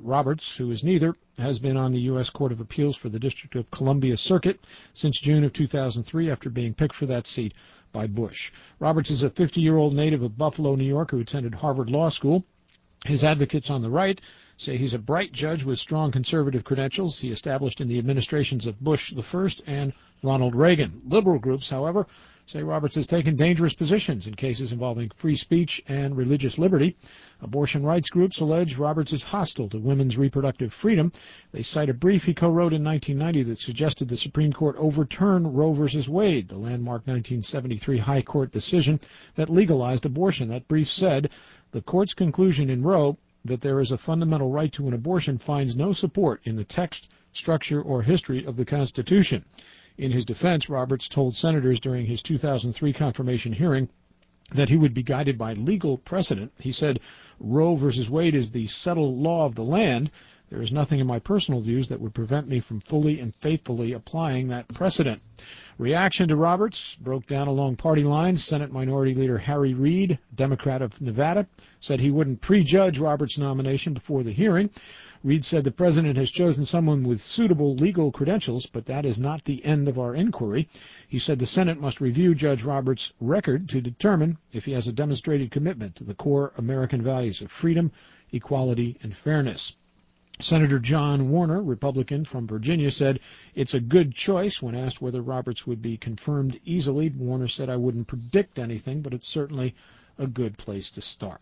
Roberts, who is neither, has been on the U.S. Court of Appeals for the District of Columbia Circuit since June of 2003 after being picked for that seat by Bush. Roberts is a 50-year-old native of Buffalo, New York, who attended Harvard Law School. His advocates on the right say he's a bright judge with strong conservative credentials he established in the administrations of Bush I and Ronald Reagan. Liberal groups, however, say Roberts has taken dangerous positions in cases involving free speech and religious liberty. Abortion rights groups allege Roberts is hostile to women's reproductive freedom. They cite a brief he co-wrote in 1990 that suggested the Supreme Court overturn Roe v. Wade, the landmark 1973 High Court decision that legalized abortion. That brief said, the court's conclusion in Roe that there is a fundamental right to an abortion finds no support in the text, structure, or history of the Constitution. In his defense, Roberts told senators during his 2003 confirmation hearing that he would be guided by legal precedent. He said, Roe v. Wade is the settled law of the land. There is nothing in my personal views that would prevent me from fully and faithfully applying that precedent. Reaction to Roberts broke down along party lines. Senate Minority Leader Harry Reid, Democrat of Nevada, said he wouldn't prejudge Roberts' nomination before the hearing. Reid said the president has chosen someone with suitable legal credentials, but that is not the end of our inquiry. He said the Senate must review Judge Roberts' record to determine if he has a demonstrated commitment to the core American values of freedom, equality, and fairness. Senator John Warner, Republican from Virginia, said it's a good choice. When asked whether Roberts would be confirmed easily, Warner said, I wouldn't predict anything, but it's certainly a good place to start.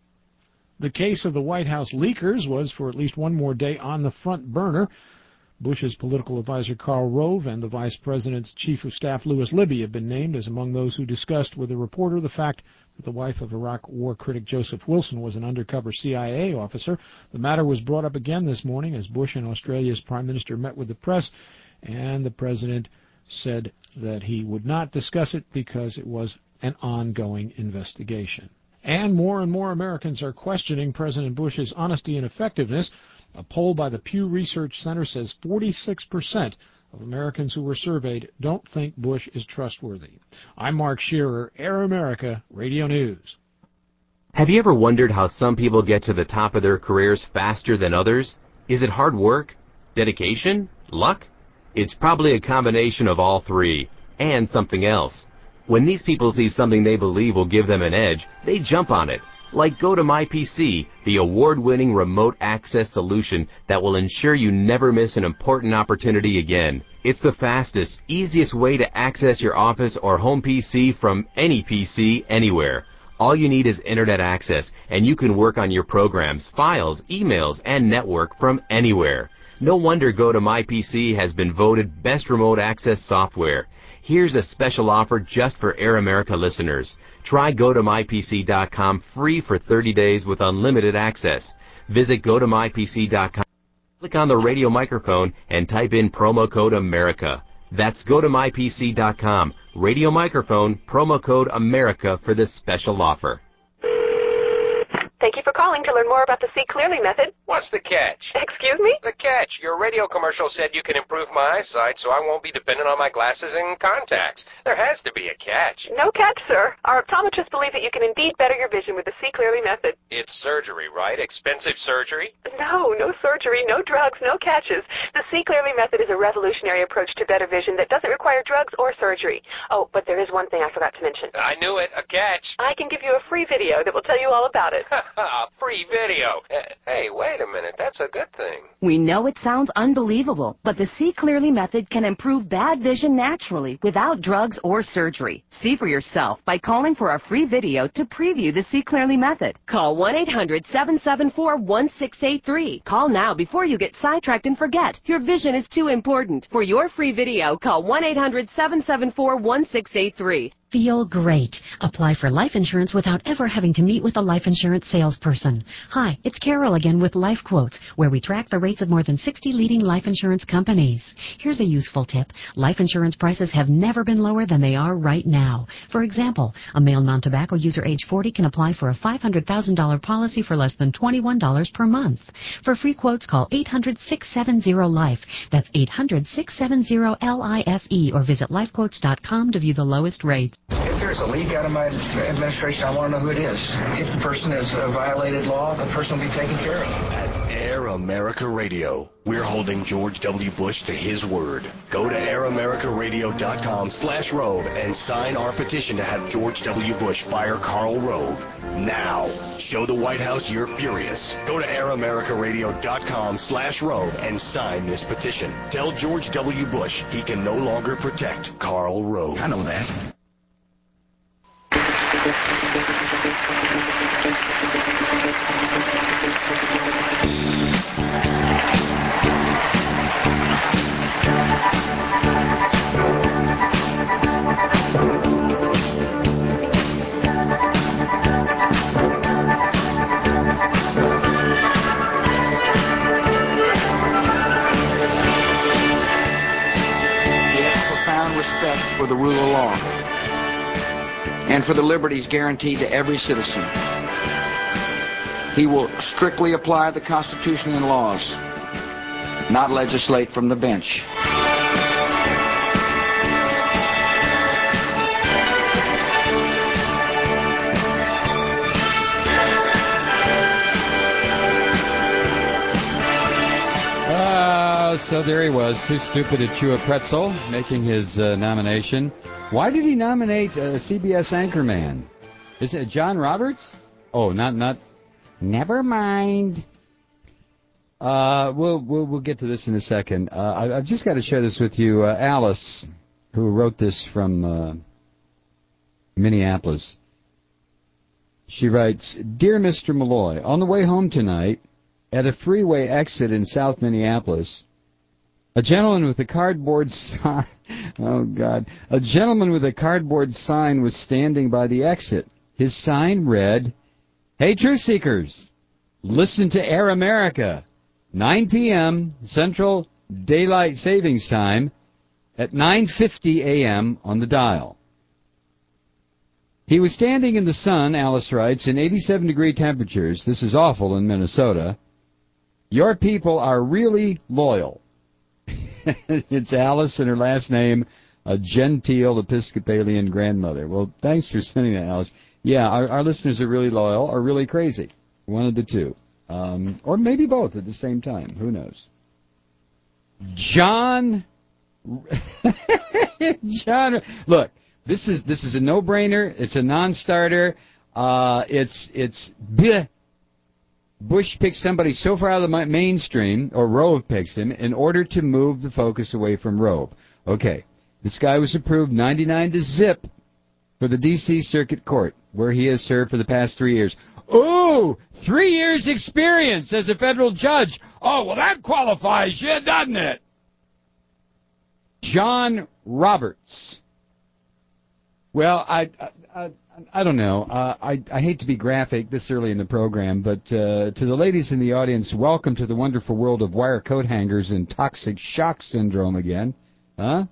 The case of the White House leakers was for at least one more day on the front burner. Bush's political advisor Karl Rove and the vice president's chief of staff Louis Libby have been named as among those who discussed with a reporter the fact that the wife of Iraq war critic Joseph Wilson was an undercover CIA officer. The matter was brought up again this morning as Bush and Australia's prime minister met with the press, and the president said that he would not discuss it because it was an ongoing investigation. And more Americans are questioning President Bush's honesty and effectiveness. A poll by the Pew Research Center says 46% of Americans who were surveyed don't think Bush is trustworthy. I'm Mark Shearer, Air America, Radio News. Have you ever wondered how some people get to the top of their careers faster than others? Is it hard work? Dedication? Luck? It's probably a combination of all three, and something else. When these people see something they believe will give them an edge, they jump on it. Like GoToMyPC, the award-winning remote access solution that will ensure you never miss an important opportunity again. It's the fastest, easiest way to access your office or home PC from any PC anywhere. All you need is internet access, and you can work on your programs, files, emails, and network from anywhere. No wonder GoToMyPC has been voted best remote access software. Here's a special offer just for Air America listeners. Try GoToMyPC.com free for 30 days with unlimited access. Visit GoToMyPC.com, click on the radio microphone, and type in promo code America. That's GoToMyPC.com, radio microphone, promo code America for this special offer. Thank you for calling to learn more about the See Clearly method. What's the catch? Excuse me? The catch. Your radio commercial said you can improve my eyesight so I won't be dependent on my glasses and contacts. There has to be a catch. No catch, sir. Our optometrists believe that you can indeed better your vision with the See Clearly method. It's surgery, right? Expensive surgery? No surgery, no drugs, no catches. The See Clearly method is a revolutionary approach to better vision that doesn't require drugs or surgery. Oh, but there is one thing I forgot to mention. I knew it. A catch. I can give you a free video that will tell you all about it. A free video. Hey, wait a minute. That's a good thing. We know it sounds unbelievable, but the See Clearly method can improve bad vision naturally without drugs or surgery. See for yourself by calling for our free video to preview the See Clearly method. Call 1-800-774-1683. Call now before you get sidetracked and forget. Your vision is too important. For your free video, call 1-800-774-1683. Feel great. Apply for life insurance without ever having to meet with a life insurance salesperson. Hi, it's Carol again with Life Quotes, where we track the rates of more than 60 leading life insurance companies. Here's a useful tip. Life insurance prices have never been lower than they are right now. For example, a male non-tobacco user age 40 can apply for a $500,000 policy for less than $21 per month. For free quotes, call 800-670-LIFE. That's 800-670-LIFE, or visit lifequotes.com to view the lowest rates. If there's a leak out of my administration, I want to know who it is. If the person has violated law, the person will be taken care of. At Air America Radio. We're holding George W. Bush to his word. Go to AirAmericaRadio.com/Rove and sign our petition to have George W. Bush fire Karl Rove. Now. Show the White House you're furious. Go to AirAmericaRadio.com/Rove and sign this petition. Tell George W. Bush he can no longer protect Karl Rove. I know that. Respect for the rule of law and for the liberties guaranteed to every citizen. He will strictly apply the Constitution and laws, not legislate from the bench. So there he was, too stupid to chew a pretzel, making his nomination. Why did he nominate CBS anchorman? Is it John Roberts? Oh, not. Never mind. We'll get to this in a second. I've just got to share this with you. Alice, who wrote this from Minneapolis. She writes, "Dear Mr. Malloy, on the way home tonight, at a freeway exit in South Minneapolis, a gentleman with a cardboard sign, a gentleman with a cardboard sign was standing by the exit. His sign read, 'Hey, truth seekers, listen to Air America, 9 p.m. Central Daylight Savings Time at 9:50 a.m. on the dial.' He was standing in the sun," Alice writes, "in 87-degree temperatures. This is awful in Minnesota. Your people are really loyal." It's Alice and her last name, a genteel Episcopalian grandmother. Well, thanks for sending that, Alice. Yeah, our listeners are really loyal or really crazy. One of the two. Or maybe both at the same time. Who knows? John, look, this is a no-brainer. It's a non-starter. It's bleh. Bush picks somebody so far out of the mainstream, or Rove picks him, in order to move the focus away from Rove. Okay, this guy was approved 99-0 for the D.C. Circuit Court, where he has served for the past 3 years. Ooh, 3 years experience as a federal judge. Oh, well, that qualifies you, doesn't it? John Roberts. Well, I don't know. I hate to be graphic this early in the program, but to the ladies in the audience, welcome to the wonderful world of wire coat hangers and toxic shock syndrome again. Huh?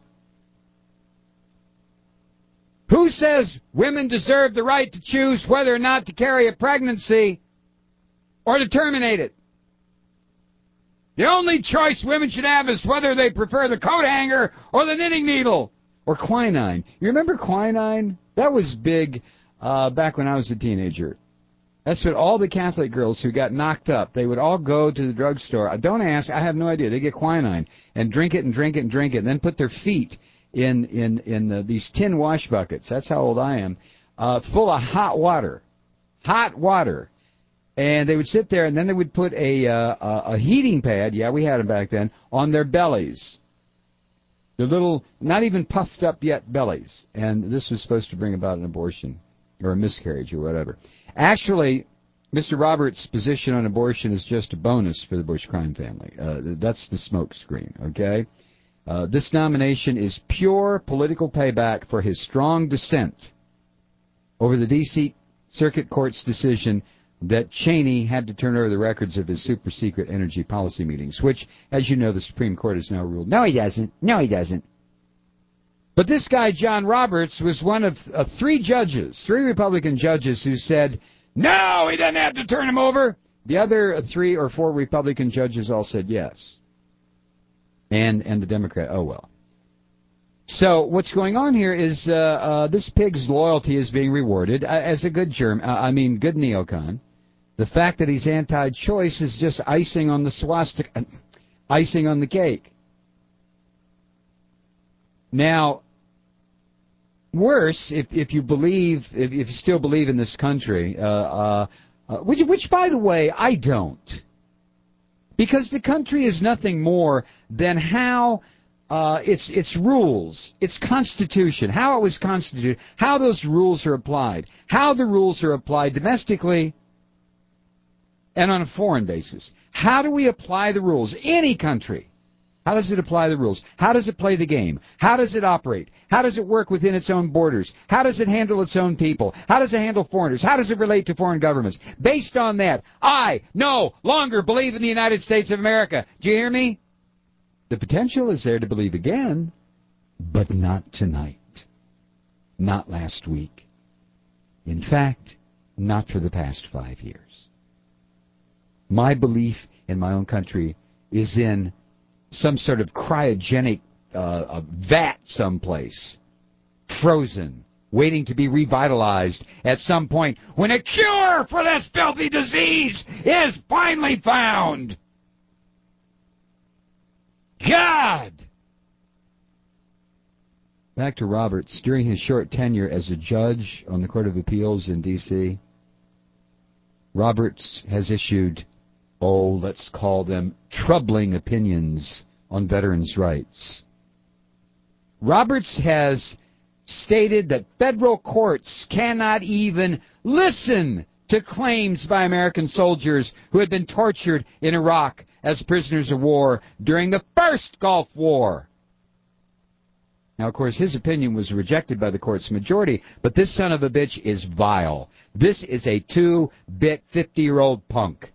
Who says women deserve the right to choose whether or not to carry a pregnancy or to terminate it? The only choice women should have is whether they prefer the coat hanger or the knitting needle or quinine. You remember quinine? That was big back when I was a teenager. That's what all the Catholic girls who got knocked up, they would all go to the drugstore. Don't ask, I have no idea. They get quinine and drink it and drink it and drink it, and then put their feet in these tin wash buckets. That's how old I am, full of hot water. Hot water. And they would sit there, and then they would put a heating pad, yeah, we had them back then, on their bellies. The little, not even puffed up yet bellies. And this was supposed to bring about an abortion, or a miscarriage, or whatever. Actually, Mr. Roberts' position on abortion is just a bonus for the Bush crime family. That's the smoke screen, okay? This nomination is pure political payback for his strong dissent over the D.C. Circuit Court's decision that Cheney had to turn over the records of his super-secret energy policy meetings, which, as you know, the Supreme Court has now ruled. No, he doesn't. No, he doesn't. But this guy, John Roberts, was one of three Republican judges who said, no, he doesn't have to turn him over. The other 3 or 4 Republican judges all said yes. And the Democrat, oh well. So what's going on here is this pig's loyalty is being rewarded as a good good neocon. The fact that he's anti-choice is just icing on the swastika, icing on the cake. Now, worse, if you believe, if you still believe in this country, which by the way, I don't. Because the country is nothing more than how its rules, its constitution, how it was constituted, how those rules are applied, how the rules are applied domestically and on a foreign basis. How do we apply the rules? Any country. How does it apply the rules? How does it play the game? How does it operate? How does it work within its own borders? How does it handle its own people? How does it handle foreigners? How does it relate to foreign governments? Based on that, I no longer believe in the United States of America. Do you hear me? The potential is there to believe again, but not tonight. Not last week. In fact, not for the past 5 years. My belief in my own country is in some sort of cryogenic vat someplace, frozen, waiting to be revitalized at some point when a cure for this filthy disease is finally found. God! Back to Roberts. During his short tenure as a judge on the Court of Appeals in D.C., Roberts has issued, let's call them troubling opinions on veterans' rights. Roberts has stated that federal courts cannot even listen to claims by American soldiers who had been tortured in Iraq as prisoners of war during the first Gulf War. Now, of course, his opinion was rejected by the court's majority, but this son of a bitch is vile. This is a 2-bit 50-year-old punk.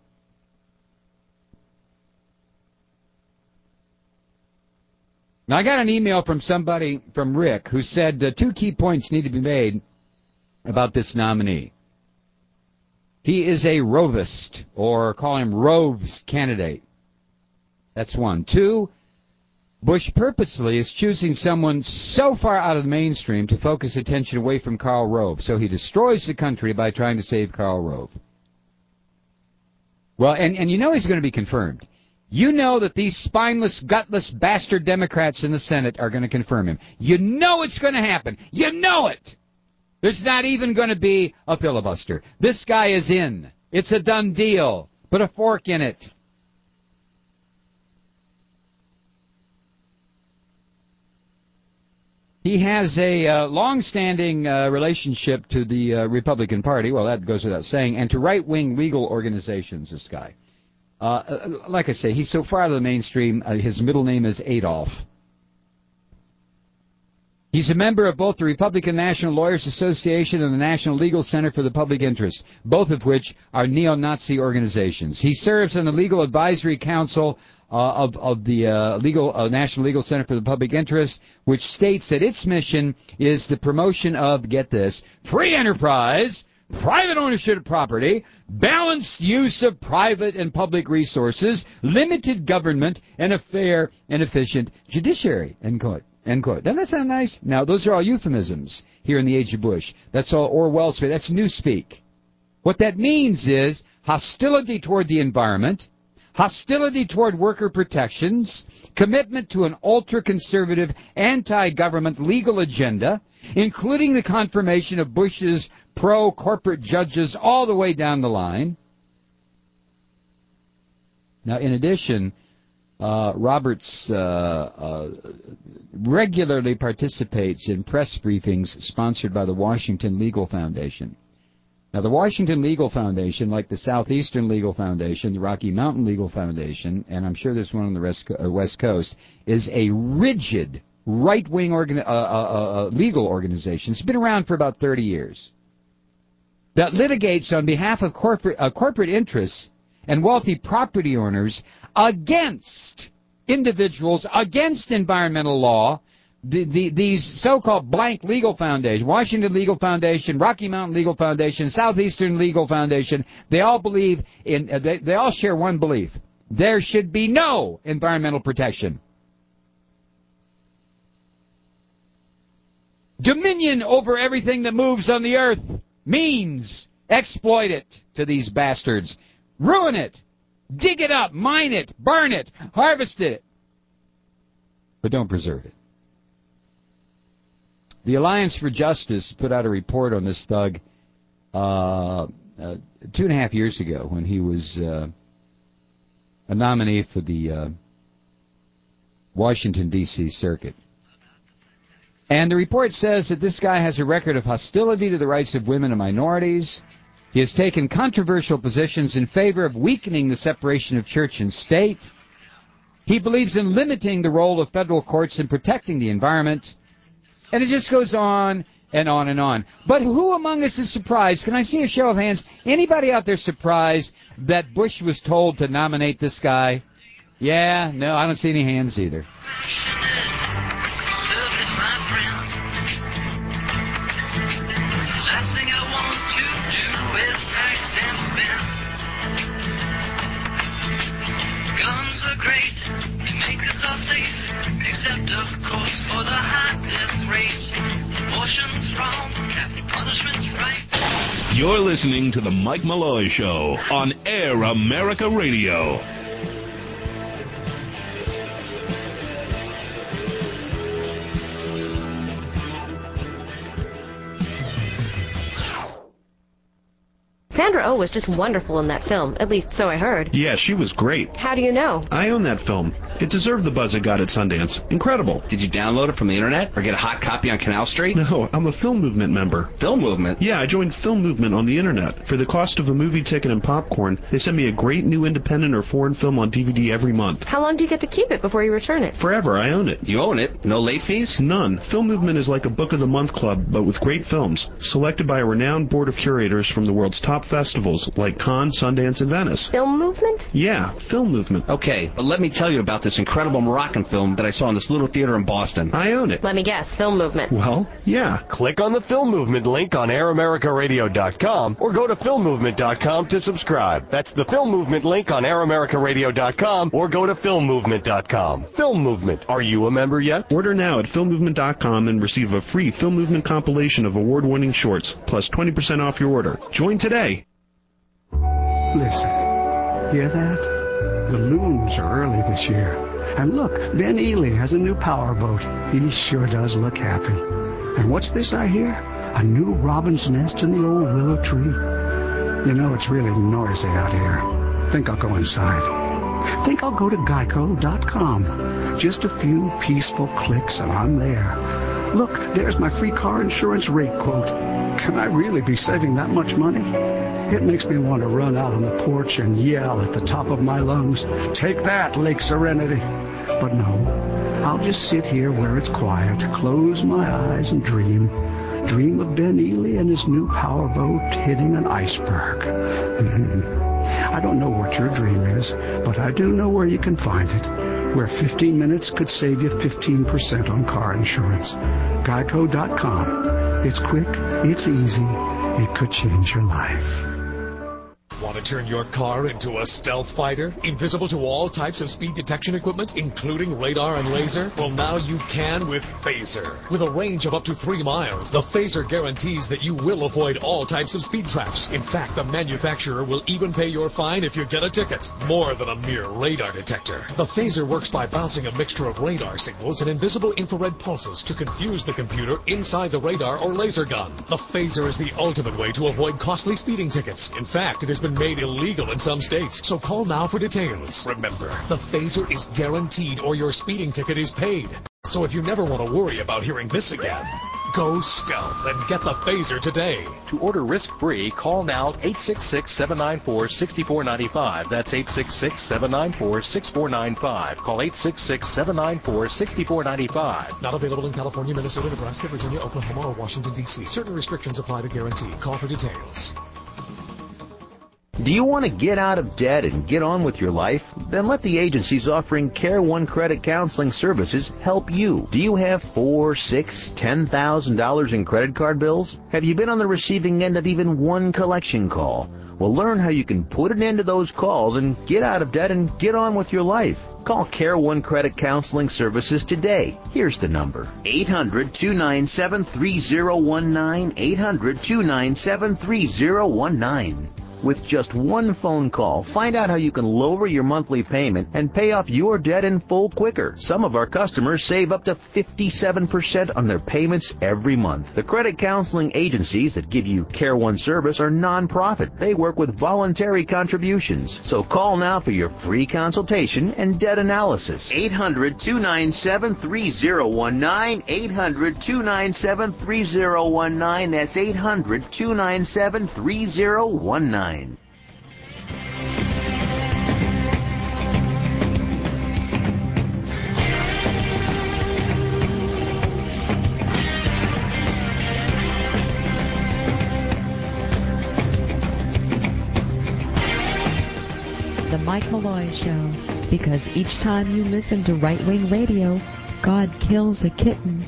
Now, I got an email from somebody, from Rick, who said 2 key points need to be made about this nominee. He is a rovist, or call him Rove's candidate. That's 1. 2, Bush purposely is choosing someone so far out of the mainstream to focus attention away from Karl Rove. So he destroys the country by trying to save Karl Rove. Well, and you know he's going to be confirmed. You know that these spineless, gutless bastard Democrats in the Senate are going to confirm him. You know it's going to happen. You know it. There's not even going to be a filibuster. This guy is in. It's a done deal. Put a fork in it. He has a long-standing relationship to the Republican Party. Well, that goes without saying. And to right-wing legal organizations, this guy. Like I say, he's so far out of the mainstream, his middle name is Adolf. He's a member of both the Republican National Lawyers Association and the National Legal Center for the Public Interest, both of which are neo-Nazi organizations. He serves on the Legal Advisory Council of the National Legal Center for the Public Interest, which states that its mission is the promotion of, get this, free enterprise, private ownership of property, balanced use of private and public resources, limited government, and a fair and efficient judiciary, end quote. End quote. Doesn't that sound nice? Now, those are all euphemisms here in the age of Bush. That's all Orwell speak. That's newspeak. What that means is hostility toward the environment, hostility toward worker protections, commitment to an ultra-conservative, anti-government legal agenda, including the confirmation of Bush's pro-corporate judges all the way down the line. Now, in addition, Roberts regularly participates in press briefings sponsored by the Washington Legal Foundation. Now, the Washington Legal Foundation, like the Southeastern Legal Foundation, the Rocky Mountain Legal Foundation, and I'm sure there's one on the West Coast, is a rigid right-wing legal organization. It's been around for about 30 years. That litigates on behalf of corporate interests and wealthy property owners against individuals, against environmental law. These so-called blank legal foundations, Washington Legal Foundation, Rocky Mountain Legal Foundation, Southeastern Legal Foundation, they all believe in, they all share one belief. There should be no environmental protection. Dominion over everything that moves on the earth means Exploit it to these bastards. Ruin it. Dig it up. Mine it. Burn it. Harvest it. But don't preserve it. The Alliance for Justice put out a report on this thug 2.5 years ago when he was a nominee for the Washington, D.C. Circuit. And the report says that this guy has a record of hostility to the rights of women and minorities. He has taken controversial positions in favor of weakening the separation of church and state. He believes in limiting the role of federal courts in protecting the environment. And it just goes on and on and on. But who among us is surprised? Can I see a show of hands? Anybody out there surprised that Bush was told to nominate this guy? Yeah, no, I don't see any hands either. Except, of course, for the high death rate. Abortion's wrong, capital punishment's right. You're listening to The Mike Malloy Show on Air America Radio. Sandra Oh was just wonderful in that film, at least so I heard. Yeah, she was great. How do you know? I own that film. It deserved the buzz it got at Sundance. Incredible. Did you download it from the internet or get a hot copy on Canal Street? No, I'm a Film Movement member. Film Movement? Yeah, I joined Film Movement on the internet. For the cost of a movie ticket and popcorn, they send me a great new independent or foreign film on DVD every month. How long do you get to keep it before you return it? Forever. I own it. You own it? No late fees? None. Film Movement is like a Book of the Month club, but with great films, selected by a renowned board of curators from the world's top festivals, like Cannes, Sundance, and Venice. Film Movement? Yeah, Film Movement. Okay, but let me tell you about this incredible Moroccan film that I saw in this little theater in Boston. I own it. Let me guess, Film Movement. Well, yeah. Click on the Film Movement link on AirAmericaRadio.com or go to FilmMovement.com to subscribe. That's the Film Movement link on AirAmericaRadio.com or go to FilmMovement.com. Film Movement. Are you a member yet? Order now at FilmMovement.com and receive a free Film Movement compilation of award-winning shorts, plus 20% off your order. Join today. Listen, hear that? The loons are early this year. And look, Ben Ely has a new powerboat. He sure does look happy. And what's this I hear? A new robin's nest in the old willow tree. You know, it's really noisy out here. Think I'll go inside. Think I'll go to Geico.com. Just a few peaceful clicks and I'm there. Look, there's my free car insurance rate quote. Can I really be saving that much money? It makes me want to run out on the porch and yell at the top of my lungs, "Take that, Lake Serenity!" But no, I'll just sit here where it's quiet, close my eyes and dream. Dream of Ben Ely and his new powerboat hitting an iceberg. I don't know what your dream is, but I do know where you can find it. Where 15 minutes could save you 15% on car insurance. Geico.com. It's quick, it's easy, it could change your life. Want to turn your car into a stealth fighter? Invisible to all types of speed detection equipment, including radar and laser? Well, now you can with Phaser. With a range of up to 3 miles, the Phaser guarantees that you will avoid all types of speed traps. In fact, the manufacturer will even pay your fine if you get a ticket. More than a mere radar detector. The Phaser works by bouncing a mixture of radar signals and invisible infrared pulses to confuse the computer inside the radar or laser gun. The Phaser is the ultimate way to avoid costly speeding tickets. In fact, it has been made illegal in some states, so call now for details. Remember, the Phaser is guaranteed or your speeding ticket is paid. So if you never want to worry about hearing this again, go stealth and get the Phaser today. To order risk-free, call now 866-794-6495. That's 866-794-6495. Call 866-794-6495. Not available in California, Minnesota, Nebraska, Virginia, Oklahoma, or Washington, D.C. Certain restrictions apply to guarantee. Call for details. Do you want to get out of debt and get on with your life? Then let the agencies offering Care One Credit Counseling Services help you. Do you have $4,000, $6,000, $10,000 in credit card bills? Have you been on the receiving end of even one collection call? Well, learn how you can put an end to those calls and get out of debt and get on with your life. Call Care One Credit Counseling Services today. Here's the number: 800-297-3019, 800-297-3019. With just one phone call, find out how you can lower your monthly payment and pay off your debt in full quicker. Some of our customers save up to 57% on their payments every month. The credit counseling agencies that give you Care One service are non-profit. They work with voluntary contributions. So call now for your free consultation and debt analysis. 800-297-3019, 800-297-3019. That's 800-297-3019. The Mike Malloy Show, because each time you listen to right-wing radio, God kills a kitten.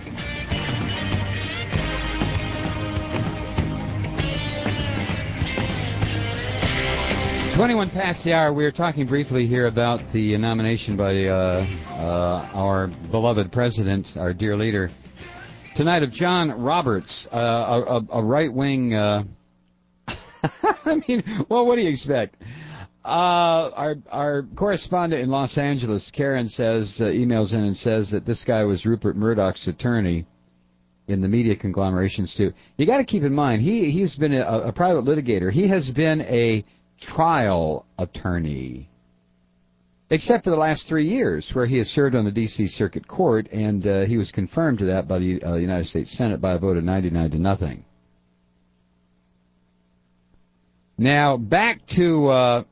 "21 past the hour." We were talking briefly here about the nomination by our beloved president, our dear leader, tonight, of John Roberts, a right-wing... I mean, well, what do you expect? Our correspondent in Los Angeles, Karen, says, emails in and says that this guy was Rupert Murdoch's attorney in the media conglomerations too. You got to keep in mind, he's been a private litigator. He has been a trial attorney, except for the last 3 years, where he has served on the D.C. Circuit Court, and he was confirmed to that by the United States Senate by a vote of 99-0. Now, back to a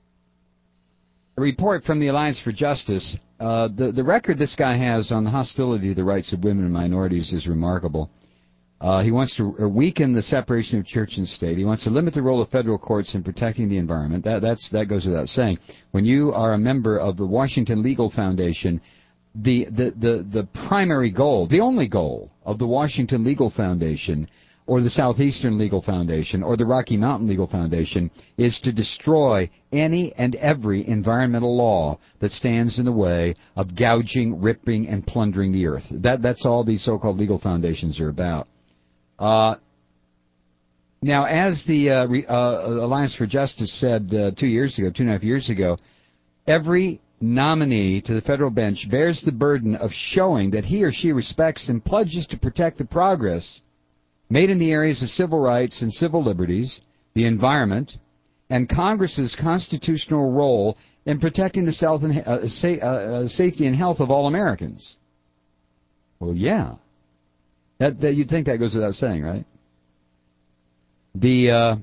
report from the Alliance for Justice. The record this guy has on the hostility to the rights of women and minorities is remarkable. He wants to weaken the separation of church and state. He wants to limit the role of federal courts in protecting the environment. That goes without saying. When you are a member of the Washington Legal Foundation, the primary goal, the only goal of the Washington Legal Foundation, or the Southeastern Legal Foundation, or the Rocky Mountain Legal Foundation, is to destroy any and every environmental law that stands in the way of gouging, ripping, and plundering the earth. That's all these so-called legal foundations are about. Now, as the Alliance for Justice said 2.5 years ago, every nominee to the federal bench bears the burden of showing that he or she respects and pledges to protect the progress made in the areas of civil rights and civil liberties, the environment, and Congress's constitutional role in protecting the safety and health of all Americans. Well, yeah. That you'd think that goes without saying, right? The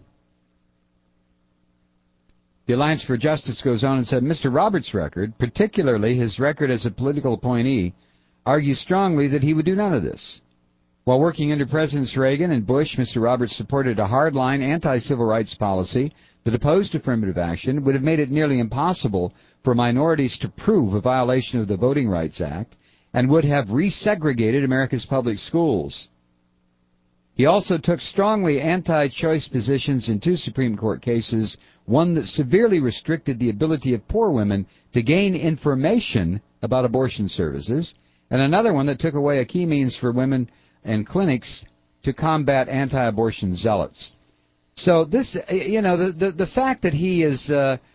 Alliance for Justice goes on and said, Mr. Roberts' record, particularly his record as a political appointee, argues strongly that he would do none of this. While working under Presidents Reagan and Bush, Mr. Roberts supported a hardline anti-civil rights policy that opposed affirmative action, would have made it nearly impossible for minorities to prove a violation of the Voting Rights Act, and would have resegregated America's public schools. He also took strongly anti-choice positions in 2 Supreme Court cases, one that severely restricted the ability of poor women to gain information about abortion services, and another one that took away a key means for women and clinics to combat anti-abortion zealots. So this, the fact that he is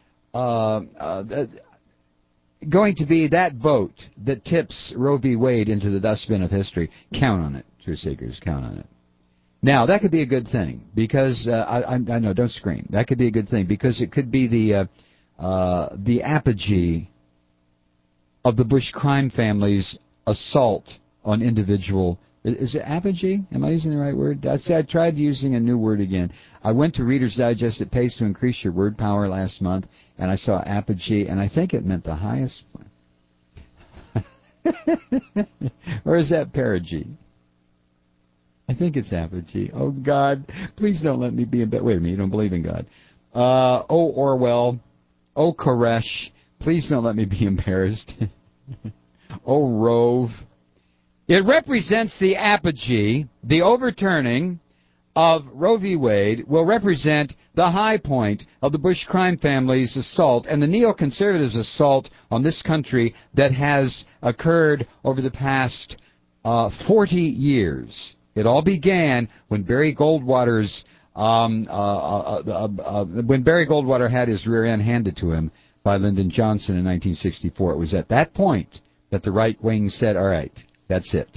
going to be that vote that tips Roe v. Wade into the dustbin of history, count on it, truth seekers, count on it. Now, that could be a good thing, because, I know, don't scream. That could be a good thing, because it could be the apogee of the Bush crime family's assault on individual. Is it apogee? Am I using the right word? I tried using a new word again. I went to Reader's Digest. It pays to increase your word power last month, and I saw apogee, and I think it meant the highest. Or is that perigee? I think it's apogee. Oh, God, please don't let me be in bed. Wait a minute, you don't believe in God. Oh, Orwell. Oh, Koresh. Please don't let me be embarrassed. Oh, Rove. It represents the apogee, the overturning of Roe v. Wade will represent the high point of the Bush crime family's assault and the neoconservatives' assault on this country that has occurred over the past 40 years. It all began when Barry Goldwater had his rear end handed to him by Lyndon Johnson in 1964. It was at that point that the right wing said, all right, that's it.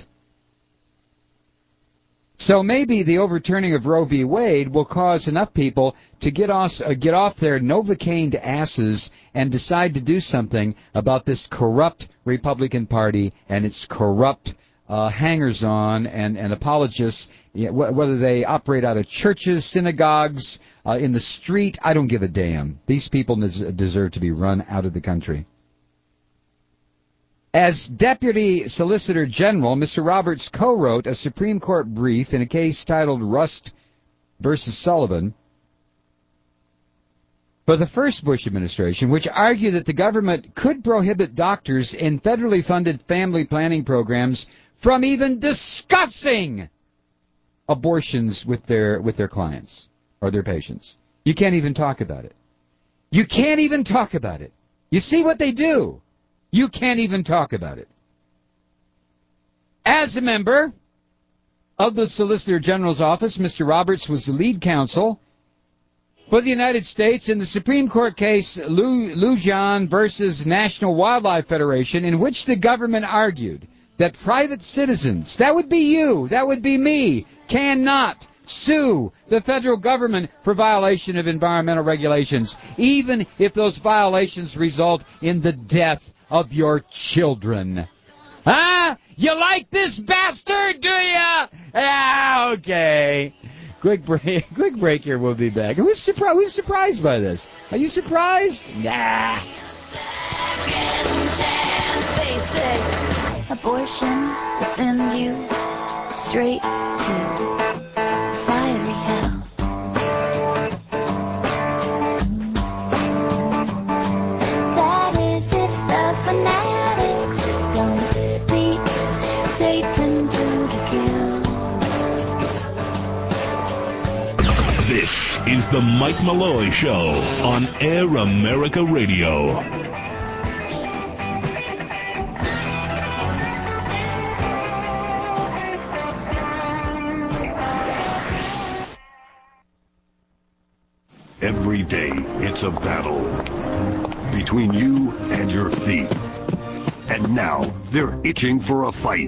So maybe the overturning of Roe v. Wade will cause enough people to get off their Novocaine asses and decide to do something about this corrupt Republican Party and its corrupt hangers-on and apologists, whether they operate out of churches, synagogues, in the street. I don't give a damn. These people deserve to be run out of the country. As Deputy Solicitor General, Mr. Roberts co-wrote a Supreme Court brief in a case titled Rust versus Sullivan for the first Bush administration, which argued that the government could prohibit doctors in federally funded family planning programs from even discussing abortions with their clients or their patients. You can't even talk about it. You can't even talk about it. You see what they do? You can't even talk about it. As a member of the Solicitor General's office, Mr. Roberts was the lead counsel for the United States in the Supreme Court case Lujan versus National Wildlife Federation, in which the government argued that private citizens, that would be you, that would be me, cannot sue the federal government for violation of environmental regulations, even if those violations result in the death of your children. Huh? You like this bastard, do ya? Yeah, okay. Quick break here, we'll be back. Who's surprised by this? Are you surprised? Nah. Abortion will send you straight to fiery hell. That is if the fanatics don't beat Satan to the kill. This is the Mike Malloy Show on Air America Radio. Every day, it's a battle between you and your feet. And now, they're itching for a fight.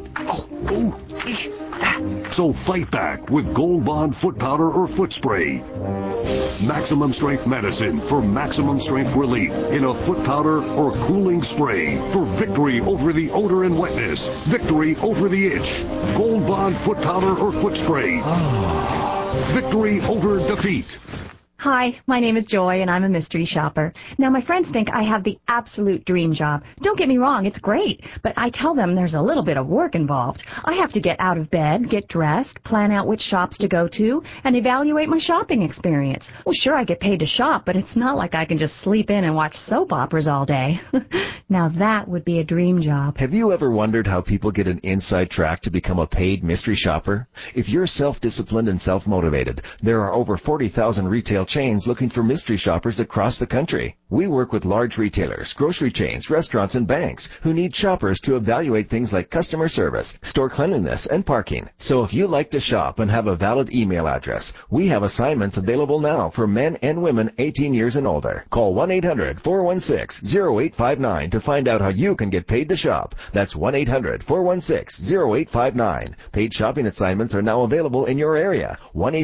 So fight back with Gold Bond foot powder or foot spray. Maximum strength medicine for maximum strength relief in a foot powder or cooling spray for victory over the odor and wetness, victory over the itch. Gold Bond foot powder or foot spray. Victory over defeat. Hi, my name is Joy, and I'm a mystery shopper. Now, my friends think I have the absolute dream job. Don't get me wrong, it's great, but I tell them there's a little bit of work involved. I have to get out of bed, get dressed, plan out which shops to go to, and evaluate my shopping experience. Well, sure, I get paid to shop, but it's not like I can just sleep in and watch soap operas all day. Now, that would be a dream job. Have you ever wondered how people get an inside track to become a paid mystery shopper? If you're self-disciplined and self-motivated, there are over 40,000 retail chains looking for mystery shoppers across the country. We work with large retailers, grocery chains, restaurants, and banks who need shoppers to evaluate things like customer service, store cleanliness, and parking. So if you like to shop and have a valid email address, we have assignments available now for men and women 18 years and older. Call 1-800-416-0859 to find out how you can get paid to shop. That's 1-800-416-0859. Paid shopping assignments are now available in your area.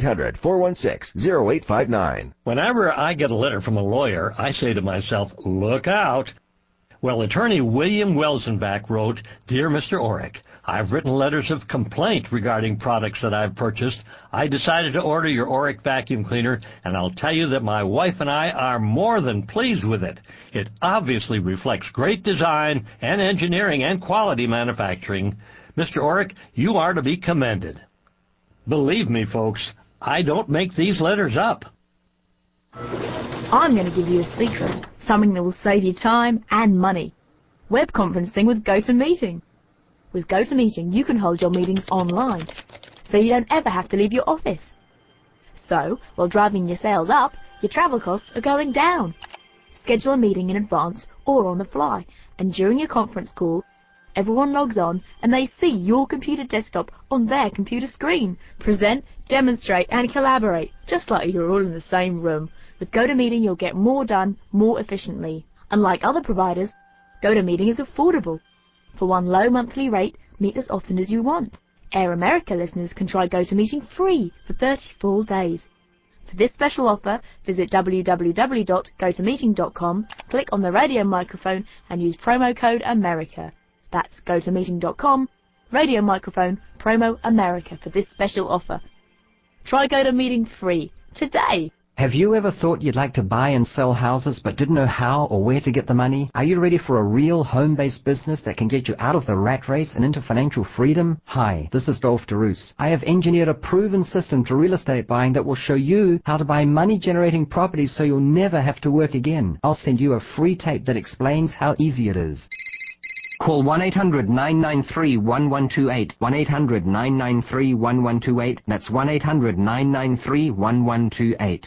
1-800-416-0859. Whenever I get a letter from a lawyer, I say to myself, look out. Well, attorney William Welsenbach wrote, Dear Mr. Orrick, I've written letters of complaint regarding products that I've purchased. I decided to order your Orrick vacuum cleaner, and I'll tell you that my wife and I are more than pleased with it. It obviously reflects great design and engineering and quality manufacturing. Mr. Orrick, you are to be commended. Believe me, folks, I don't make these letters up. I'm going to give you a secret, something that will save you time and money. Web conferencing with GoToMeeting. With GoToMeeting, you can hold your meetings online, so you don't ever have to leave your office. So, while driving your sales up, your travel costs are going down. Schedule a meeting in advance or on the fly, and during your conference call, everyone logs on and they see your computer desktop on their computer screen. Present, demonstrate and collaborate, just like you're all in the same room. With GoToMeeting, you'll get more done more efficiently. Unlike other providers, GoToMeeting is affordable. For one low monthly rate, meet as often as you want. Air America listeners can try GoToMeeting free for 30 full days. For this special offer, visit www.gotomeeting.com, click on the radio microphone and use promo code AMERICA. That's gotomeeting.com, radio microphone, promo AMERICA for this special offer. Try GoToMeeting free today. Have you ever thought you'd like to buy and sell houses but didn't know how or where to get the money? Are you ready for a real home-based business that can get you out of the rat race and into financial freedom? Hi, this is Dolph DeRoos. I have engineered a proven system to real estate buying that will show you how to buy money-generating properties so you'll never have to work again. I'll send you a free tape that explains how easy it is. Call 1-800-993-1128. 1-800-993-1128. That's 1-800-993-1128.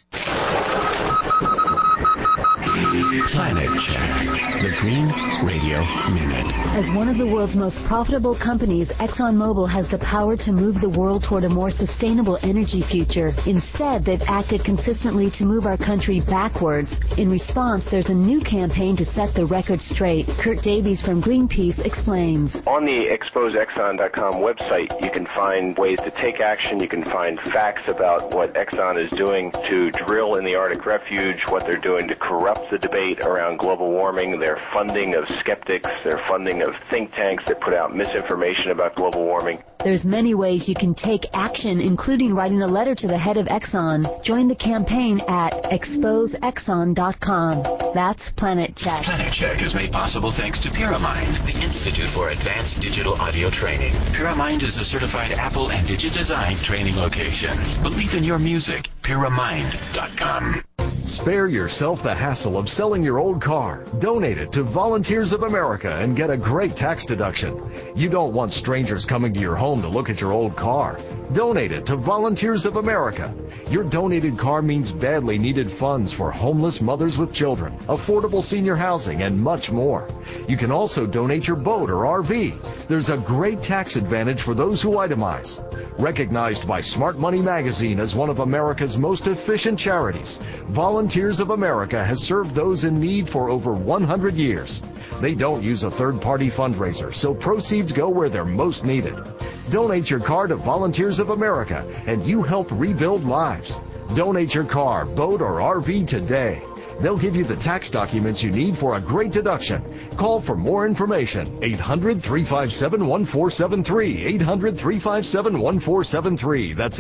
Planet Check, the Green Radio Minute. As one of the world's most profitable companies, ExxonMobil has the power to move the world toward a more sustainable energy future. Instead, they've acted consistently to move our country backwards. In response, there's a new campaign to set the record straight. Kurt Davies from Greenpeace explains. On the exposeexxon.com website, you can find ways to take action. You can find facts about what Exxon is doing to drill in the Arctic Refuge, what they're doing to corrupt the debate around global warming, their funding of skeptics, their funding of think tanks that put out misinformation about global warming. There's many ways you can take action, including writing a letter to the head of Exxon. Join the campaign at exposeexxon.com. That's Planet Check. Planet Check is made possible thanks to Pyramind, the Institute for Advanced Digital Audio Training. Pyramind is a certified Apple and Digitized training location. Believe in your music. Pyramind.com. Spare yourself the hassle of selling your old car. Donate it to Volunteers of America and get a great tax deduction. You don't want strangers coming to your home to look at your old car. Donate it to Volunteers of America. Your donated car means badly needed funds for homeless mothers with children, affordable senior housing, and much more. You can also donate your boat or RV. There's a great tax advantage for those who itemize. Recognized by Smart Money Magazine as one of America's most efficient charities, Volunteers of America has served those in need for over 100 years. They don't use a third-party fundraiser, so proceeds go where they're most needed. Donate your car to Volunteers of America, and you help rebuild lives. Donate your car, boat, or RV today. They'll give you the tax documents you need for a great deduction. Call for more information. 800-357-1473. 800-357-1473. That's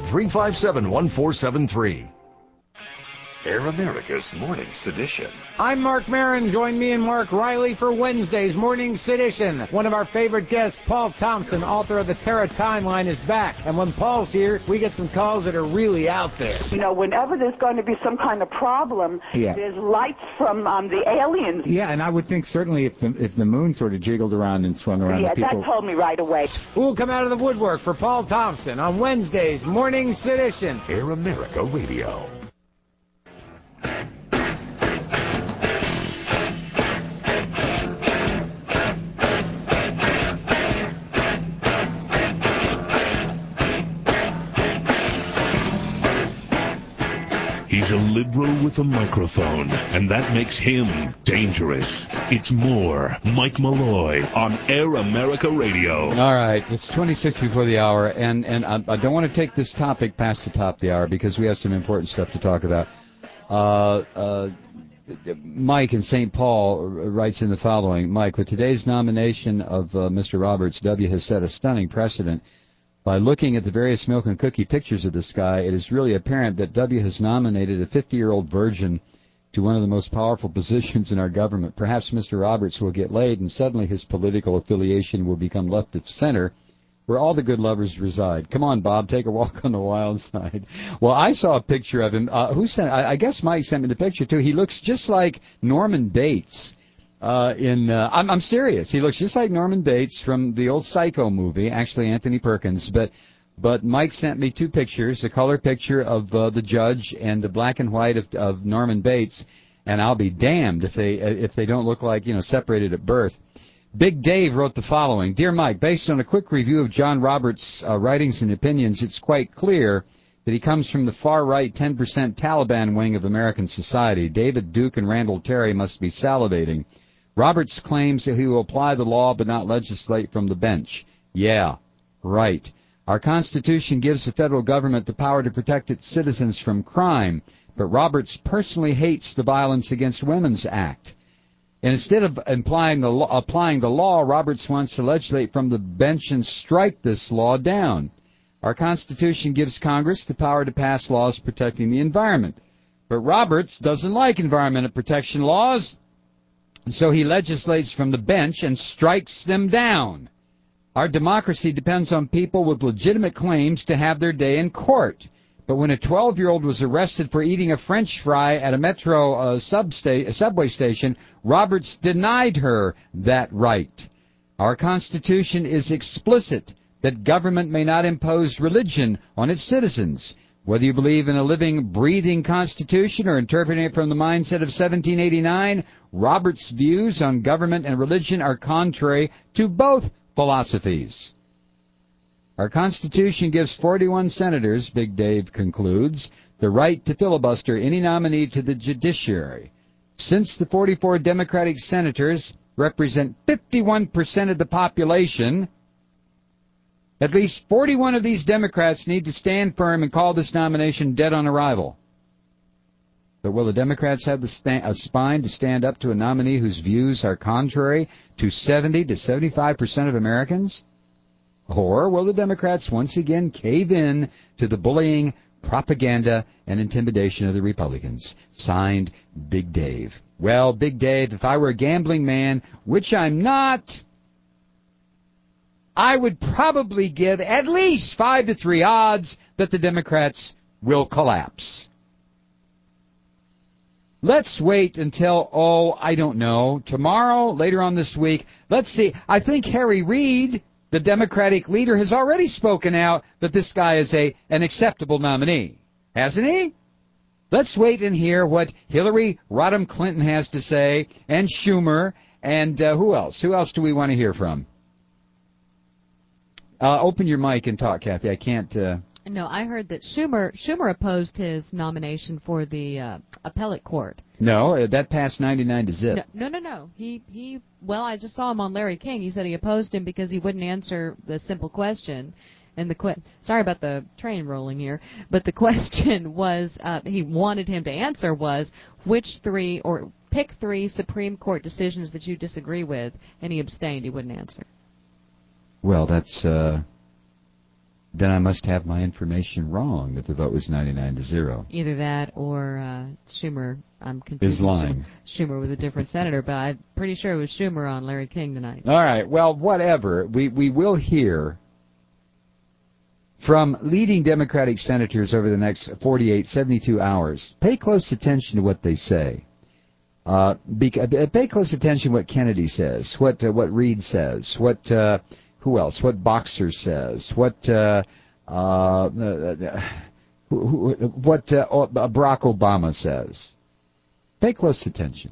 800-357-1473. Air America's Morning Sedition. I'm Mark Maron. Join me and Mark Riley for Wednesday's Morning Sedition. One of our favorite guests, Paul Thompson, author of The Terra Timeline, is back. And when Paul's here, we get some calls that are really out there. You know, whenever there's going to be some kind of problem, there's lights from the aliens. Yeah, and I would think certainly if the moon sort of jiggled around and swung around, yeah, people... that told me right away. Who'll come out of the woodwork for Paul Thompson on Wednesday's Morning Sedition. Air America Radio. He's a liberal with a microphone, and that makes him dangerous. It's more Mike Malloy on Air America Radio. All right, it's 26 before the hour, and I don't want to take this topic past the top of the hour because we have some important stuff to talk about. Mike in St. Paul writes in the following. Mike, with today's nomination of Mr. Roberts, W has set a stunning precedent. By looking at the various milk and cookie pictures of this guy, it is really apparent that W has nominated a 50-year-old virgin to one of the most powerful positions in our government. Perhaps Mr. Roberts will get laid, and suddenly his political affiliation will become left of center, where all the good lovers reside. Come on, Bob, take a walk on the wild side. Well, I saw a picture of him. Who sent? I guess Mike sent me the picture, too. He looks just like Norman Bates. I'm serious. He looks just like Norman Bates from the old Psycho movie, actually Anthony Perkins, but But Mike sent me two pictures, a color picture of the judge and the black and white of Norman Bates, and I'll be damned if they don't look like, separated at birth. Big Dave wrote the following. Dear Mike, based on a quick review of John Roberts' writings and opinions, it's quite clear that he comes from the far-right 10% Taliban wing of American society. David Duke and Randall Terry must be salivating. Roberts claims that he will apply the law but not legislate from the bench. Yeah, right. Our Constitution gives the federal government the power to protect its citizens from crime, but Roberts personally hates the Violence Against Women's Act. And instead of applying the law, Roberts wants to legislate from the bench and strike this law down. Our Constitution gives Congress the power to pass laws protecting the environment. But Roberts doesn't like environmental protection laws, so he legislates from the bench and strikes them down. Our democracy depends on people with legitimate claims to have their day in court. But when a 12-year-old was arrested for eating a French fry at a metro subway station, Roberts denied her that right. Our Constitution is explicit that government may not impose religion on its citizens. Whether you believe in a living, breathing Constitution or interpreting it from the mindset of 1789, Roberts' views on government and religion are contrary to both philosophies. Our Constitution gives 41 senators, Big Dave concludes, the right to filibuster any nominee to the judiciary. Since the 44 Democratic senators represent 51% of the population, at least 41 of these Democrats need to stand firm and call this nomination dead on arrival. But will the Democrats have a spine to stand up to a nominee whose views are contrary to 70 to 75% of Americans? Or will the Democrats once again cave in to the bullying, propaganda, and intimidation of the Republicans? Signed, Big Dave. Well, Big Dave, if I were a gambling man, which I'm not, I would probably give at least 5-3 odds that the Democrats will collapse. Let's wait until, I don't know, tomorrow, later on this week. Let's see. I think Harry Reid, the Democratic leader, has already spoken out that this guy is an acceptable nominee. Hasn't he? Let's wait and hear what Hillary Rodham Clinton has to say, and Schumer, and who else? Who else do we want to hear from? Open your mic and talk, Kathy. I can't... No, I heard that Schumer opposed his nomination for the appellate court. No, that passed 99 to zip. No. Well, I just saw him on Larry King. He said he opposed him because he wouldn't answer the simple question. And sorry about the train rolling here, but the question was he wanted him to answer was pick 3 Supreme Court decisions that you disagree with, and he abstained. He wouldn't answer. Well, that's then I must have my information wrong that the vote was 99 to 0. Either that or Schumer. I'm confused. Is lying. Schumer was a different senator, but I'm pretty sure it was Schumer on Larry King tonight. All right. Well, whatever. We will hear from leading Democratic senators over the next 48, 72 hours. Pay close attention to what they say. Pay close attention to what Kennedy says, what Reid says, who else? What Boxer says? What Barack Obama says? Pay close attention.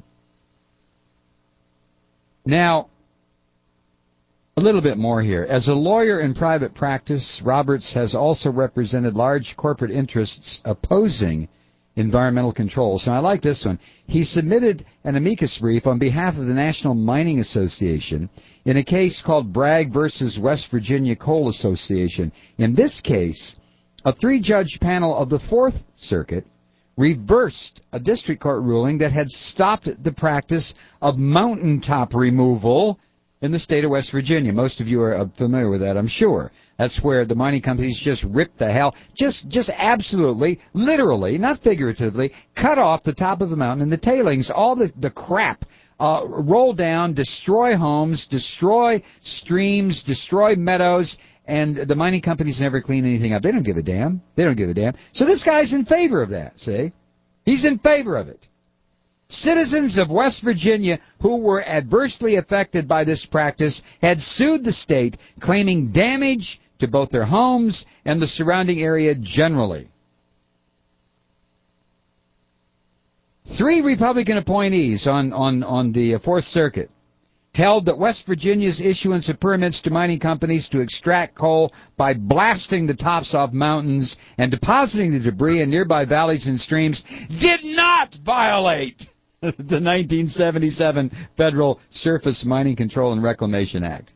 Now, a little bit more here. As a lawyer in private practice, Roberts has also represented large corporate interests opposing environmental controls. And I like this one. He submitted an amicus brief on behalf of the National Mining Association in a case called Bragg versus West Virginia Coal Association. In this case, a 3-judge panel of the Fourth Circuit reversed a district court ruling that had stopped the practice of mountaintop removal in the state of West Virginia. Most of you are familiar with that, I'm sure. That's where the mining companies just rip the hell, just absolutely, literally, not figuratively, cut off the top of the mountain and the tailings, all the crap, roll down, destroy homes, destroy streams, destroy meadows, and the mining companies never clean anything up. They don't give a damn. They don't give a damn. So this guy's in favor of that, see? He's in favor of it. Citizens of West Virginia who were adversely affected by this practice had sued the state, claiming damage to both their homes and the surrounding area generally. 3 Republican appointees on the Fourth Circuit held that West Virginia's issuance of permits to mining companies to extract coal by blasting the tops off mountains and depositing the debris in nearby valleys and streams did not violate the 1977 Federal Surface Mining Control and Reclamation Act.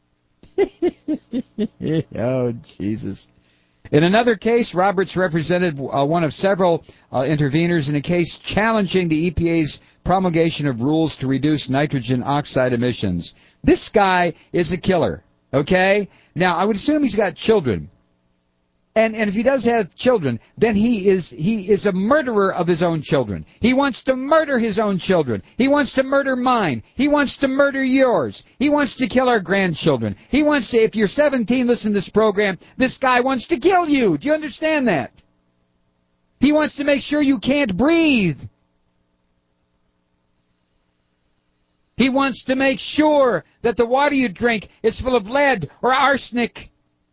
Oh, Jesus. In another case, Roberts represented one of several interveners in a case challenging the EPA's promulgation of rules to reduce nitrogen oxide emissions. This guy is a killer, okay? Now, I would assume he's got children. And if he does have children, then he is a murderer of his own children. He wants to murder his own children. He wants to murder mine. He wants to murder yours. He wants to kill our grandchildren. He wants to, if you're 17, listen to this program, this guy wants to kill you. Do you understand that? He wants to make sure you can't breathe. He wants to make sure that the water you drink is full of lead or arsenic.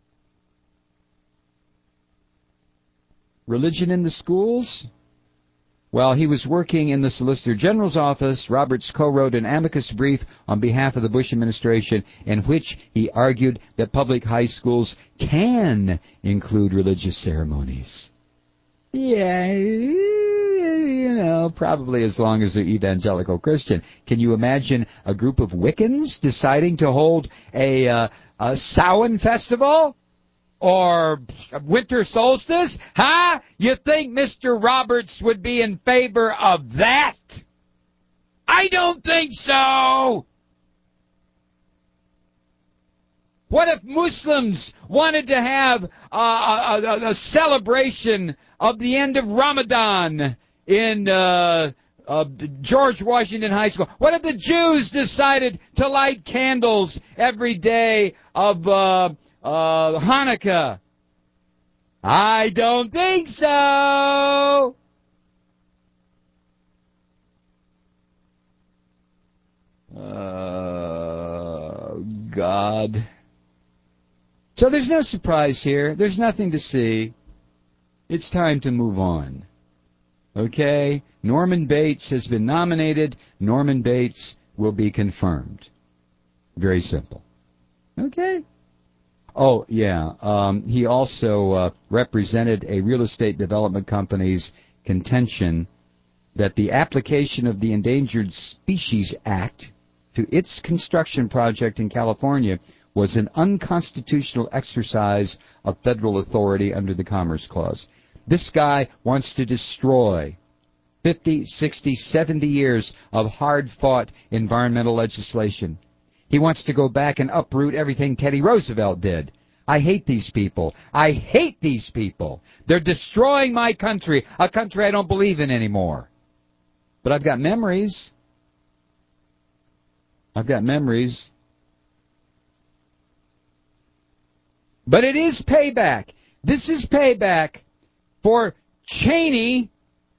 Religion in the schools? While he was working in the Solicitor General's office, Roberts co-wrote an amicus brief on behalf of the Bush administration in which he argued that public high schools can include religious ceremonies. Yeah, you know, probably as long as they're evangelical Christian. Can you imagine a group of Wiccans deciding to hold a Samhain festival? Or winter solstice? Huh? You think Mr. Roberts would be in favor of that? I don't think so! What if Muslims wanted to have a celebration of the end of Ramadan in George Washington High School? What if the Jews decided to light candles every day of Hanukkah? I don't think so. God. So there's no surprise here. There's nothing to see. It's time to move on. Okay? Norman Bates has been nominated. Norman Bates will be confirmed. Very simple. Okay? Oh, yeah. He also represented a real estate development company's contention that the application of the Endangered Species Act to its construction project in California was an unconstitutional exercise of federal authority under the Commerce Clause. This guy wants to destroy 50, 60, 70 years of hard-fought environmental legislation. He wants to go back and uproot everything Teddy Roosevelt did. I hate these people. I hate these people. They're destroying my country, a country I don't believe in anymore. But I've got memories. I've got memories. But it is payback. This is payback for Cheney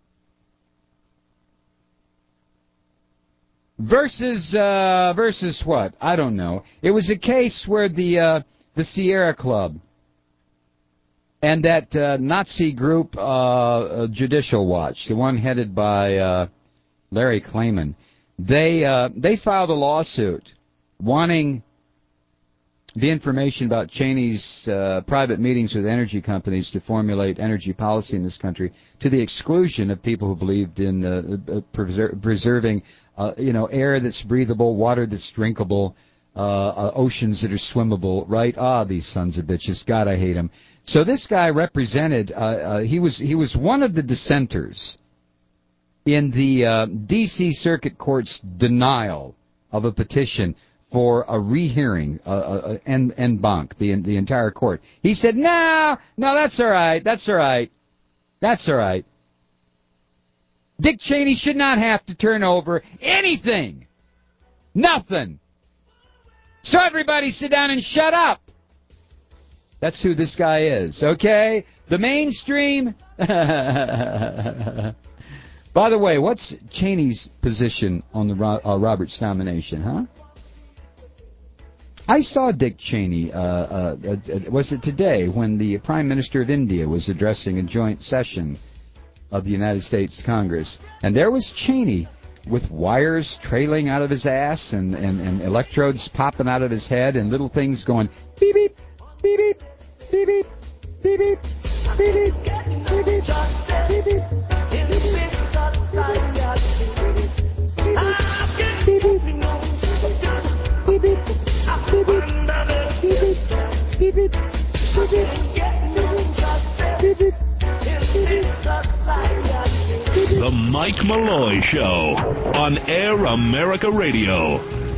versus what? I don't know. It was a case where the Sierra Club and that Nazi group, Judicial Watch, the one headed by Larry Klayman, they filed a lawsuit wanting the information about Cheney's private meetings with energy companies to formulate energy policy in this country, to the exclusion of people who believed in preserving air that's breathable, water that's drinkable, oceans that are swimmable, right? These sons of bitches. God, I hate them. So this guy represented, he was one of the dissenters in the D.C. Circuit Court's denial of a petition for a rehearing, en banc, the entire court. He said, no, that's all right. Dick Cheney should not have to turn over anything. Nothing. So everybody sit down and shut up. That's who this guy is, okay? The mainstream. By the way, what's Cheney's position on the Roberts nomination, huh? I saw Dick Cheney, was it today, when the Prime Minister of India was addressing a joint session of the United States Congress, and there was Cheney with wires trailing out of his ass and electrodes popping out of his head and little things going beep, beep, beep, beep, beep, beep, beep, beep, beep, beep, beep, beep, beep, beep. The Mike Malloy Show on Air America Radio.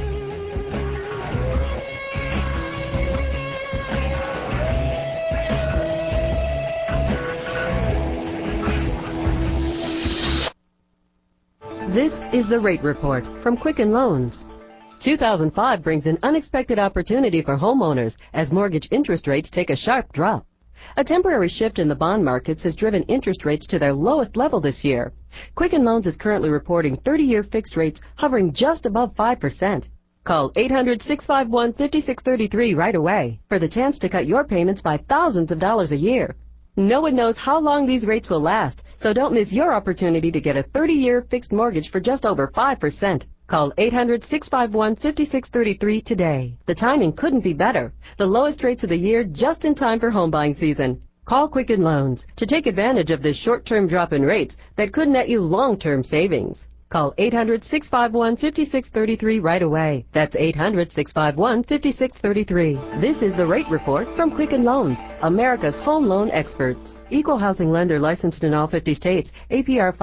This is the Rate Report from Quicken Loans. 2005 brings an unexpected opportunity for homeowners as mortgage interest rates take a sharp drop. A temporary shift in the bond markets has driven interest rates to their lowest level this year. Quicken Loans is currently reporting 30-year fixed rates hovering just above 5%. Call 800-651-5633 right away for the chance to cut your payments by thousands of dollars a year. No one knows how long these rates will last, so don't miss your opportunity to get a 30-year fixed mortgage for just over 5%. Call 800-651-5633 today. The timing couldn't be better. The lowest rates of the year just in time for home buying season. Call Quicken Loans to take advantage of this short-term drop in rates that could net you long-term savings. Call 800-651-5633 right away. That's 800-651-5633. This is the Rate Report from Quicken Loans, America's home loan experts. Equal housing lender licensed in all 50 states. APR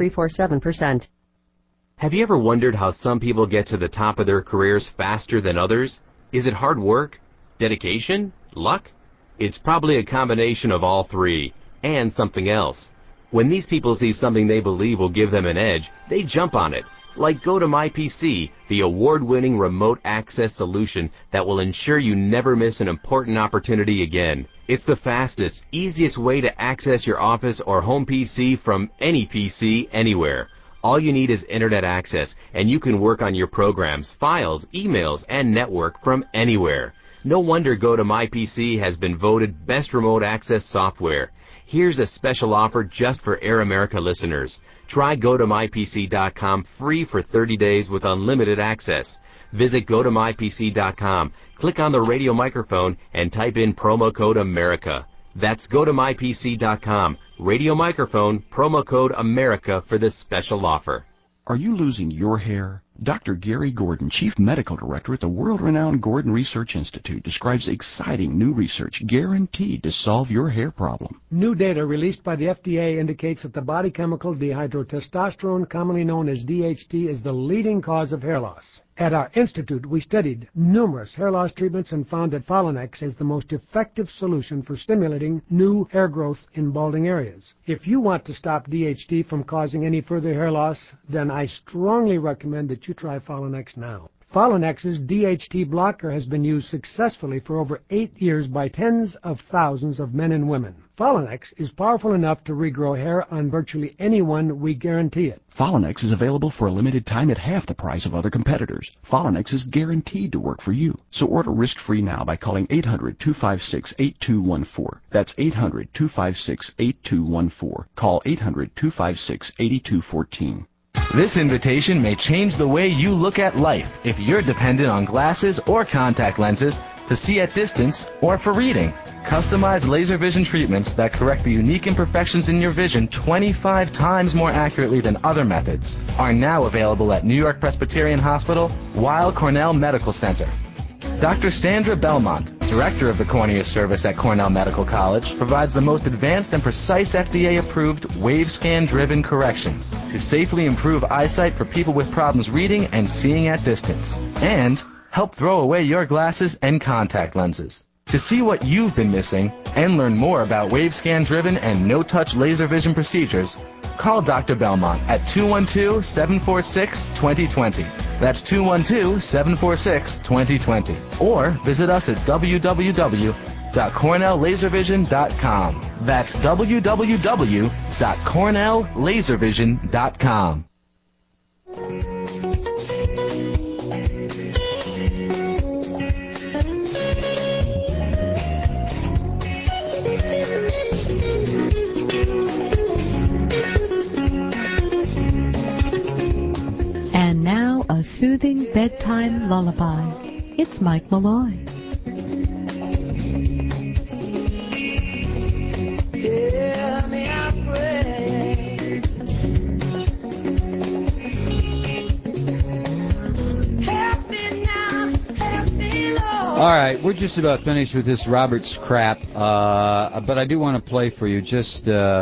5.347%. Have you ever wondered how some people get to the top of their careers faster than others? Is it hard work? Dedication? Luck? It's probably a combination of all three, and something else. When these people see something they believe will give them an edge, they jump on it. Like GoToMyPC, the award-winning remote access solution that will ensure you never miss an important opportunity again. It's the fastest, easiest way to access your office or home PC from any PC anywhere. All you need is internet access, and you can work on your programs, files, emails, and network from anywhere. No wonder GoToMyPC has been voted Best Remote Access Software. Here's a special offer just for Air America listeners. Try GoToMyPC.com free for 30 days with unlimited access. Visit GoToMyPC.com, click on the radio microphone, and type in promo code America. That's GoToMyPC.com, radio microphone, promo code America for this special offer. Are you losing your hair? Dr. Gary Gordon, Chief Medical Director at the world-renowned Gordon Research Institute, describes exciting new research guaranteed to solve your hair problem. New data released by the FDA indicates that the body chemical dihydrotestosterone, commonly known as DHT, is the leading cause of hair loss. At our institute, we studied numerous hair loss treatments and found that Folinex is the most effective solution for stimulating new hair growth in balding areas. If you want to stop DHT from causing any further hair loss, then I strongly recommend that you try Folinex now. Folinex's DHT blocker has been used successfully for over 8 years by tens of thousands of men and women. Folinex is powerful enough to regrow hair on virtually anyone, we guarantee it. Folinex is available for a limited time at half the price of other competitors. Folinex is guaranteed to work for you. So order risk-free now by calling 800-256-8214. That's 800-256-8214. Call 800-256-8214. This invitation may change the way you look at life if you're dependent on glasses or contact lenses to see at distance or for reading. Customized laser vision treatments that correct the unique imperfections in your vision 25 times more accurately than other methods are now available at New York Presbyterian Hospital, Weill Cornell Medical Center. Dr. Sandra Belmont, Director of the Cornea Service at Cornell Medical College, provides the most advanced and precise FDA-approved wave-scan-driven corrections to safely improve eyesight for people with problems reading and seeing at distance, and help throw away your glasses and contact lenses. To see what you've been missing and learn more about wave-scan-driven and no-touch laser vision procedures, call Dr. Belmont at 212-746-2020. That's 212-746-2020. Or visit us at www.cornelllaservision.com. That's www.cornelllaservision.com. Bedtime Lullabies. It's Mike Malloy. Hear me, I pray. Help me now, help me, Lord. All right, we're just about finished with this Roberts crap, but I do want to play for you just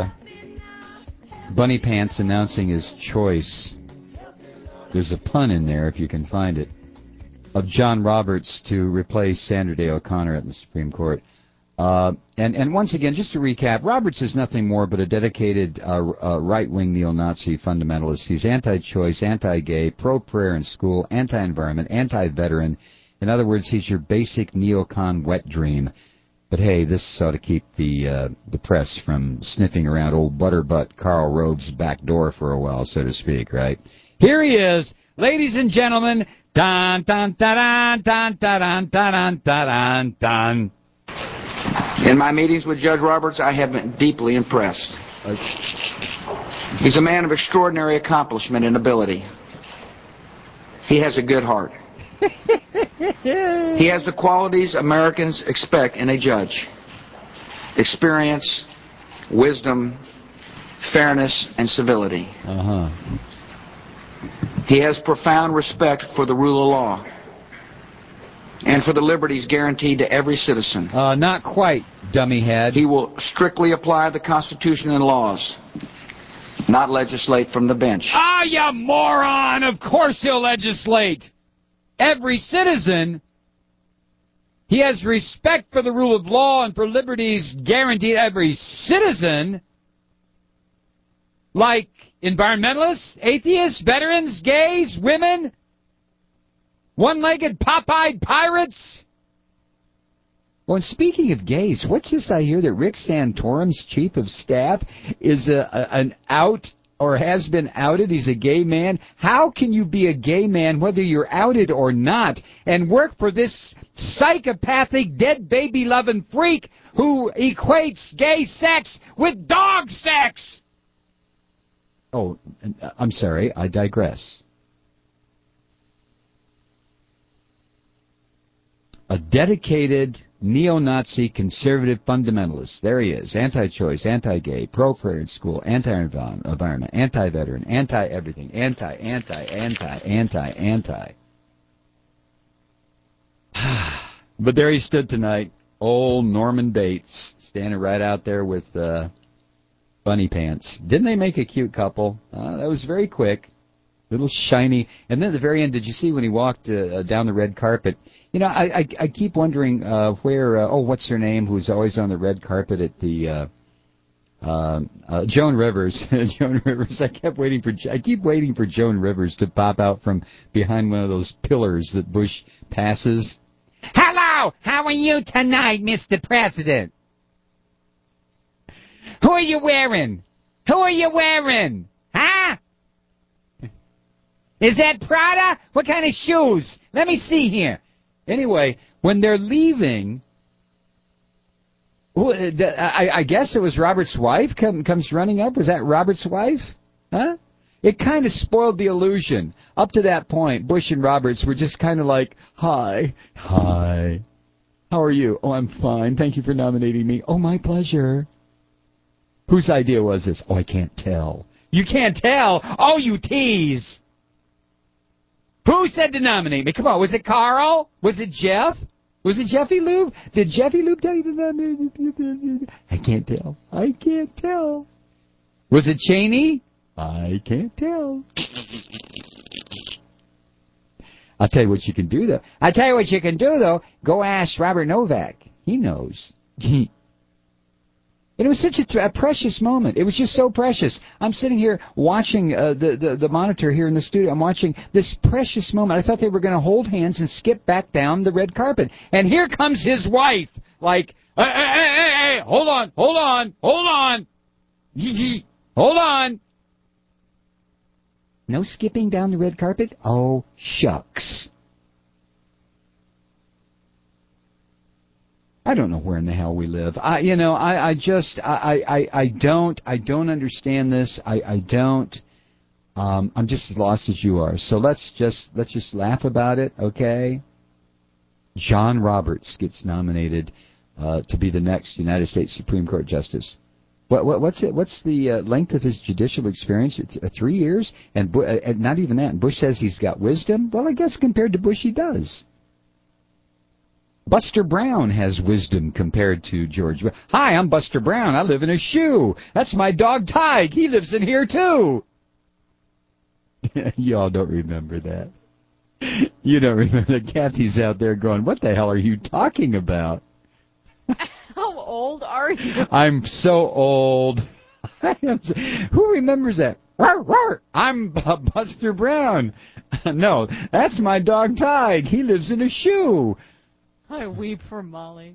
Bunny Pants announcing his choice. There's a pun in there, if you can find it, of John Roberts to replace Sandra Day O'Connor at the Supreme Court. And once again, just to recap, Roberts is nothing more but a dedicated right-wing neo-Nazi fundamentalist. He's anti-choice, anti-gay, pro-prayer in school, anti-environment, anti-veteran. In other words, he's your basic neocon wet dream. But hey, this ought to keep the press from sniffing around old butterbutt Karl Rove's back door for a while, so to speak, right? Here he is, ladies and gentlemen. Dun dun dun dun dun dun dun dun dun. In my meetings with Judge Roberts, I have been deeply impressed. He's a man of extraordinary accomplishment and ability. He has a good heart. He has the qualities Americans expect in a judge: experience, wisdom, fairness, and civility. He has profound respect for the rule of law and for the liberties guaranteed to every citizen. Not quite, dummy head. He will strictly apply the Constitution and laws, not legislate from the bench. Ah, you moron! Of course he'll legislate. Every citizen. He has respect for the rule of law and for liberties guaranteed every citizen. Like environmentalists, atheists, veterans, gays, women, one-legged pop-eyed pirates. Well, and speaking of gays, what's this I hear that Rick Santorum's chief of staff is an out or has been outed? He's a gay man. How can you be a gay man whether you're outed or not and work for this psychopathic, dead baby-loving freak who equates gay sex with dog sex? Oh, I'm sorry, I digress. A dedicated neo-Nazi conservative fundamentalist. There he is. Anti-choice, anti-gay, pro-prayer in school, anti-environment, anti-veteran, anti-everything, anti. But there he stood tonight, old Norman Bates, standing right out there with Bunny Pants. Didn't they make a cute couple? That was very quick. Little shiny. And then at the very end, did you see when he walked down the red carpet? You know, I keep wondering where, what's her name, who's always on the red carpet at the, Joan Rivers. Joan Rivers. I keep waiting for Joan Rivers to pop out from behind one of those pillars that Bush passes. Hello! How are you tonight, Mr. President? Who are you wearing? Who are you wearing? Huh? Is that Prada? What kind of shoes? Let me see here. Anyway, when they're leaving, I guess it was Robert's wife comes running up. Was that Robert's wife? Huh? It kind of spoiled the illusion. Up to that point, Bush and Roberts were just kind of like, hi. How are you? Oh, I'm fine. Thank you for nominating me. Oh, my pleasure. Whose idea was this? Oh, I can't tell. You can't tell? Oh, you tease. Who said to nominate me? Come on, was it Carl? Was it Jeff? Was it Jeffy Lube? Did Jeffy Lube tell you to nominate me? I can't tell. I can't tell. Was it Cheney? I can't tell. I'll tell you what you can do, though. Go ask Robert Novak. He knows. It was such a precious moment. It was just so precious. I'm sitting here watching the monitor here in the studio. I'm watching this precious moment. I thought they were going to hold hands and skip back down the red carpet. And here comes his wife. Like, hey, hold on. Hold on. No skipping down the red carpet? Oh, shucks. I don't know where in the hell we live. I don't understand this. I don't. I'm just as lost as you are. So let's just laugh about it, okay? John Roberts gets nominated to be the next United States Supreme Court Justice. What's the length of his judicial experience? It's 3 years, and not even that. And Bush says he's got wisdom. Well, I guess compared to Bush, he does. Buster Brown has wisdom compared to George. Hi, I'm Buster Brown. I live in a shoe. That's my dog Tige. He lives in here too. Y'all don't remember that. You don't remember that. Kathy's out there going, what the hell are you talking about? How old are you? I'm so old. Who remembers that? I'm Buster Brown. No, that's my dog Tige. He lives in a shoe. I weep for Molly.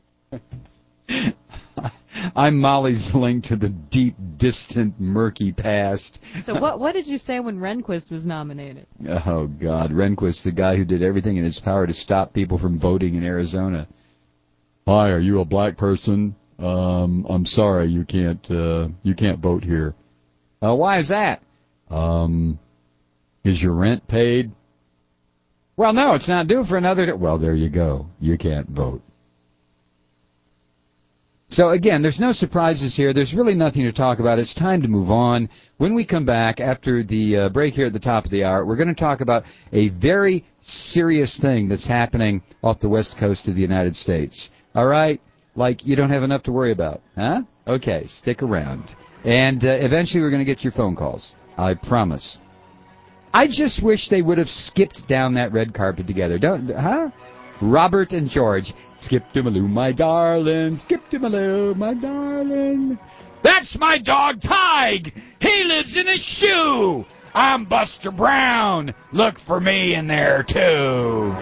I'm Molly's link to the deep, distant, murky past. So what did you say when Rehnquist was nominated? Oh, God. Rehnquist, the guy who did everything in his power to stop people from voting in Arizona. Hi, are you a black person? I'm sorry, you can't vote here. Why is that? Is your rent paid? Well, no, it's not due for another... Well, there you go. You can't vote. So, again, there's no surprises here. There's really nothing to talk about. It's time to move on. When we come back after the break here at the top of the hour, we're going to talk about a very serious thing that's happening off the west coast of the United States. All right? Like you don't have enough to worry about. Huh? Okay, stick around. And eventually we're going to get your phone calls. I promise. I just wish they would have skipped down that red carpet together. Robert and George. Skip-to-maloo, my darling. Skip-to-maloo, my darling. That's my dog, Tige. He lives in a shoe. I'm Buster Brown. Look for me in there, too.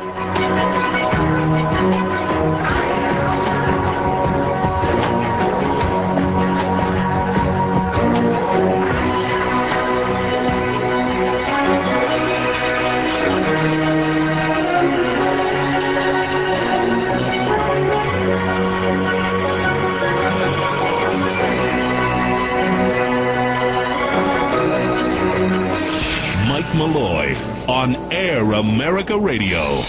Malloy on Air America Radio.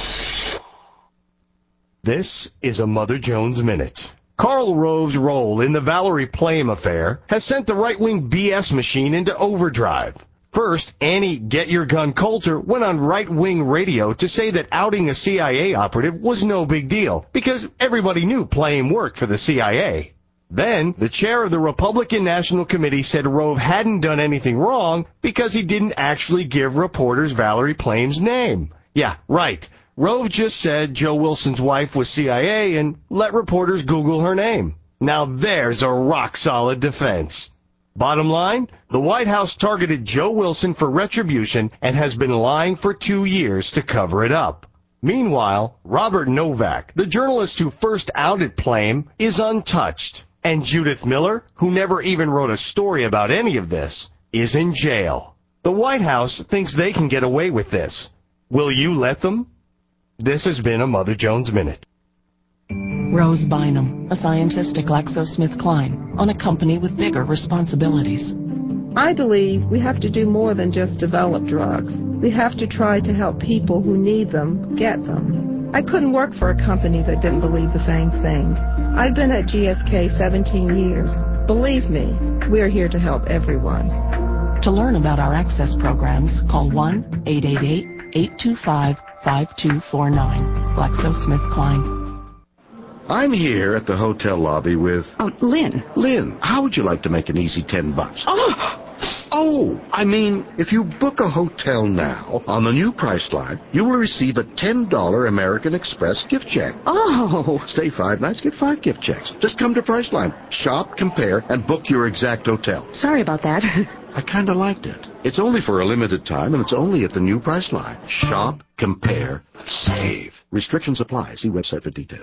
This is a Mother Jones Minute. Karl Rove's role in the Valerie Plame affair has sent the right-wing BS machine into overdrive. First, Annie Get-Your-Gun Coulter went on right-wing radio to say that outing a CIA operative was no big deal because everybody knew Plame worked for the CIA. Then, the chair of the Republican National Committee said Rove hadn't done anything wrong because he didn't actually give reporters Valerie Plame's name. Yeah, right. Rove just said Joe Wilson's wife was CIA and let reporters Google her name. Now there's a rock-solid defense. Bottom line, the White House targeted Joe Wilson for retribution and has been lying for 2 years to cover it up. Meanwhile, Robert Novak, the journalist who first outed Plame, is untouched. And Judith Miller, who never even wrote a story about any of this, is in jail. The White House thinks they can get away with this. Will you let them? This has been a Mother Jones Minute. Rose Bynum, a scientist at GlaxoSmithKline, on a company with bigger responsibilities. I believe we have to do more than just develop drugs. We have to try to help people who need them get them. I couldn't work for a company that didn't believe the same thing. I've been at GSK 17 years. Believe me, we're here to help everyone. To learn about our access programs, call 1-888-825-5249. GlaxoSmithKline. I'm here at the hotel lobby with... Lynn. Lynn, how would you like to make an easy $10? Oh, I mean, if you book a hotel now on the new Priceline, you will receive a $10 American Express gift check. Oh. Stay 5 nights, get 5 gift checks. Just come to Priceline, shop, compare, and book your exact hotel. Sorry about that. I kind of liked it. It's only for a limited time, and it's only at the new Priceline. Shop, compare, save. Restrictions apply. See website for details.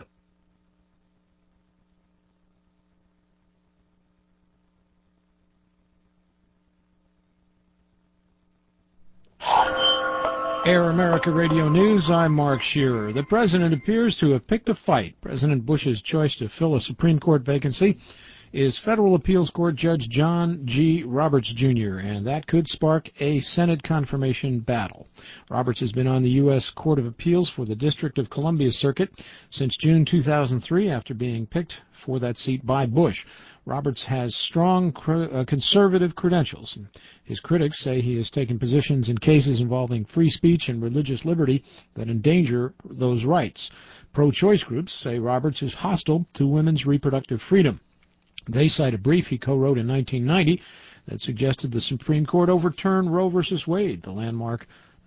Air America Radio News, I'm Mark Shearer. The president appears to have picked a fight. President Bush's choice to fill a Supreme Court vacancy is Federal Appeals Court Judge John G. Roberts, Jr., and that could spark a Senate confirmation battle. Roberts has been on the U.S. Court of Appeals for the District of Columbia Circuit since June 2003 after being picked for that seat by Bush. Roberts has strong conservative credentials. His critics say he has taken positions in cases involving free speech and religious liberty that endanger those rights. Pro-choice groups say Roberts is hostile to women's reproductive freedom. They cite a brief he co-wrote in 1990 that suggested the Supreme Court overturn Roe v. Wade, the landmark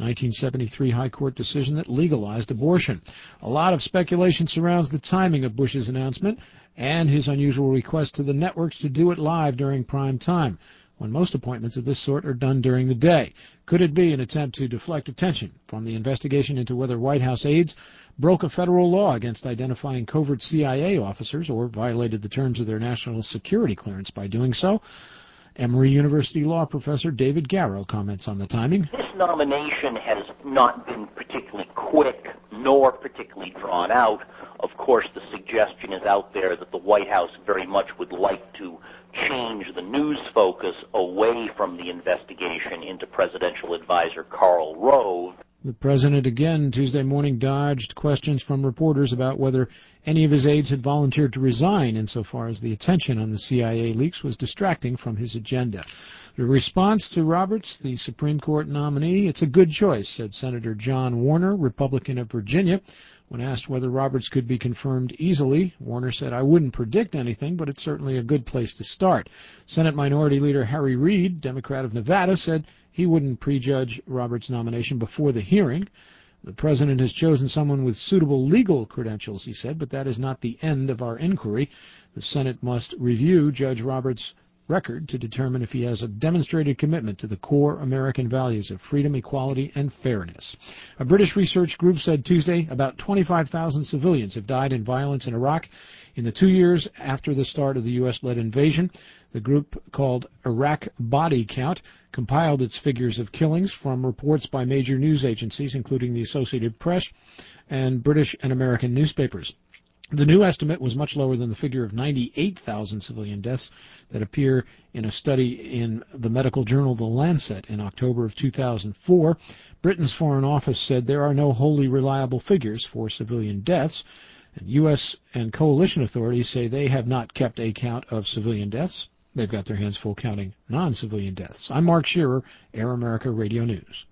1973 High Court decision that legalized abortion. A lot of speculation surrounds the timing of Bush's announcement and his unusual request to the networks to do it live during prime time, when most appointments of this sort are done during the day. Could it be an attempt to deflect attention from the investigation into whether White House aides broke a federal law against identifying covert CIA officers or violated the terms of their national security clearance by doing so? Emory University law professor David Garrow comments on the timing. This nomination has not been particularly quick nor particularly drawn out. Of course, the suggestion is out there that the White House very much would like to change the news focus away from the investigation into presidential advisor Karl Rove. The president again Tuesday morning dodged questions from reporters about whether any of his aides had volunteered to resign insofar as the attention on the CIA leaks was distracting from his agenda. The response to Roberts, the Supreme Court nominee, it's a good choice, said Senator John Warner, Republican of Virginia. When asked whether Roberts could be confirmed easily, Warner said, "I wouldn't predict anything, but it's certainly a good place to start." Senate Minority Leader Harry Reid, Democrat of Nevada, said he wouldn't prejudge Roberts' nomination before the hearing. The president has chosen someone with suitable legal credentials, he said, but that is not the end of our inquiry. The Senate must review Judge Roberts' record to determine if he has a demonstrated commitment to the core American values of freedom, equality, and fairness. A British research group said Tuesday about 25,000 civilians have died in violence in Iraq in the 2 years after the start of the U.S.-led invasion. The group, called Iraq Body Count, compiled its figures of killings from reports by major news agencies, including the Associated Press and British and American newspapers. The new estimate was much lower than the figure of 98,000 civilian deaths that appear in a study in the medical journal The Lancet in October of 2004. Britain's Foreign Office said there are no wholly reliable figures for civilian deaths. And U.S. and coalition authorities say they have not kept a count of civilian deaths. They've got their hands full counting non-civilian deaths. I'm Mark Shearer, Air America Radio News.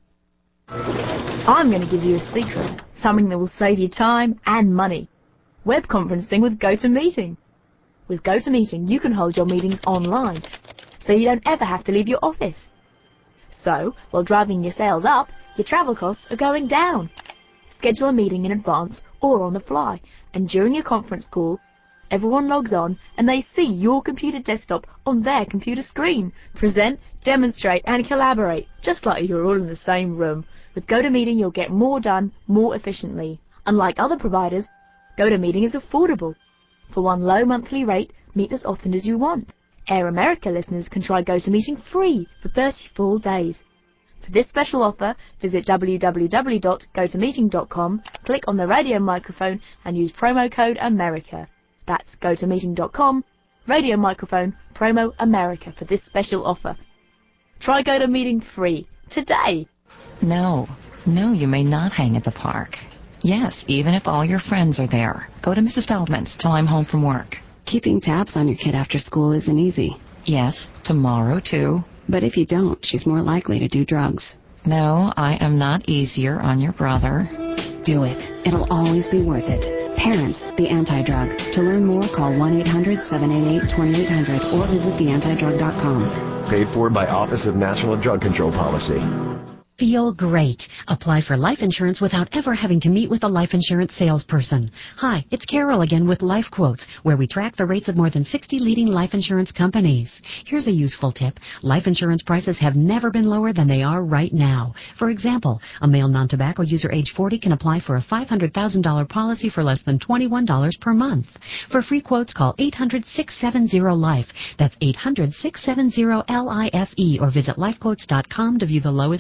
I'm going to give you a secret, something that will save you time and money. Web conferencing with GoToMeeting. With GoToMeeting, you can hold your meetings online, so you don't ever have to leave your office. So, while driving your sales up, your travel costs are going down. Schedule a meeting in advance or on the fly, and during your conference call, everyone logs on and they see your computer desktop on their computer screen. Present, demonstrate, and collaborate, just like you're all in the same room. With GoToMeeting, you'll get more done more efficiently. Unlike other providers, GoToMeeting is affordable. For one low monthly rate, meet as often as you want. Air America listeners can try GoToMeeting free for 34 days. For this special offer, visit www.gotomeeting.com, click on the radio microphone, and use promo code AMERICA. That's gotomeeting.com, radio microphone, promo AMERICA for this special offer. Try GoToMeeting free today. No, you may not hang at the park. Yes, even if all your friends are there. Go to Mrs. Feldman's till I'm home from work. Keeping tabs on your kid after school isn't easy. Yes, tomorrow too. But if you don't, she's more likely to do drugs. No, I am not easier on your brother. Do it. It'll always be worth it. Parents, the Anti-Drug. To learn more, call 1-800-788-2800 or visit theantidrug.com. Paid for by Office of National Drug Control Policy. Feel great. Apply for life insurance without ever having to meet with a life insurance salesperson. Hi, it's Carol again with Life Quotes, where we track the rates of more than 60 leading life insurance companies. Here's a useful tip. Life insurance prices have never been lower than they are right now. For example, a male non-tobacco user age 40 can apply for a $500,000 policy for less than $21 per month. For free quotes, call 800-670-LIFE. That's 800-670-LIFE or visit lifequotes.com to view the lowest rates.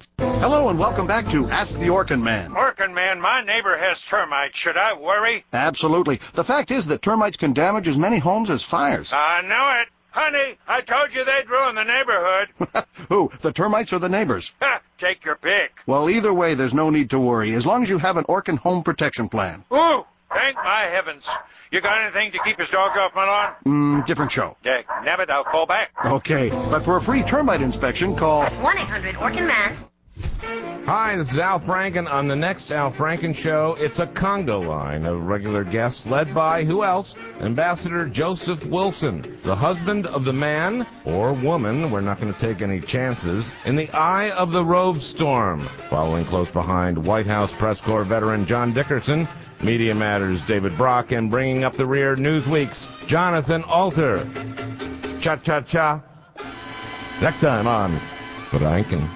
Hello and welcome back to Ask the Orkin Man. Orkin Man, my neighbor has termites. Should I worry? Absolutely. The fact is that termites can damage as many homes as fires. I know it. Honey, I told you they'd ruin the neighborhood. Who, the termites or the neighbors? Ha! Take your pick. Well, either way, there's no need to worry, as long as you have an Orkin home protection plan. Ooh, thank my heavens. You got anything to keep his dogs off my lawn? Different show. Nabbit, I'll call back. Okay, but for a free termite inspection, call 1-800-ORKIN-MAN. Hi, this is Al Franken. On the next Al Franken Show, it's a conga line of regular guests led by, who else? Ambassador Joseph Wilson, the husband of the man, or woman, we're not going to take any chances, in the eye of the Rove storm. Following close behind, White House press corps veteran John Dickerson, Media Matters' David Brock, and bringing up the rear, Newsweek's Jonathan Alter. Cha-cha-cha. Next time on Franken.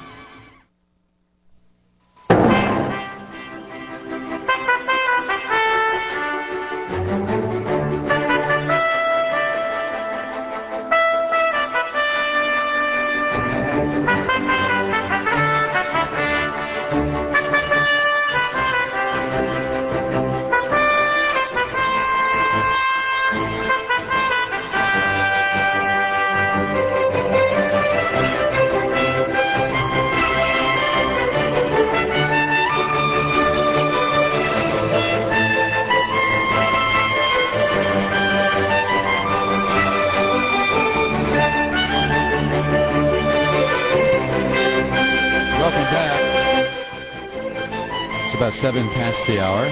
About 7 past the hour.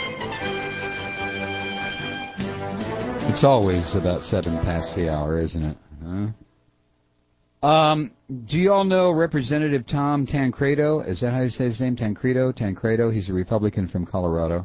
It's always about 7 past the hour, isn't it? Huh? Do you all know Representative Tom Tancredo? Is that how you say his name? Tancredo. He's a Republican from Colorado.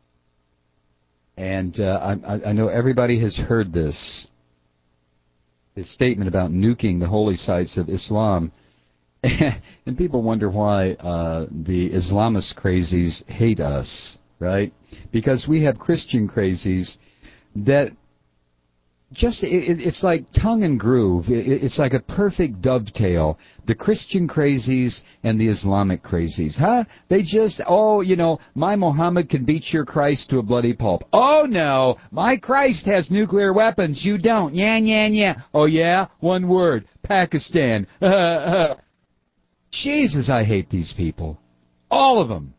And I know everybody has heard this. His statement about nuking the holy sites of Islam. And people wonder why the Islamist crazies hate us, right? Because we have Christian crazies that just, it's like tongue and groove. It's like a perfect dovetail. The Christian crazies and the Islamic crazies, huh? They just, my Muhammad can beat your Christ to a bloody pulp. Oh, no, my Christ has nuclear weapons. You don't. Yeah. Oh, yeah? One word. Pakistan. Jesus, I hate these people. All of them.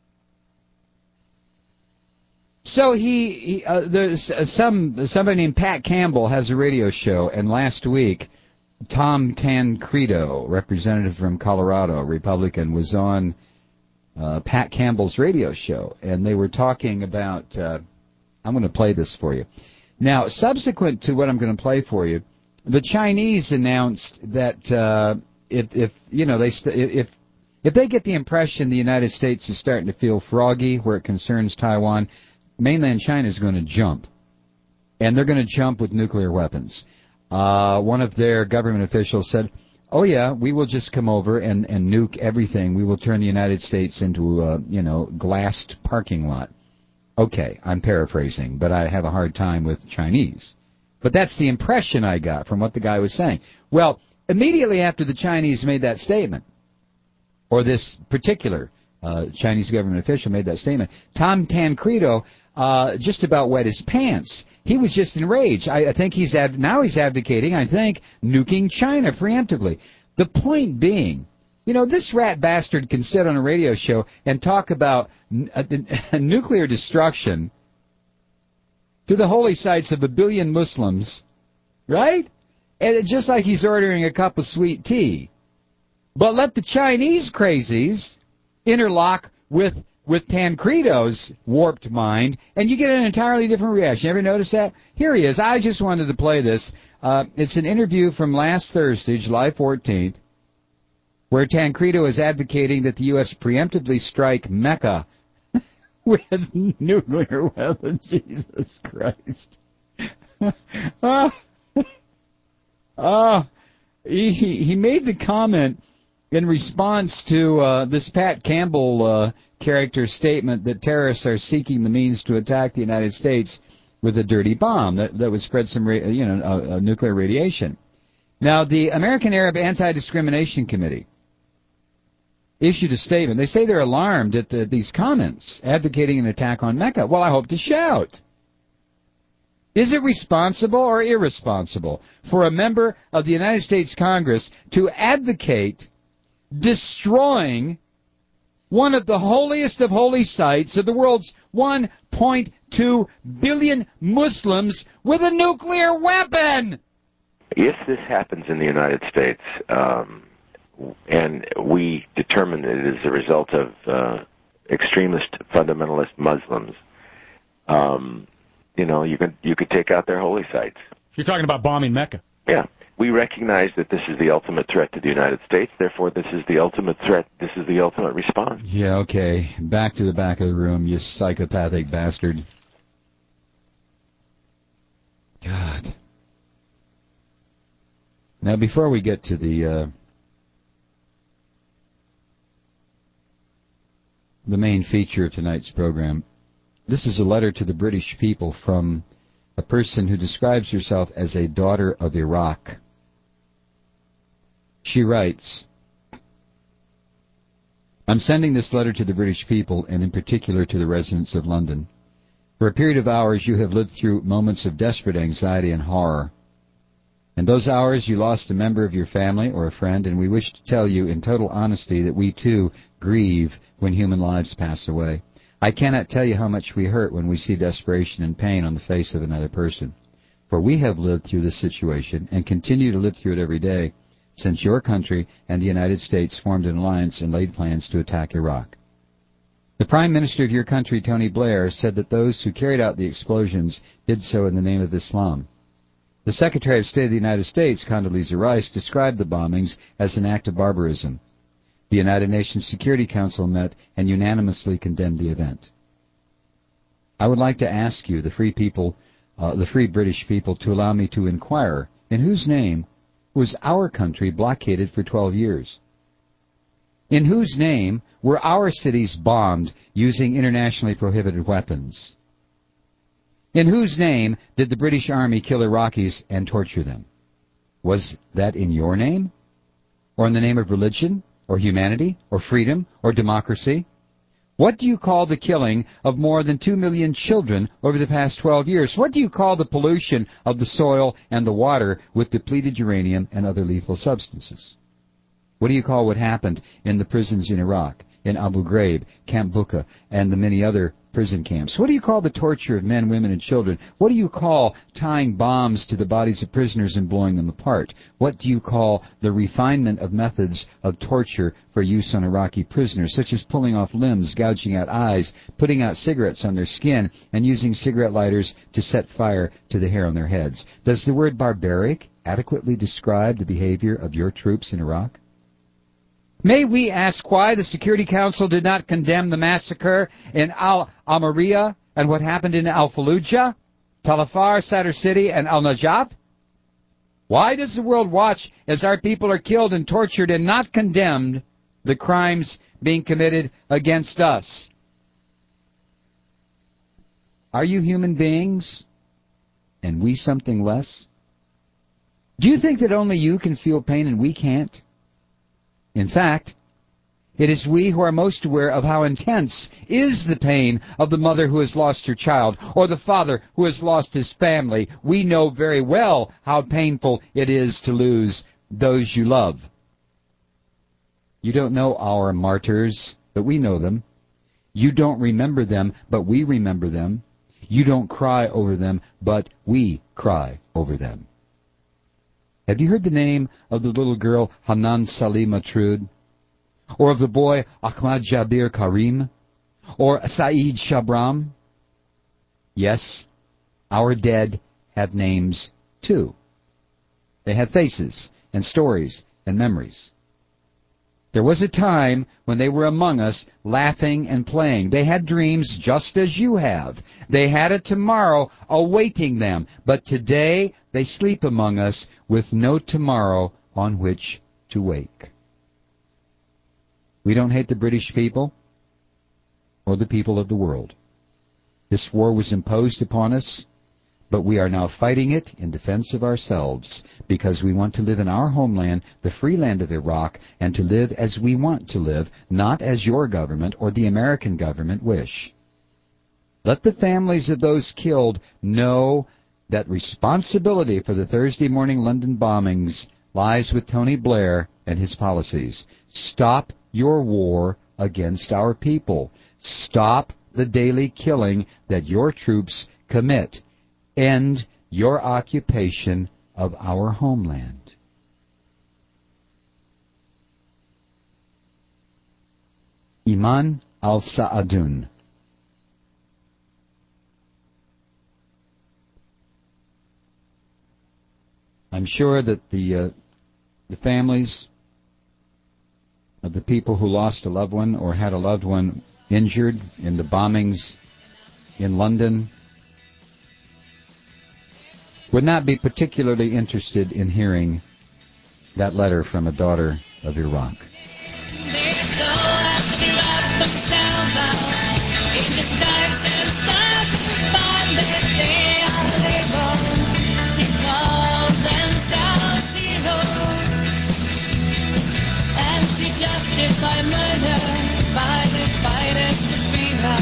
So somebody named Pat Campbell has a radio show, and last week, Tom Tancredo, representative from Colorado, Republican, was on Pat Campbell's radio show, and they were talking about, I'm going to play this for you. Now, subsequent to what I'm going to play for you, the Chinese announced that if they get the impression the United States is starting to feel froggy where it concerns Taiwan, mainland China is going to jump. And they're going to jump with nuclear weapons. One of their government officials said, oh, yeah, we will just come over and nuke everything. We will turn the United States into a, glassed parking lot. Okay, I'm paraphrasing, but I have a hard time with Chinese. But that's the impression I got from what the guy was saying. Well, immediately after the Chinese made that statement, or this particular Chinese government official made that statement, Tom Tancredo just about wet his pants. He was just enraged. I think now he's advocating, nuking China preemptively. The point being, this rat bastard can sit on a radio show and talk about nuclear destruction to the holy sites of 1 billion Muslims, right? And just like he's ordering a cup of sweet tea. But let the Chinese crazies interlock with Tancredo's warped mind, and you get an entirely different reaction. You ever notice that? Here he is. I just wanted to play this. It's an interview from last Thursday, July 14th, where Tancredo is advocating that the U.S. preemptively strike Mecca with nuclear weapons. Jesus Christ. He made the comment in response to this Pat Campbell character's statement that terrorists are seeking the means to attack the United States with a dirty bomb that would spread some nuclear radiation. Now, the American Arab Anti-Discrimination Committee issued a statement. They say they're alarmed at these comments advocating an attack on Mecca. Well, I hope to shout. Is it responsible or irresponsible for a member of the United States Congress to advocate destroying one of the holiest of holy sites of the world's 1.2 billion Muslims with a nuclear weapon? If this happens in the United States, and we determine that it is a result of extremist fundamentalist Muslims, you could take out their holy sites. You're talking about bombing Mecca. Yeah. We recognize that this is the ultimate threat to the United States. Therefore, this is the ultimate threat. This is the ultimate response. Yeah, okay. Back to the back of the room, you psychopathic bastard. God. Now, before we get to the main feature of tonight's program, this is a letter to the British people from a person who describes herself as a daughter of Iraq. She writes, I'm sending this letter to the British people, and in particular to the residents of London. For a period of hours you have lived through moments of desperate anxiety and horror. In those hours you lost a member of your family or a friend, and we wish to tell you in total honesty that we too grieve when human lives pass away. I cannot tell you how much we hurt when we see desperation and pain on the face of another person. For we have lived through this situation and continue to live through it every day since your country and the United States formed an alliance and laid plans to attack Iraq. The Prime Minister of your country, Tony Blair, said that those who carried out the explosions did so in the name of Islam. The Secretary of State of the United States, Condoleezza Rice, described the bombings as an act of barbarism. The United Nations Security Council met and unanimously condemned the event. I would like to ask you, the free British people, to allow me to inquire, in whose name was our country blockaded for 12 years? In whose name were our cities bombed using internationally prohibited weapons? In whose name did the British Army kill Iraqis and torture them? Was that in your name? Or in the name of religion? Or humanity? Or freedom? Or democracy? What do you call the killing of more than 2 million children over the past 12 years? What do you call the pollution of the soil and the water with depleted uranium and other lethal substances? What do you call what happened in the prisons in Iraq, in Abu Ghraib, Camp Bucca, and the many other prison camps? What do you call the torture of men, women, and children? What do you call tying bombs to the bodies of prisoners and blowing them apart? What do you call the refinement of methods of torture for use on Iraqi prisoners, such as pulling off limbs, gouging out eyes, putting out cigarettes on their skin, and using cigarette lighters to set fire to the hair on their heads? Does the word barbaric adequately describe the behavior of your troops in Iraq? May we ask why the Security Council did not condemn the massacre in Al-Amariya and what happened in Al-Fallujah, Tal Afar, Sadr City, and Al-Najaf? Why does the world watch as our people are killed and tortured and not condemned the crimes being committed against us? Are you human beings and we something less? Do you think that only you can feel pain and we can't? In fact, it is we who are most aware of how intense is the pain of the mother who has lost her child, or the father who has lost his family. We know very well how painful it is to lose those you love. You don't know our martyrs, but we know them. You don't remember them, but we remember them. You don't cry over them, but we cry over them. Have you heard the name of the little girl Hanan Salima Trude? Or of the boy Ahmad Jabir Karim? Or Saeed Shabram? Yes, our dead have names too. They have faces and stories and memories. There was a time when they were among us laughing and playing. They had dreams just as you have. They had a tomorrow awaiting them. But today they sleep among us with no tomorrow on which to wake. We don't hate the British people or the people of the world. This war was imposed upon us But we are now fighting it in defense of ourselves because we want to live in our homeland, the free land of Iraq, and to live as we want to live, not as your government or the American government wish. Let the families of those killed know that responsibility for the Thursday morning London bombings lies with Tony Blair and his policies. Stop your war against our people. Stop the daily killing that your troops commit. End your occupation of our homeland. Iman al-Sa'adun. I'm sure that the families of the people who lost a loved one or had a loved one injured in the bombings in London would not be particularly interested in hearing that letter from a daughter of Iraq. By murder, by the fighters between us.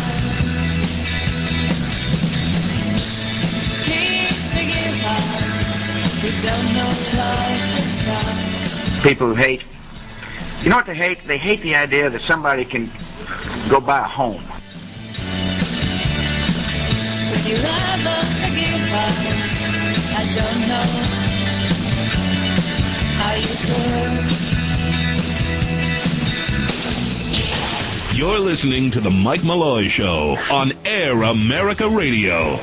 Please forgive us, we don't know life is done. People who hate, you know what they hate? They hate the idea that somebody can go buy a home. Will you ever forgive us? I don't know how you could. You're listening to The Mike Malloy Show on Air America Radio.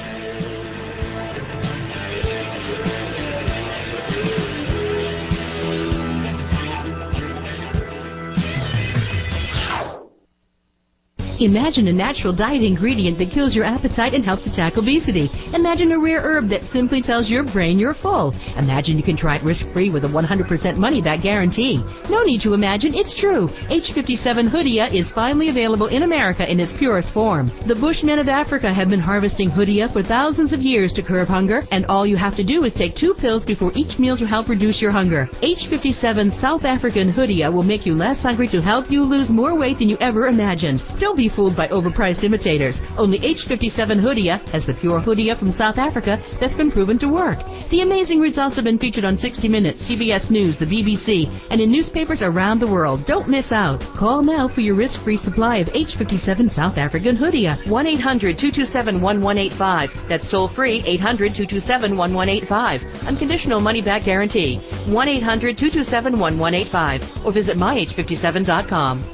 Imagine a natural diet ingredient that kills your appetite and helps attack obesity. Imagine a rare herb that simply tells your brain you're full. Imagine you can try it risk-free with a 100% money-back guarantee. No need to imagine, it's true. H57 Hoodia is finally available in America in its purest form. The Bushmen of Africa have been harvesting Hoodia for thousands of years to curb hunger, and all you have to do is take 2 pills before each meal to help reduce your hunger. H57 South African Hoodia will make you less hungry to help you lose more weight than you ever imagined. Don't be fooled by overpriced imitators. Only H57 Hoodia has the pure Hoodia from South Africa that's been proven to work. The amazing results have been featured on 60 Minutes, CBS News, the BBC, and in newspapers around the world. Don't miss out. Call now for your risk-free supply of H57 South African Hoodia. 1-800-227-1185. That's toll-free, 800-227-1185. Unconditional money-back guarantee. 1-800-227-1185. Or visit myh57.com.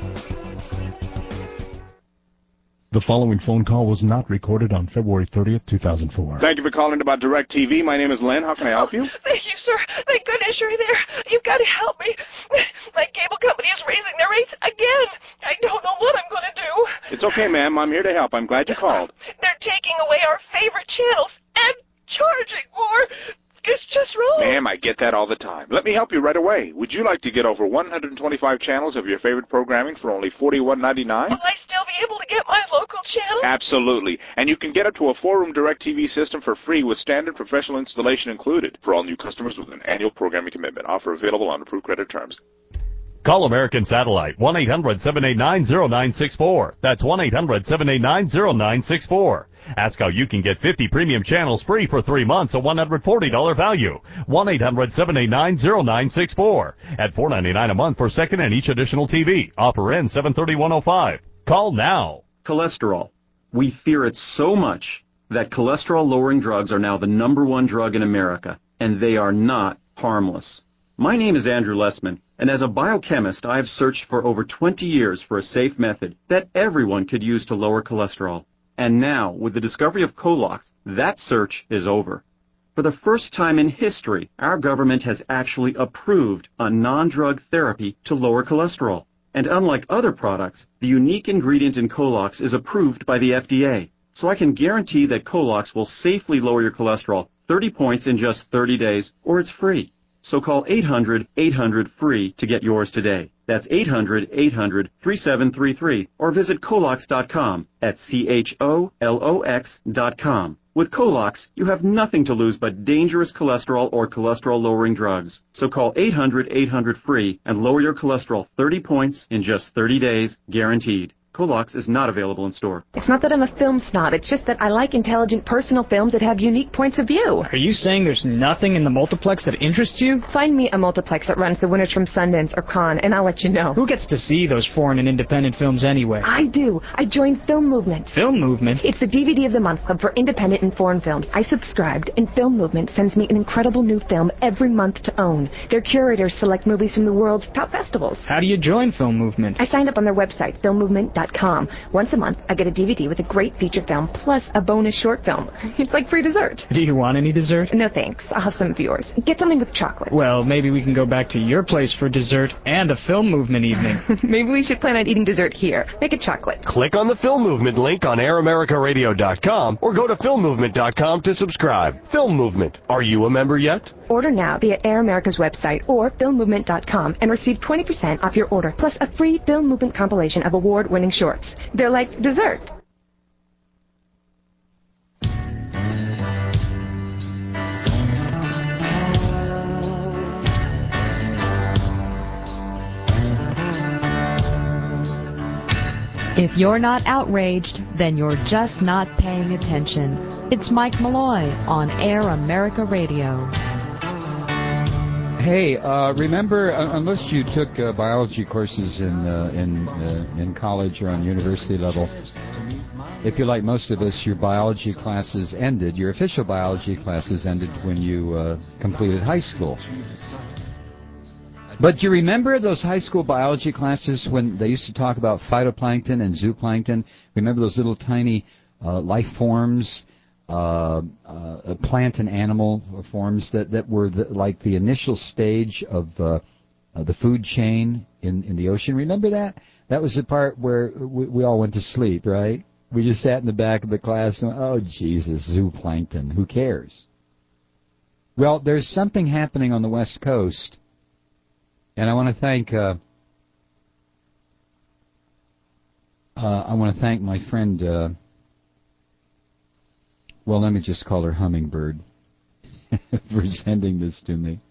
The following phone call was not recorded on February 30th, 2004. Thank you for calling about DirecTV. My name is Len. How can I help you? Thank you, sir. Thank goodness you're there. You've got to help me. My cable company is raising their rates again. I don't know what I'm going to do. It's okay, ma'am. I'm here to help. I'm glad you called. They're taking away our favorite channels and charging more. It's just wrong. Ma'am, I get that all the time. Let me help you right away. Would you like to get over 125 channels of your favorite programming for only $41.99? Will I still be able to get my local channel? Absolutely. And you can get up to a 4-room DirecTV system for free with standard professional installation included for all new customers with an annual programming commitment. Offer available on approved credit terms. Call American Satellite, 1-800-789-0964. That's 1-800-789-0964. Ask how you can get 50 premium channels free for 3 months, a $140 value. 1-800-789-0964. At $4.99 a month per second and each additional TV. Offer ends 7/30/105. Call now. Cholesterol. We fear it so much that cholesterol-lowering drugs are now the #1 drug in America, and they are not harmless. My name is Andrew Lessman, and as a biochemist, I have searched for over 20 years for a safe method that everyone could use to lower cholesterol. And now, with the discovery of Colox, that search is over. For the first time in history, our government has actually approved a non-drug therapy to lower cholesterol. And unlike other products, the unique ingredient in Colox is approved by the FDA. So I can guarantee that Colox will safely lower your cholesterol 30 points in just 30 days, or it's free. So call 800-800-FREE to get yours today. That's 800-800-3733. Or visit Colox.com at CHOLOX.com. With Colox, you have nothing to lose but dangerous cholesterol or cholesterol-lowering drugs. So call 800-800-FREE and lower your cholesterol 30 points in just 30 days, guaranteed. Colox is not available in store. It's not that I'm a film snob, it's just that I like intelligent personal films that have unique points of view. Are you saying there's nothing in the multiplex that interests you? Find me a multiplex that runs the winners from Sundance or Cannes, and I'll let you know. Who gets to see those foreign and independent films anyway? I do. I joined Film Movement. Film Movement? It's the DVD of the month club for independent and foreign films. I subscribed, and Film Movement sends me an incredible new film every month to own. Their curators select movies from the world's top festivals. How do you join Film Movement? I signed up on their website, filmmovement.com. Once a month, I get a DVD with a great feature film plus a bonus short film. It's like free dessert. Do you want any dessert? No thanks. I'll have some of yours. Get something with chocolate. Well, maybe we can go back to your place for dessert and a Film Movement evening. Maybe we should plan on eating dessert here. Make it chocolate. Click on the Film Movement link on AirAmericaRadio.com or go to FilmMovement.com to subscribe. Film Movement. Are you a member yet? Order now via Air America's website or FilmMovement.com and receive 20% off your order plus a free Film Movement compilation of award-winning shorts. They're like dessert. If you're not outraged, then you're just not paying attention. It's Mike Malloy on Air America Radio. Hey, remember, unless you took biology courses in college or on university level, if you're like most of us, your biology classes ended, your official biology classes ended when you completed high school. But you remember those high school biology classes when they used to talk about phytoplankton and zooplankton? Remember those little tiny life forms? Plant and animal forms that were like the initial stage of the food chain in the ocean. Remember that? That was the part where we all went to sleep, right? We just sat in the back of the class and, oh, Jesus, zooplankton, who cares? Well, there's something happening on the West Coast, and I want to thank my friend. Well, let me just call her Hummingbird for sending this to me.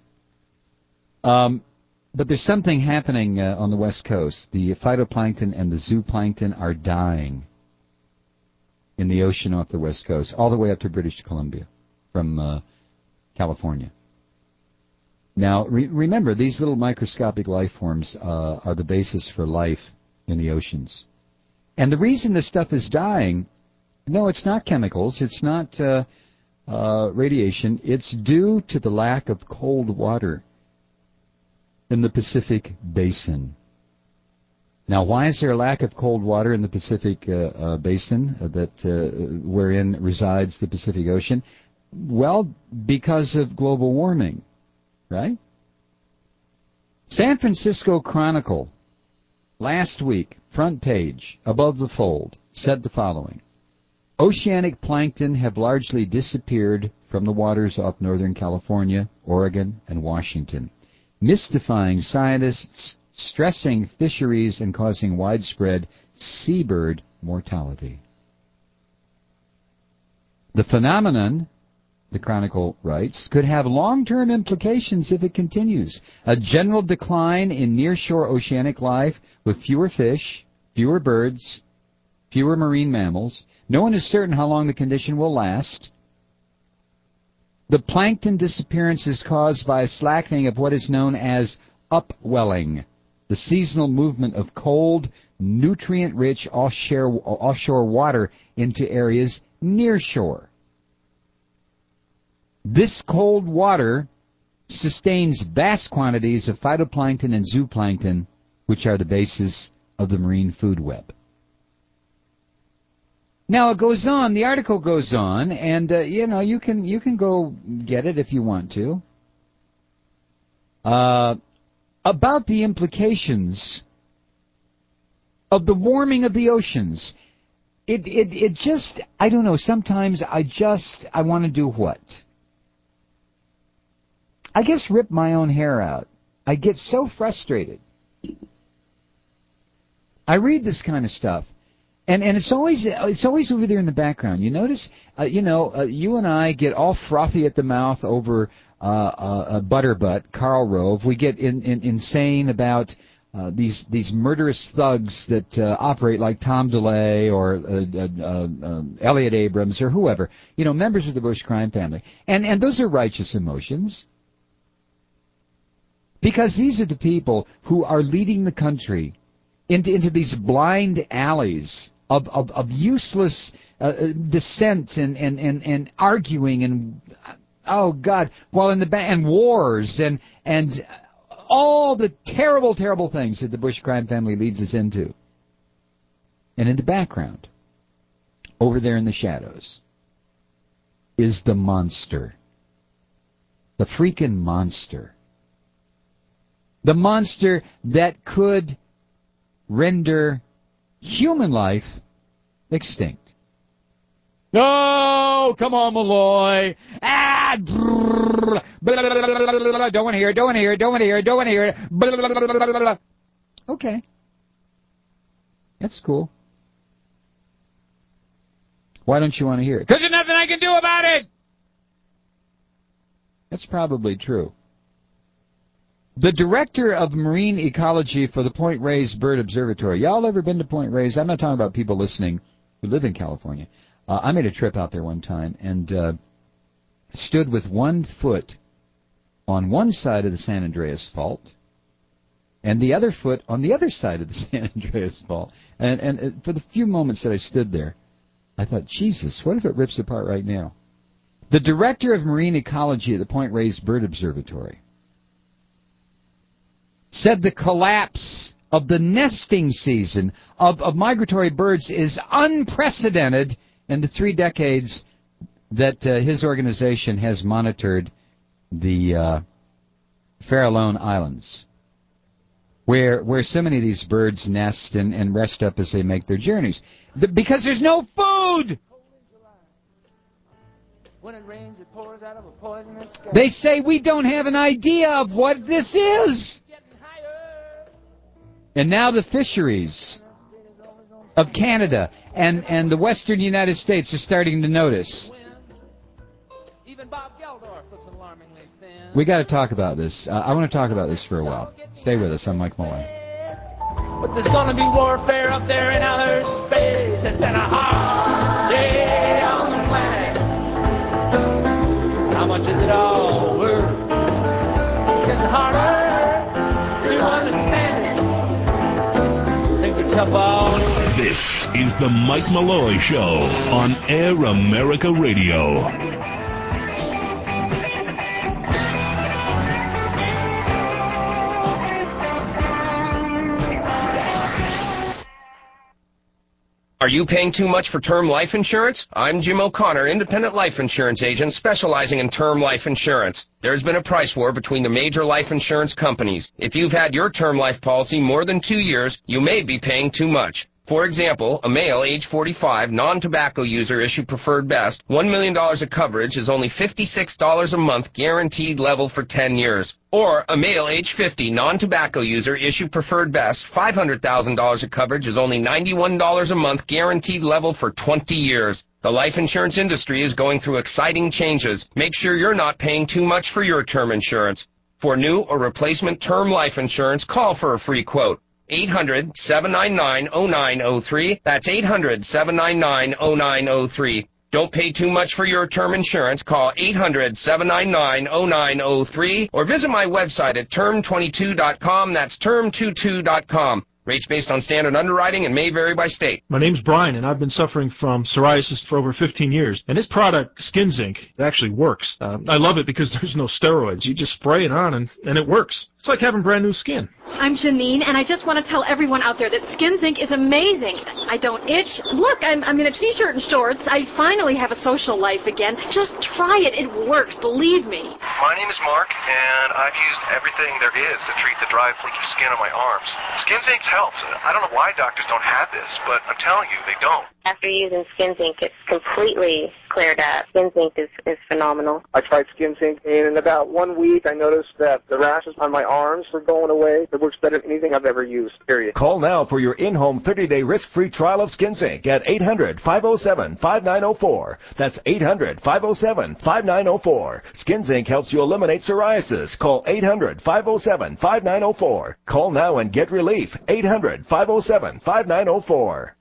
But there's something happening on the West Coast. The phytoplankton and the zooplankton are dying in the ocean off the West Coast, all the way up to British Columbia from California. Now, remember, these little microscopic life forms are the basis for life in the oceans. And the reason this stuff is dying, no, it's not chemicals, it's not radiation, it's due to the lack of cold water in the Pacific Basin. Now, why is there a lack of cold water in the Pacific Basin wherein resides the Pacific Ocean? Well, because of global warming, right? San Francisco Chronicle, last week, front page, above the fold, said the following. Oceanic plankton have largely disappeared from the waters off Northern California, Oregon, and Washington, mystifying scientists, stressing fisheries, and causing widespread seabird mortality. The phenomenon, the Chronicle writes, could have long-term implications if it continues. A general decline in nearshore oceanic life with fewer fish, fewer birds, fewer marine mammals. No one is certain how long the condition will last. The plankton disappearance is caused by a slackening of what is known as upwelling, the seasonal movement of cold, nutrient-rich offshore water into areas near shore. This cold water sustains vast quantities of phytoplankton and zooplankton, which are the basis of the marine food web. Now, it goes on, the article goes on, and, you can go get it if you want to. About the implications of the warming of the oceans. It just, I don't know, sometimes I want to do what? I guess rip my own hair out. I get so frustrated I read this kind of stuff, and it's always over there in the background. You notice, you and I get all frothy at the mouth over Butterbutt, Karl Rove. We get insane about these murderous thugs that operate like Tom DeLay or Elliot Abrams or whoever, members of the Bush crime family. And those are righteous emotions. Because these are the people who are leading the country into these blind alleys of useless dissent and arguing and, oh God, while in the and wars and all the terrible, terrible things that the Bush crime family leads us into. And in the background, over there in the shadows, is the monster. The freaking monster. The monster that could render human life extinct. No, come on, Malloy. Don't want to hear it, don't want to hear it, don't want to hear it, don't want to hear it. Okay. That's cool. Why don't you want to hear it? Because there's nothing I can do about it! That's probably true. The director of marine ecology for the Point Reyes Bird Observatory. Y'all ever been to Point Reyes? I'm not talking about people listening who live in California. I made a trip out there one time and stood with 1 foot on one side of the San Andreas Fault and the other foot on the other side of the San Andreas Fault. And for the few moments that I stood there, I thought, Jesus, what if it rips apart right now? The director of marine ecology at the Point Reyes Bird Observatory said the collapse of the nesting season of migratory birds is unprecedented in the 3 decades that his organization has monitored the Farallone Islands, where so many of these birds nest and rest up as they make their journeys. Because there's no food! When it rains, it pours out of a poisonous sky. They say we don't have an idea of what this is! And now the fisheries of Canada and the western United States are starting to notice. We got to talk about this. I want to talk about this for a while. Stay with us. I'm Mike Malloy. But there's gonna be warfare up there in outer space. It's been a hard day on the planet. How much is it all worth? It's getting harder to understand it. Things are tough all over. This is the Mike Malloy Show on Air America Radio. Are you paying too much for term life insurance? I'm Jim O'Connor, independent life insurance agent specializing in term life insurance. There's been a price war between the major life insurance companies. If you've had your term life policy more than 2 years, you may be paying too much. For example, a male age 45, non-tobacco user issue preferred best, $1 million of coverage is only $56 a month guaranteed level for 10 years. Or a male age 50, non-tobacco user issue preferred best, $500,000 of coverage is only $91 a month guaranteed level for 20 years. The life insurance industry is going through exciting changes. Make sure you're not paying too much for your term insurance. For new or replacement term life insurance, call for a free quote. 800-799-0903. That's 800-799-0903. Don't pay too much for your term insurance. Call 800-799-0903 or visit my website at term22.com. That's term22.com. Rates based on standard underwriting and may vary by state. My name's Brian, and I've been suffering from psoriasis for over 15 years. And this product, Skin Zinc, it actually works. I love it because there's no steroids. You just spray it on, and it works. It's like having brand new skin. I'm Janine, and I just want to tell everyone out there that Skin Zinc is amazing. I don't itch. Look, I'm in a t-shirt and shorts. I finally have a social life again. Just try it. It works. Believe me. My name is Mark, and I've used everything there is to treat the dry, flaky skin on my arms. Skin Zinc helps. I don't know why doctors don't have this, but I'm telling you, they don't. After using Skin Zinc, it's completely cleared up. Skin Zinc is phenomenal. I tried Skin Zinc, and in about 1 week, I noticed that the rashes on my arms were going away. It works better than anything I've ever used, period. Call now for your in-home 30-day risk-free trial of Skin Zinc at 800-507-5904. That's 800-507-5904. Skin Zinc helps you eliminate psoriasis. Call 800-507-5904. Call now and get relief. 800-507-5904.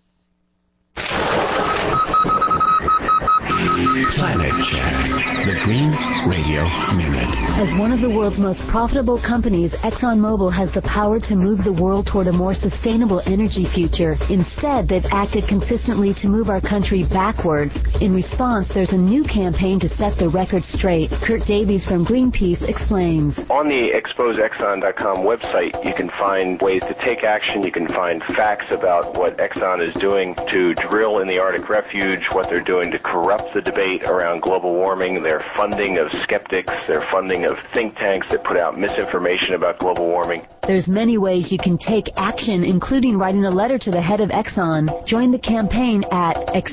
Planet Check, the Green Radio Minute. As one of the world's most profitable companies, ExxonMobil has the power to move the world toward a more sustainable energy future. Instead, they've acted consistently to move our country backwards. In response, there's a new campaign to set the record straight. Kurt Davies from Greenpeace explains. On the exposeexxon.com website, you can find ways to take action. You can find facts about what Exxon is doing to drill in the Arctic Refuge, what they're doing to corrupt the debate around global warming, their funding of skeptics, their funding of think tanks that put out misinformation about global warming. There's many ways you can take action, including writing a letter to the head of Exxon. Join the campaign at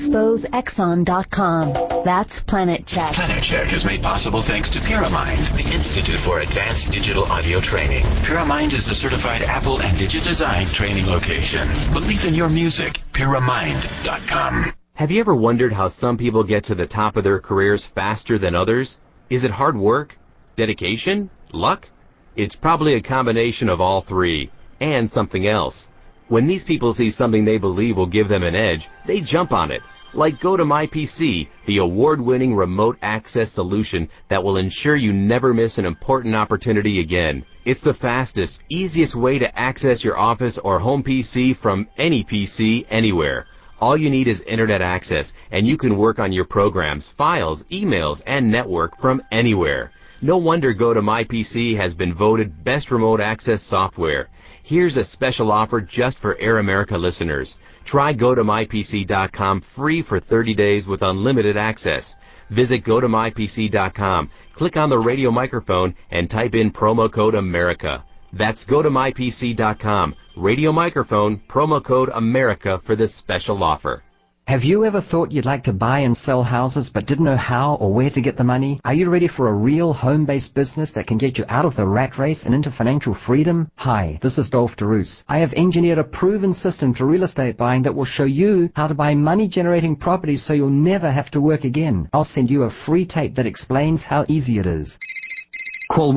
exposeexxon.com. That's Planet Check. Planet Check is made possible thanks to Pyramind, the Institute for Advanced Digital Audio Training. Pyramind is a certified Apple and Digitisign training location. Believe in your music. Pyramind.com. Have you ever wondered how some people get to the top of their careers faster than others? Is it hard work? Dedication? Luck? It's probably a combination of all three, and something else. When these people see something they believe will give them an edge, they jump on it. Like GoToMyPC, the award-winning remote access solution that will ensure you never miss an important opportunity again. It's the fastest, easiest way to access your office or home PC from any PC anywhere. All you need is internet access, and you can work on your programs, files, emails, and network from anywhere. No wonder GoToMyPC has been voted Best Remote Access Software. Here's a special offer just for Air America listeners. Try GoToMyPC.com free for 30 days with unlimited access. Visit GoToMyPC.com, click on the radio microphone, and type in promo code America. That's GoToMyPC.com, radio microphone, promo code America for this special offer. Have you ever thought you'd like to buy and sell houses but didn't know how or where to get the money? Are you ready for a real home-based business that can get you out of the rat race and into financial freedom? Hi, this is Dolph DeRoos. I have engineered a proven system to real estate buying that will show you how to buy money-generating properties so you'll never have to work again. I'll send you a free tape that explains how easy it is. Call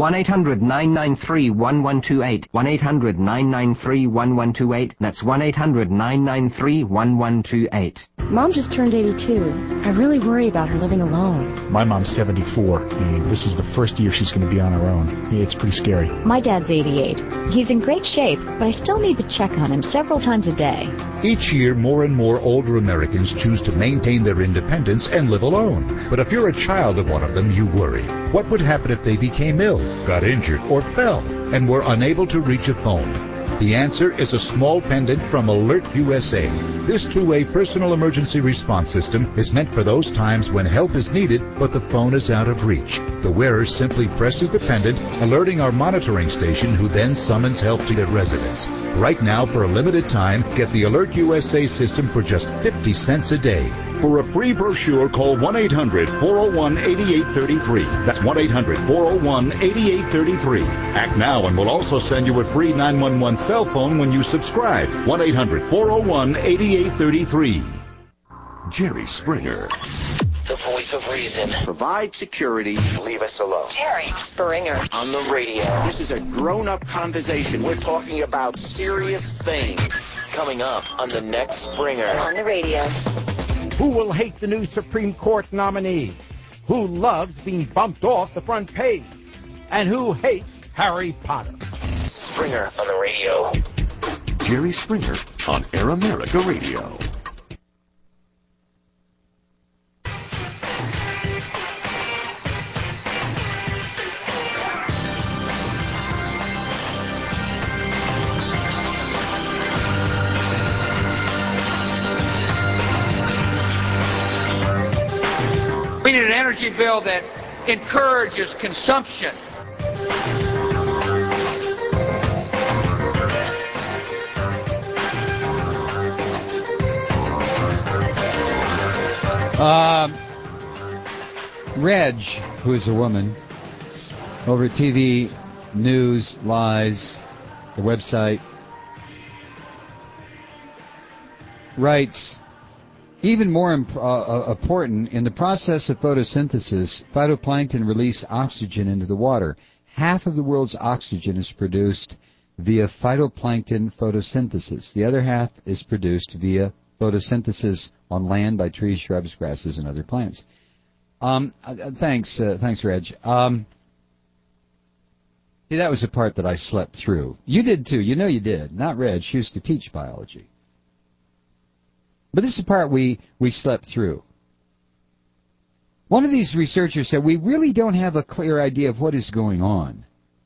1-800-993-1128. 1-800-993-1128. That's 1-800-993-1128. Mom just turned 82. I really worry about her living alone. My mom's 74, and this is the first year she's going to be on her own. It's pretty scary. My dad's 88. He's in great shape, but I still need to check on him several times a day. Each year, more and more older Americans choose to maintain their independence and live alone. But if you're a child of one of them, you worry. What would happen if they became ill, got injured, or fell, and were unable to reach a phone? The answer is a small pendant from Alert USA. This two-way personal emergency response system is meant for those times when help is needed, but the phone is out of reach. The wearer simply presses the pendant, alerting our monitoring station, who then summons help to their residence. Right now, for a limited time, get the Alert USA system for just 50 cents a day. For a free brochure, call 1-800-401-8833. That's 1-800-401-8833. Act now and we'll also send you a free 911 cell phone when you subscribe. 1-800-401-8833. Jerry Springer. The voice of reason. Provide security. Leave us alone. Jerry Springer. On the radio. This is a grown-up conversation. We're talking about serious things. Coming up on the next Springer. On the radio. Who will hate the new Supreme Court nominee? Who loves being bumped off the front page? And who hates Harry Potter? Springer on the radio. Jerry Springer on Air America Radio. We need an energy bill that encourages consumption. Reg, who is a woman, over at TV News Lies, the website, writes, even more important, in the process of photosynthesis, phytoplankton release oxygen into the water. Half of the world's oxygen is produced via phytoplankton photosynthesis. The other half is produced via photosynthesis on land by trees, shrubs, grasses, and other plants. Thanks, Reg. See, that was the part that I slept through. You did too. You know you did. Not Reg. She used to teach biology. But this is the part we slept through. One of these researchers said, we really don't have a clear idea of what is going on.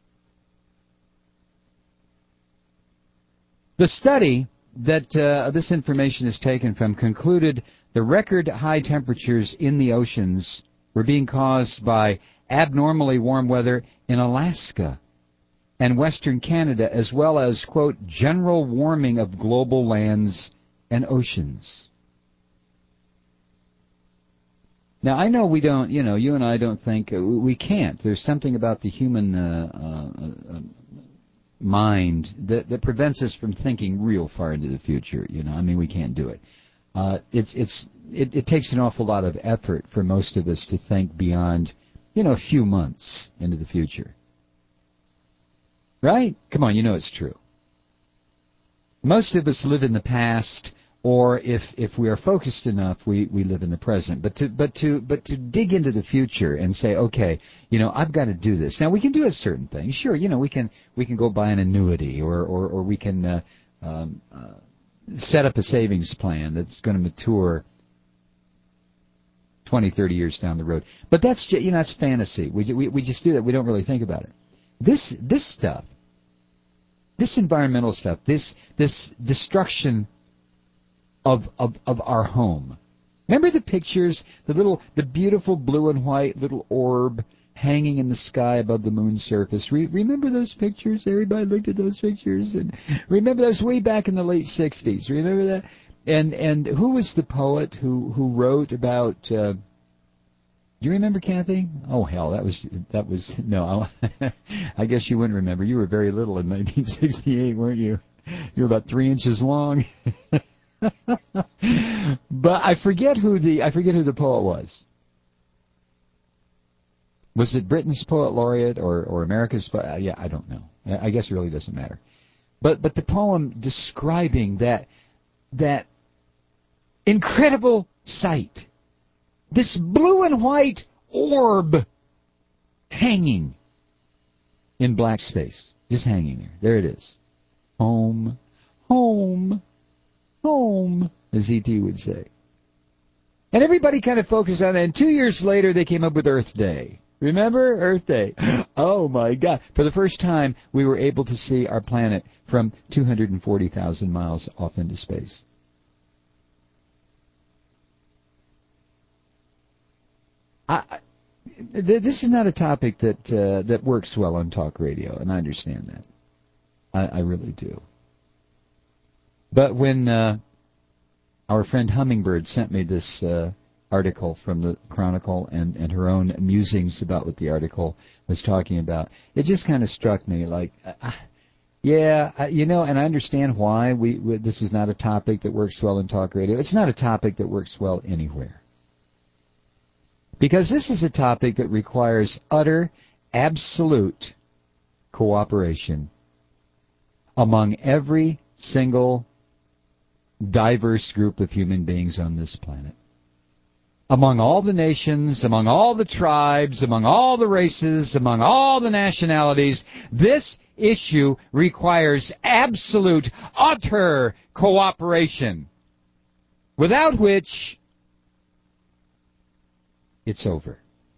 The study that this information is taken from concluded the record high temperatures in the oceans were being caused by abnormally warm weather in Alaska and western Canada, as well as, quote, general warming of global lands and oceans. Now, I know we don't, you and I don't think, we can't. There's something about the human mind that prevents us from thinking real far into the future, we can't do it. It takes an awful lot of effort for most of us to think beyond, a few months into the future. Right? Come on, it's true. Most of us live in the past, or if we are focused enough, we live in the present. But to dig into the future and say, okay, I've got to do this. Now we can do a certain thing. Sure, we can go buy an annuity, or we can set up a savings plan that's going to mature 20, 30 years down the road. But that's that's fantasy. We just do that. We don't really think about it. This stuff, this environmental stuff, this destruction of our home. Remember the pictures, the beautiful blue and white little orb hanging in the sky above the moon's surface? Remember those pictures? Everybody looked at those pictures, and remember those way back in the late 60s. Remember that? And who was the poet who wrote about? Do you remember, Kathy? Oh hell, that was no. I guess you wouldn't remember. You were very little in 1968, weren't you? You were about 3 inches long. But I forget who the poet was. Was it Britain's poet laureate or America's? Yeah, I don't know. I guess it really doesn't matter. But the poem describing that incredible sight, this blue and white orb hanging in black space, just hanging there. There it is. Home, home, home, as E.T. would say. And everybody kind of focused on it, and 2 years later they came up with Earth Day. Remember? Earth Day. Oh, my God. For the first time, we were able to see our planet from 240,000 miles off into space. This is not a topic that works well on talk radio, and I understand that. I really do. But when our friend Hummingbird sent me this article from the Chronicle and her own musings about what the article was talking about, it just kind of struck me like, and I understand why this is not a topic that works well in talk radio. It's not a topic that works well anywhere. Because this is a topic that requires utter, absolute cooperation among every single diverse group of human beings on this planet. Among all the nations, among all the tribes, among all the races, among all the nationalities, this issue requires absolute, utter cooperation, without which it's over.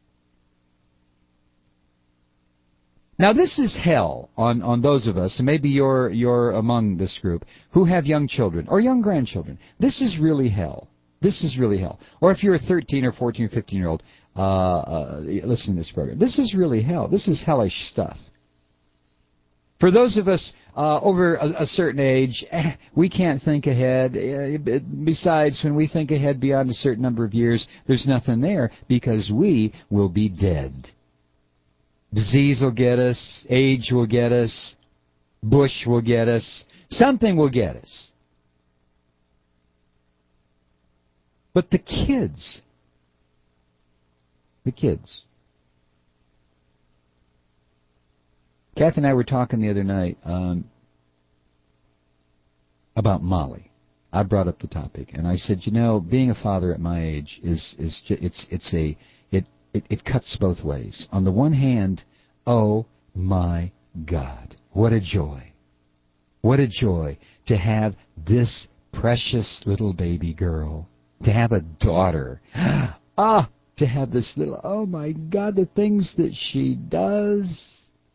Now, this is hell on those of us, and maybe you're among this group, who have young children or young grandchildren. This is really hell. This is really hell. Or if you're a 13 or 14 or 15-year-old listening to this program, this is really hell. This is hellish stuff. For those of us over a certain age, we can't think ahead. Besides, when we think ahead beyond a certain number of years, there's nothing there because we will be dead. Disease will get us. Age will get us. Bush will get us. Something will get us. But the kids. Kathy and I were talking the other night about Molly. I brought up the topic, and I said, being a father at my age it cuts both ways. On the one hand, oh my God, what a joy! What a joy to have this precious little baby girl, to have a daughter. To have this little, oh my God, the things that she does.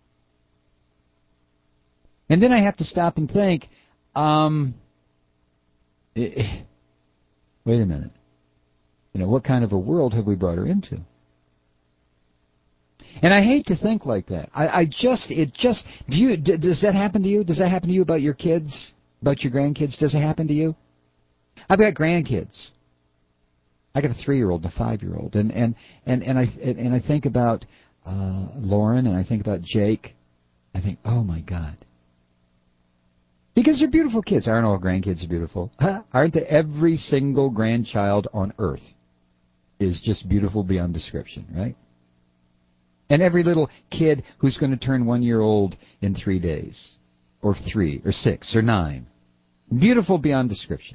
And then I have to stop and think, wait a minute. What kind of a world have we brought her into? And I hate to think like that. Does that happen to you? Does that happen to you about your kids, about your grandkids? Does it happen to you? I've got grandkids. I got a 3-year-old and a 5-year-old, and I think about Lauren, and I think about Jake. I think, oh my God. Because they're beautiful kids. Aren't all grandkids beautiful? Aren't they? Every single grandchild on earth is just beautiful beyond description, right? And every little kid who's going to turn 1 year old in 3 days, or 3, or 6, or 9, beautiful beyond description.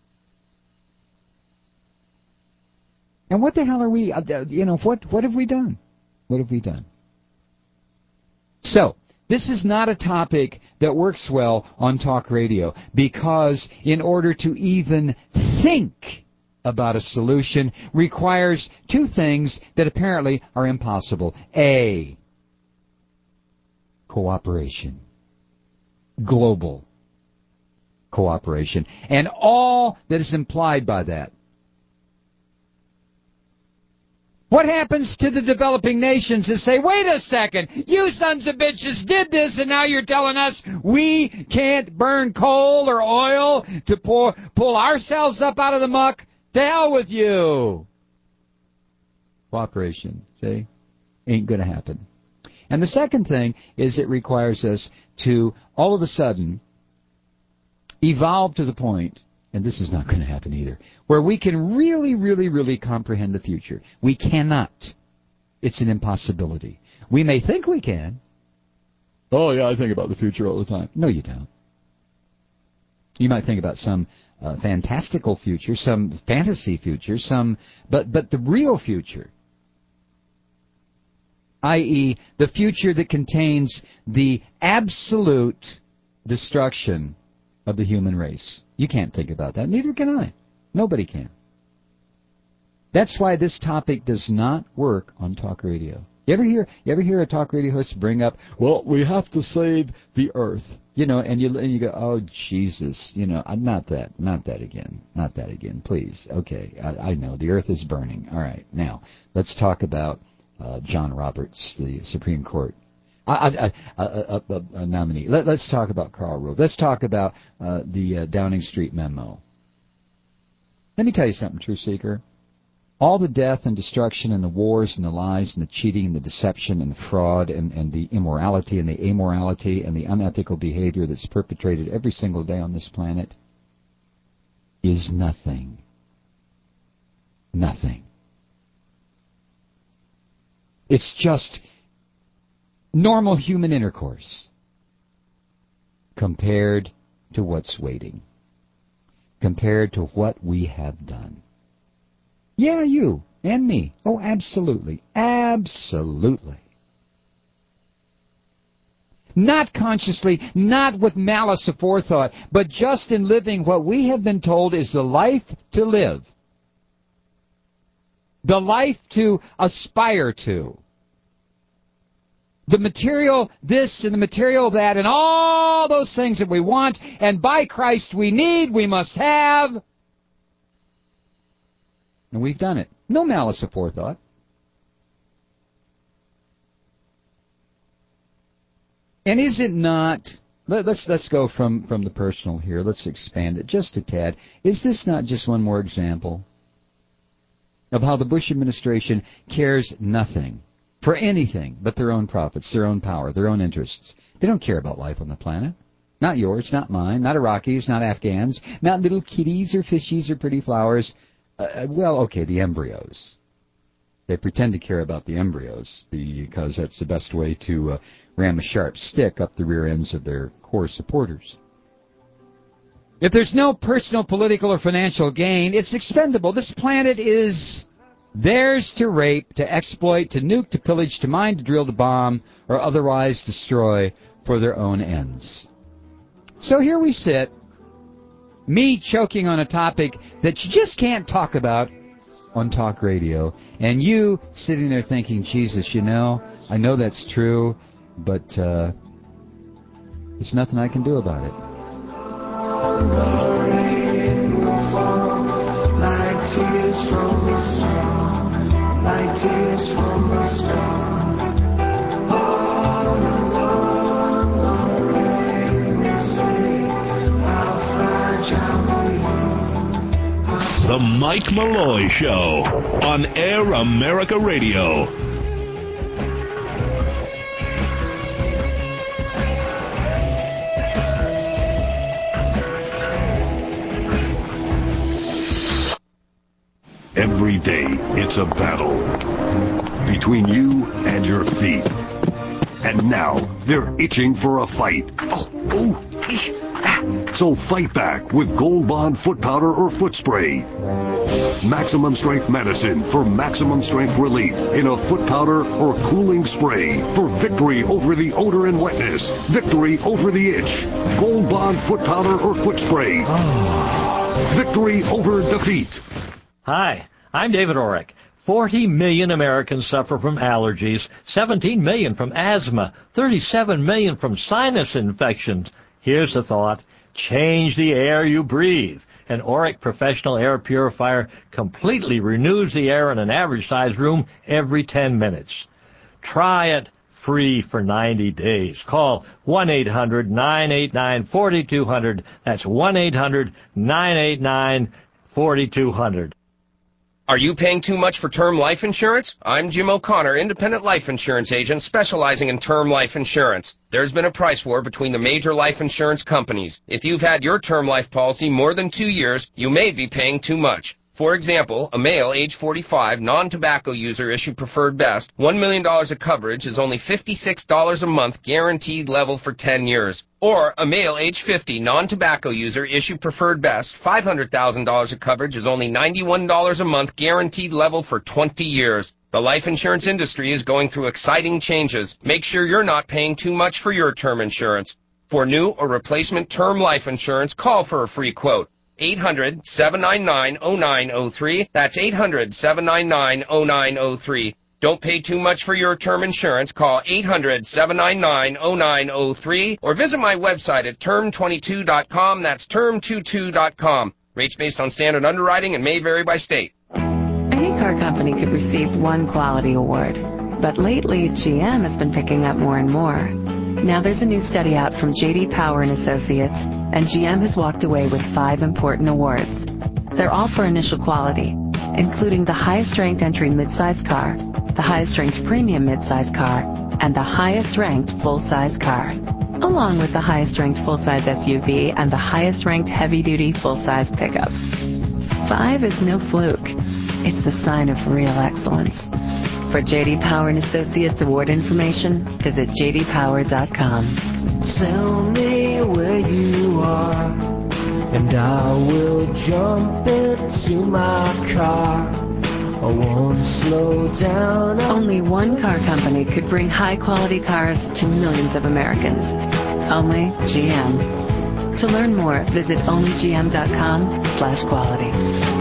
And what the hell are we? What have we done? What have we done? So, this is not a topic that works well on talk radio because in order to even think about a solution requires two things that apparently are impossible. A, cooperation. Global cooperation. And all that is implied by that. What happens to the developing nations that say, wait a second, you sons of bitches did this and now you're telling us we can't burn coal or oil to pull ourselves up out of the muck? To hell with you. Cooperation, see? Ain't going to happen. And the second thing is it requires us to all of a sudden evolve to the point, and this is not going to happen either, where we can really, really, really comprehend the future. We cannot. It's an impossibility. We may think we can. Oh, yeah, I think about the future all the time. No, you don't. You might think about some fantastical future, some fantasy future, but the real future, i.e., the future that contains the absolute destruction of the human race. You can't think about that. Neither can I. Nobody can. That's why this topic does not work on talk radio. You ever hear a talk radio host bring up, well, we have to save the earth, and you go, oh Jesus, not that again, please. Okay, I know the earth is burning. All right, now let's talk about John Roberts, the Supreme Court nominee. Let's talk about Karl Rove. Let's talk about the Downing Street memo. Let me tell you something, Truth Seeker. All the death and destruction and the wars and the lies and the cheating and the deception and the fraud and the immorality and the amorality and the unethical behavior that's perpetrated every single day on this planet is nothing. Nothing. It's just normal human intercourse compared to what's waiting, compared to what we have done. Yeah, you and me. Oh, absolutely. Absolutely. Not consciously, not with malice aforethought, but just in living what we have been told is the life to live. The life to aspire to. The material this and the material that and all those things that we want and by Christ we need, we must have. And we've done it. No malice aforethought. And is it not, let's go from the personal here. Let's expand it just a tad. Is this not just one more example of how the Bush administration cares nothing for anything but their own profits, their own power, their own interests? They don't care about life on the planet. Not yours, not mine, not Iraqis, not Afghans, not little kitties or fishies or pretty flowers. The embryos. They pretend to care about the embryos because that's the best way to ram a sharp stick up the rear ends of their core supporters. If there's no personal, political, or financial gain, it's expendable. This planet is theirs to rape, to exploit, to nuke, to pillage, to mine, to drill, to bomb, or otherwise destroy for their own ends. So here we sit, me choking on a topic that you just can't talk about on talk radio, and you sitting there thinking, Jesus, I know that's true, but there's nothing I can do about it. Like tears from a star, like tears from a star. All along the rain, we see how fragile we are. The Mike Malloy Show on Air America Radio. Every day, it's a battle between you and your feet. And now, they're itching for a fight. So fight back with Gold Bond foot powder or foot spray. Maximum strength medicine for maximum strength relief in a foot powder or cooling spray for victory over the odor and wetness, victory over the itch. Gold Bond foot powder or foot spray. Victory over defeat. Hi, I'm David Orrick. 40 million Americans suffer from allergies, 17 million from asthma, 37 million from sinus infections. Here's the thought. Change the air you breathe. An Orrick Professional Air Purifier completely renews the air in an average-sized room every 10 minutes. Try it free for 90 days. Call 1-800-989-4200. That's 1-800-989-4200. Are you paying too much for term life insurance? I'm Jim O'Connor, independent life insurance agent specializing in term life insurance. There's been a price war between the major life insurance companies. If you've had your term life policy more than 2 years, you may be paying too much. For example, a male, age 45, non-tobacco user issued Preferred Best, $1 million of coverage is only $56 a month, guaranteed level for 10 years. Or a male, age 50, non-tobacco user issued Preferred Best, $500,000 of coverage is only $91 a month, guaranteed level for 20 years. The life insurance industry is going through exciting changes. Make sure you're not paying too much for your term insurance. For new or replacement term life insurance, call for a free quote. 800-799-0903. That's 800-799-0903. Don't pay too much for your term insurance. Call 800-799-0903 or visit my website at term22.com. That's term22.com. Rates based on standard underwriting and may vary by state. Any car company could receive one quality award, but lately GM has been picking up more and more. Now there's a new study out from J.D. Power and Associates, and GM has walked away with 5 important awards. They're all for initial quality, including the highest-ranked entry midsize car, the highest-ranked premium midsize car, and the highest-ranked full-size car, along with the highest-ranked full-size SUV and the highest-ranked heavy-duty full-size pickup. 5 is no fluke. It's the sign of real excellence. For J.D. Power and Associates award information, visit jdpower.com. Tell me where you are, and I will jump into my car. I won't slow down. Only one car company could bring high-quality cars to millions of Americans. Only GM. To learn more, visit onlygm.com/quality.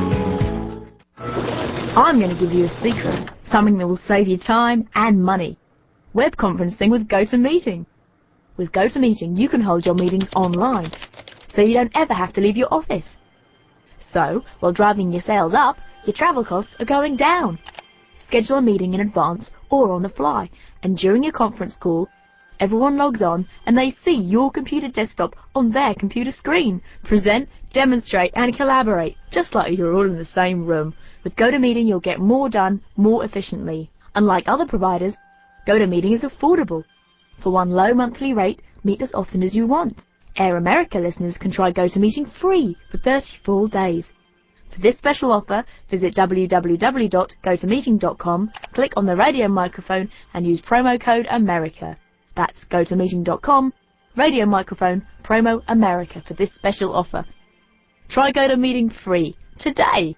I'm going to give you a secret, something that will save you time and money. Web conferencing with GoToMeeting. With GoToMeeting, you can hold your meetings online, so you don't ever have to leave your office. So, while driving your sales up, your travel costs are going down. Schedule a meeting in advance or on the fly, and during your conference call, everyone logs on and they see your computer desktop on their computer screen. Present, demonstrate, and collaborate, just like you're all in the same room. With GoToMeeting, you'll get more done more efficiently. Unlike other providers, GoToMeeting is affordable. For one low monthly rate, meet as often as you want. Air America listeners can try GoToMeeting free for 30 full days. For this special offer, visit www.gotomeeting.com, click on the radio microphone, and use promo code AMERICA. That's gotomeeting.com, radio microphone, promo AMERICA for this special offer. Try GoToMeeting free today.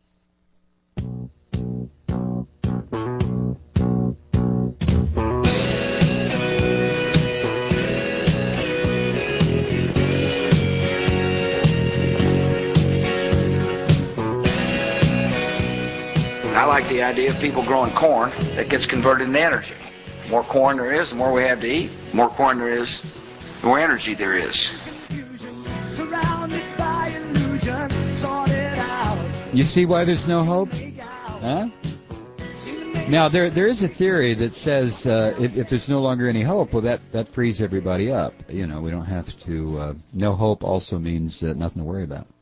I like the idea of people growing corn that gets converted into energy. The more corn there is, the more we have to eat. The more corn there is, the more energy there is. You see why there's no hope? Huh? Now, there is a theory that says if there's no longer any hope, well, that frees everybody up. You know, we don't have to... no hope also means nothing to worry about.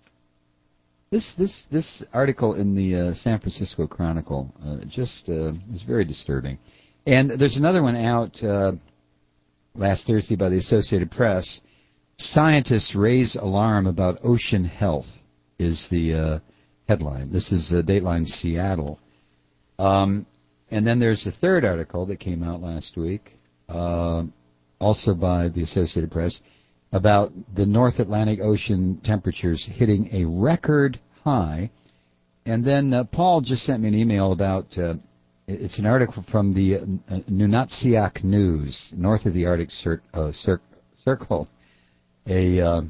This article in the San Francisco Chronicle just is very disturbing. And there's another one out last Thursday by the Associated Press. Scientists raise alarm about ocean health is the headline. This is Dateline Seattle. And then there's a third article that came out last week, also by the Associated Press, about the North Atlantic Ocean temperatures hitting a record high. And then Paul just sent me an email about, it's an article from the Nunatsiaq News, north of the Arctic Circle, a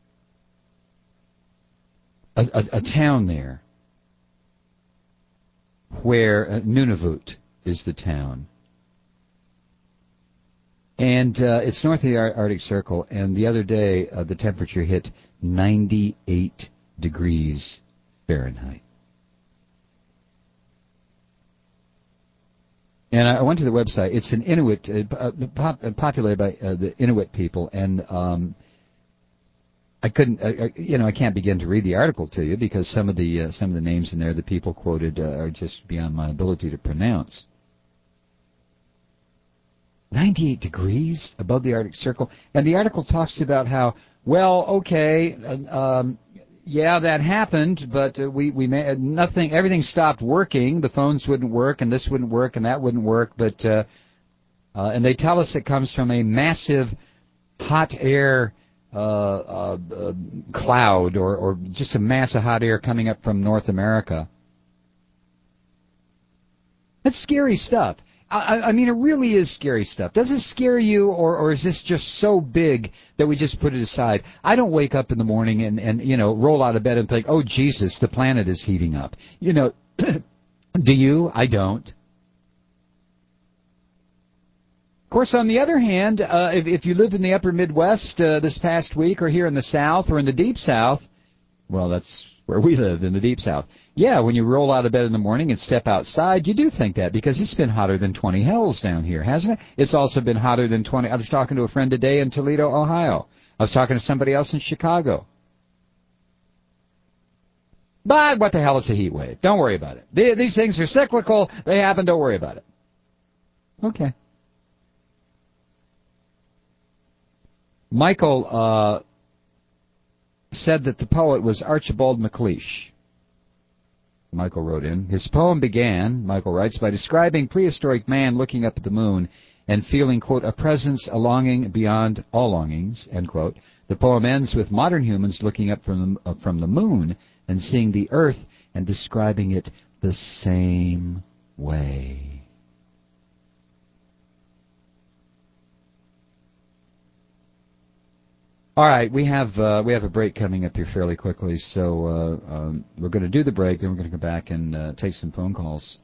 town there where Nunavut is the town. And it's north of the Arctic Circle, and the other day the temperature hit 98 degrees Fahrenheit. And I went to the website. It's an Inuit, populated by the Inuit people, and I couldn't, I can't begin to read the article to you because some of the names in there the people quoted are just beyond my ability to pronounce. 98 degrees above the Arctic Circle. And the article talks about how, well, okay, yeah, that happened, but we made nothing, everything stopped working. The phones wouldn't work, and this wouldn't work, and that wouldn't work. But and they tell us it comes from a massive hot air cloud or just a mass of hot air coming up from North America. That's scary stuff. I mean, it really is scary stuff. Does it scare you, or is this just so big that we just put it aside? I don't wake up in the morning and roll out of bed and think, oh, Jesus, the planet is heating up. Do you? I don't. Of course, on the other hand, if you lived in the upper Midwest this past week or here in the South or in the Deep South, well, that's where we live, in the Deep South. Yeah, when you roll out of bed in the morning and step outside, you do think that because it's been hotter than 20 hells down here, hasn't it? It's also been hotter than 20. I was talking to a friend today in Toledo, Ohio. I was talking to somebody else in Chicago. But what the hell is a heat wave? Don't worry about it. These things are cyclical. They happen. Don't worry about it. Okay. Michael said that the poet was Archibald MacLeish. Michael wrote in. His poem began, Michael writes, by describing prehistoric man looking up at the moon and feeling, quote, a presence, a longing beyond all longings, end quote. The poem ends with modern humans looking up from the moon and seeing the earth and describing it the same way. All right, we have a break coming up here fairly quickly, so we're going to do the break, then we're going to go back and take some phone calls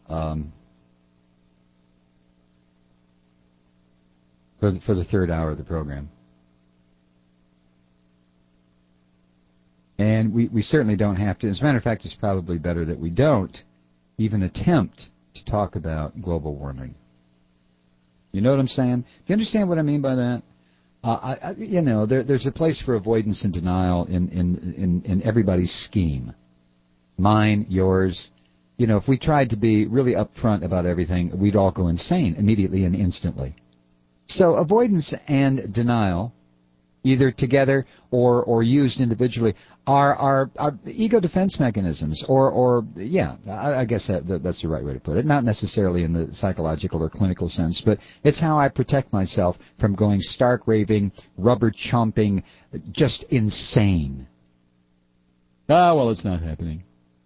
for the third hour of the program. And And we certainly don't have to. As a matter of fact, it's probably better that we don't even attempt to talk about global warming. You know what I'm saying? Do you understand what I mean by that? There's a place for avoidance and denial in everybody's scheme. Mine, yours. If we tried to be really upfront about everything, we'd all go insane immediately and instantly. So avoidance and denial, either together or used individually, are ego defense mechanisms, I guess that's the right way to put it. Not necessarily in the psychological or clinical sense, but it's how I protect myself from going stark raving, rubber chomping, just insane. Well, it's not happening.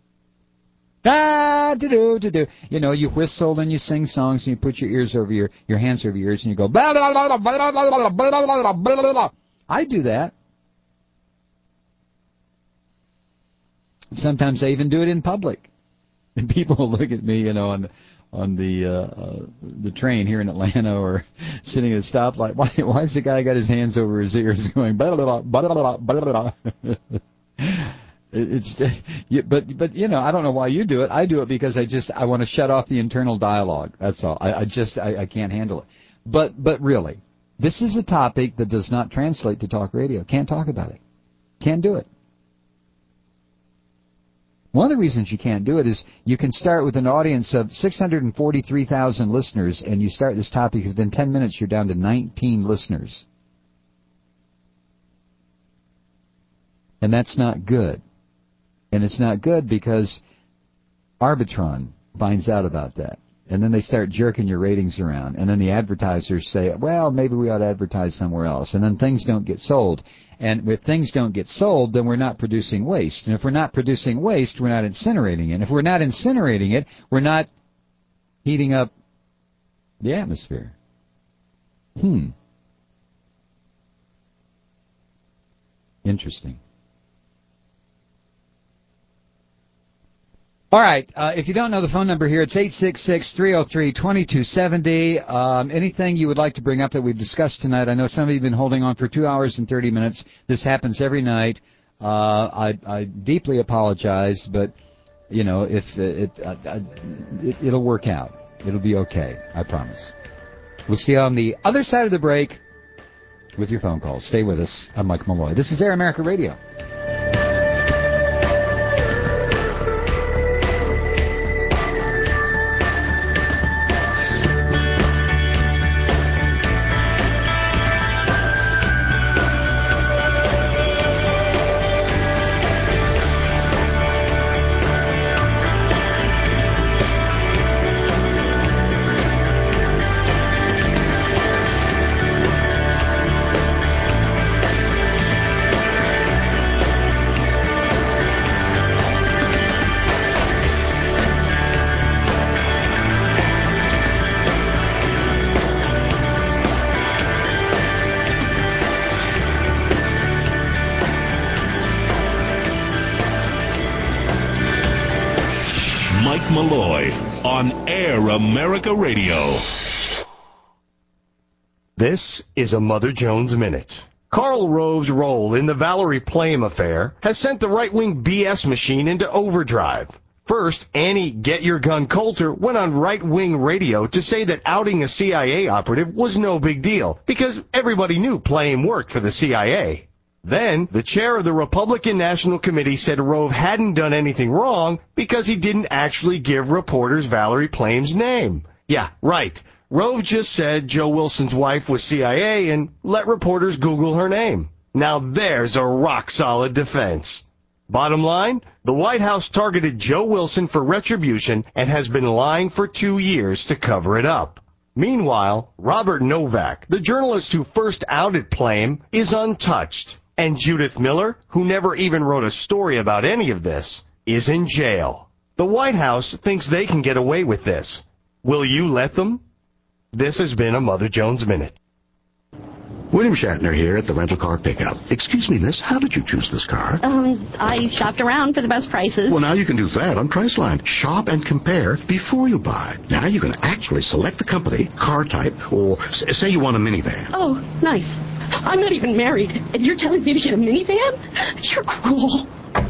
Do. You whistle and you sing songs and you put your ears over your hands over your ears and you go blah, blah, blah, blah, blah, blah, blah, blah, blah, blah. I do that. Sometimes I even do it in public, and people will look at me, on the train here in Atlanta or sitting at a stoplight. Why has the guy got his hands over his ears going blah, blah, blah, blah, blah, blah, blah. But I don't know why you do it. I do it because I want to shut off the internal dialogue. That's all. I can't handle it. But really, this is a topic that does not translate to talk radio. Can't talk about it. Can't do it. One of the reasons you can't do it is you can start with an audience of 643,000 listeners, and you start this topic, within 10 minutes you're down to 19 listeners. And that's not good. And it's not good because Arbitron finds out about that. And then they start jerking your ratings around. And then the advertisers say, well, maybe we ought to advertise somewhere else. And then things don't get sold. And if things don't get sold, then we're not producing waste. And if we're not producing waste, we're not incinerating it. And if we're not incinerating it, we're not heating up the atmosphere. Interesting. All right, if you don't know the phone number here, it's 866-303-2270. Anything you would like to bring up that we've discussed tonight? I know some of you have been holding on for 2 hours and 30 minutes. This happens every night. I deeply apologize, but, it'll work out. It'll be okay, I promise. We'll see you on the other side of the break with your phone calls. Stay with us. I'm Mike Malloy. This is Air America Radio. Malloy on Air America Radio. This is a Mother Jones Minute. Karl Rove's role in the Valerie Plame affair has sent the right-wing BS machine into overdrive. First, Annie Get Your Gun Coulter went on right-wing radio to say that outing a CIA operative was no big deal because everybody knew Plame worked for the CIA. Then, the chair of the Republican National Committee said Rove hadn't done anything wrong because he didn't actually give reporters Valerie Plame's name. Yeah, right. Rove just said Joe Wilson's wife was CIA and let reporters Google her name. Now there's a rock-solid defense. Bottom line, the White House targeted Joe Wilson for retribution and has been lying for 2 years to cover it up. Meanwhile, Robert Novak, the journalist who first outed Plame, is untouched. And Judith Miller, who never even wrote a story about any of this, is in jail. The White House thinks they can get away with this. Will you let them? This has been a Mother Jones Minute. William Shatner here at the rental car pickup. Excuse me, miss, how did you choose this car? I shopped around for the best prices. Well, now you can do that on Priceline. Shop and compare before you buy. Now you can actually select the company, car type, or say you want a minivan. Oh, nice. I'm not even married, and you're telling me to get a minivan? You're cruel.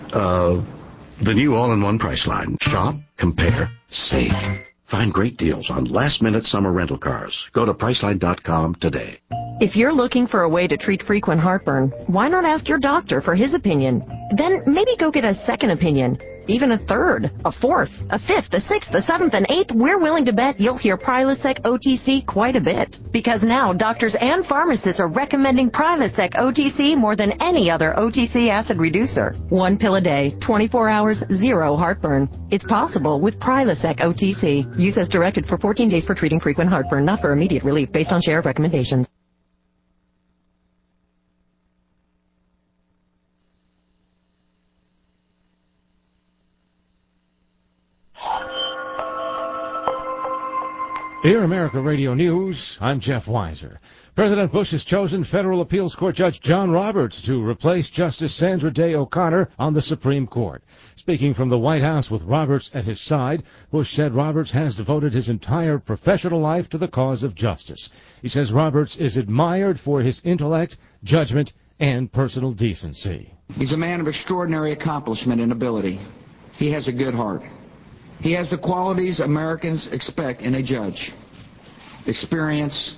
The new all-in-one Priceline. Shop, compare, save. Find great deals on last-minute summer rental cars. Go to Priceline.com today. If you're looking for a way to treat frequent heartburn, why not ask your doctor for his opinion? Then maybe go get a second opinion. Even a third, a fourth, a fifth, a sixth, a seventh, and eighth. We're willing to bet you'll hear Prilosec OTC quite a bit. Because now doctors and pharmacists are recommending Prilosec OTC more than any other OTC acid reducer. 1 pill a day, 24 hours, zero heartburn. It's possible with Prilosec OTC. Use as directed for 14 days for treating frequent heartburn, not for immediate relief, based on share of recommendations. Here, America Radio News, I'm Jeff Weiser. President Bush has chosen Federal Appeals Court Judge John Roberts to replace Justice Sandra Day O'Connor on the Supreme Court. Speaking from the White House with Roberts at his side, Bush said Roberts has devoted his entire professional life to the cause of justice. He says Roberts is admired for his intellect, judgment, and personal decency. He's a man of extraordinary accomplishment and ability. He has a good heart. He has the qualities Americans expect in a judge: experience,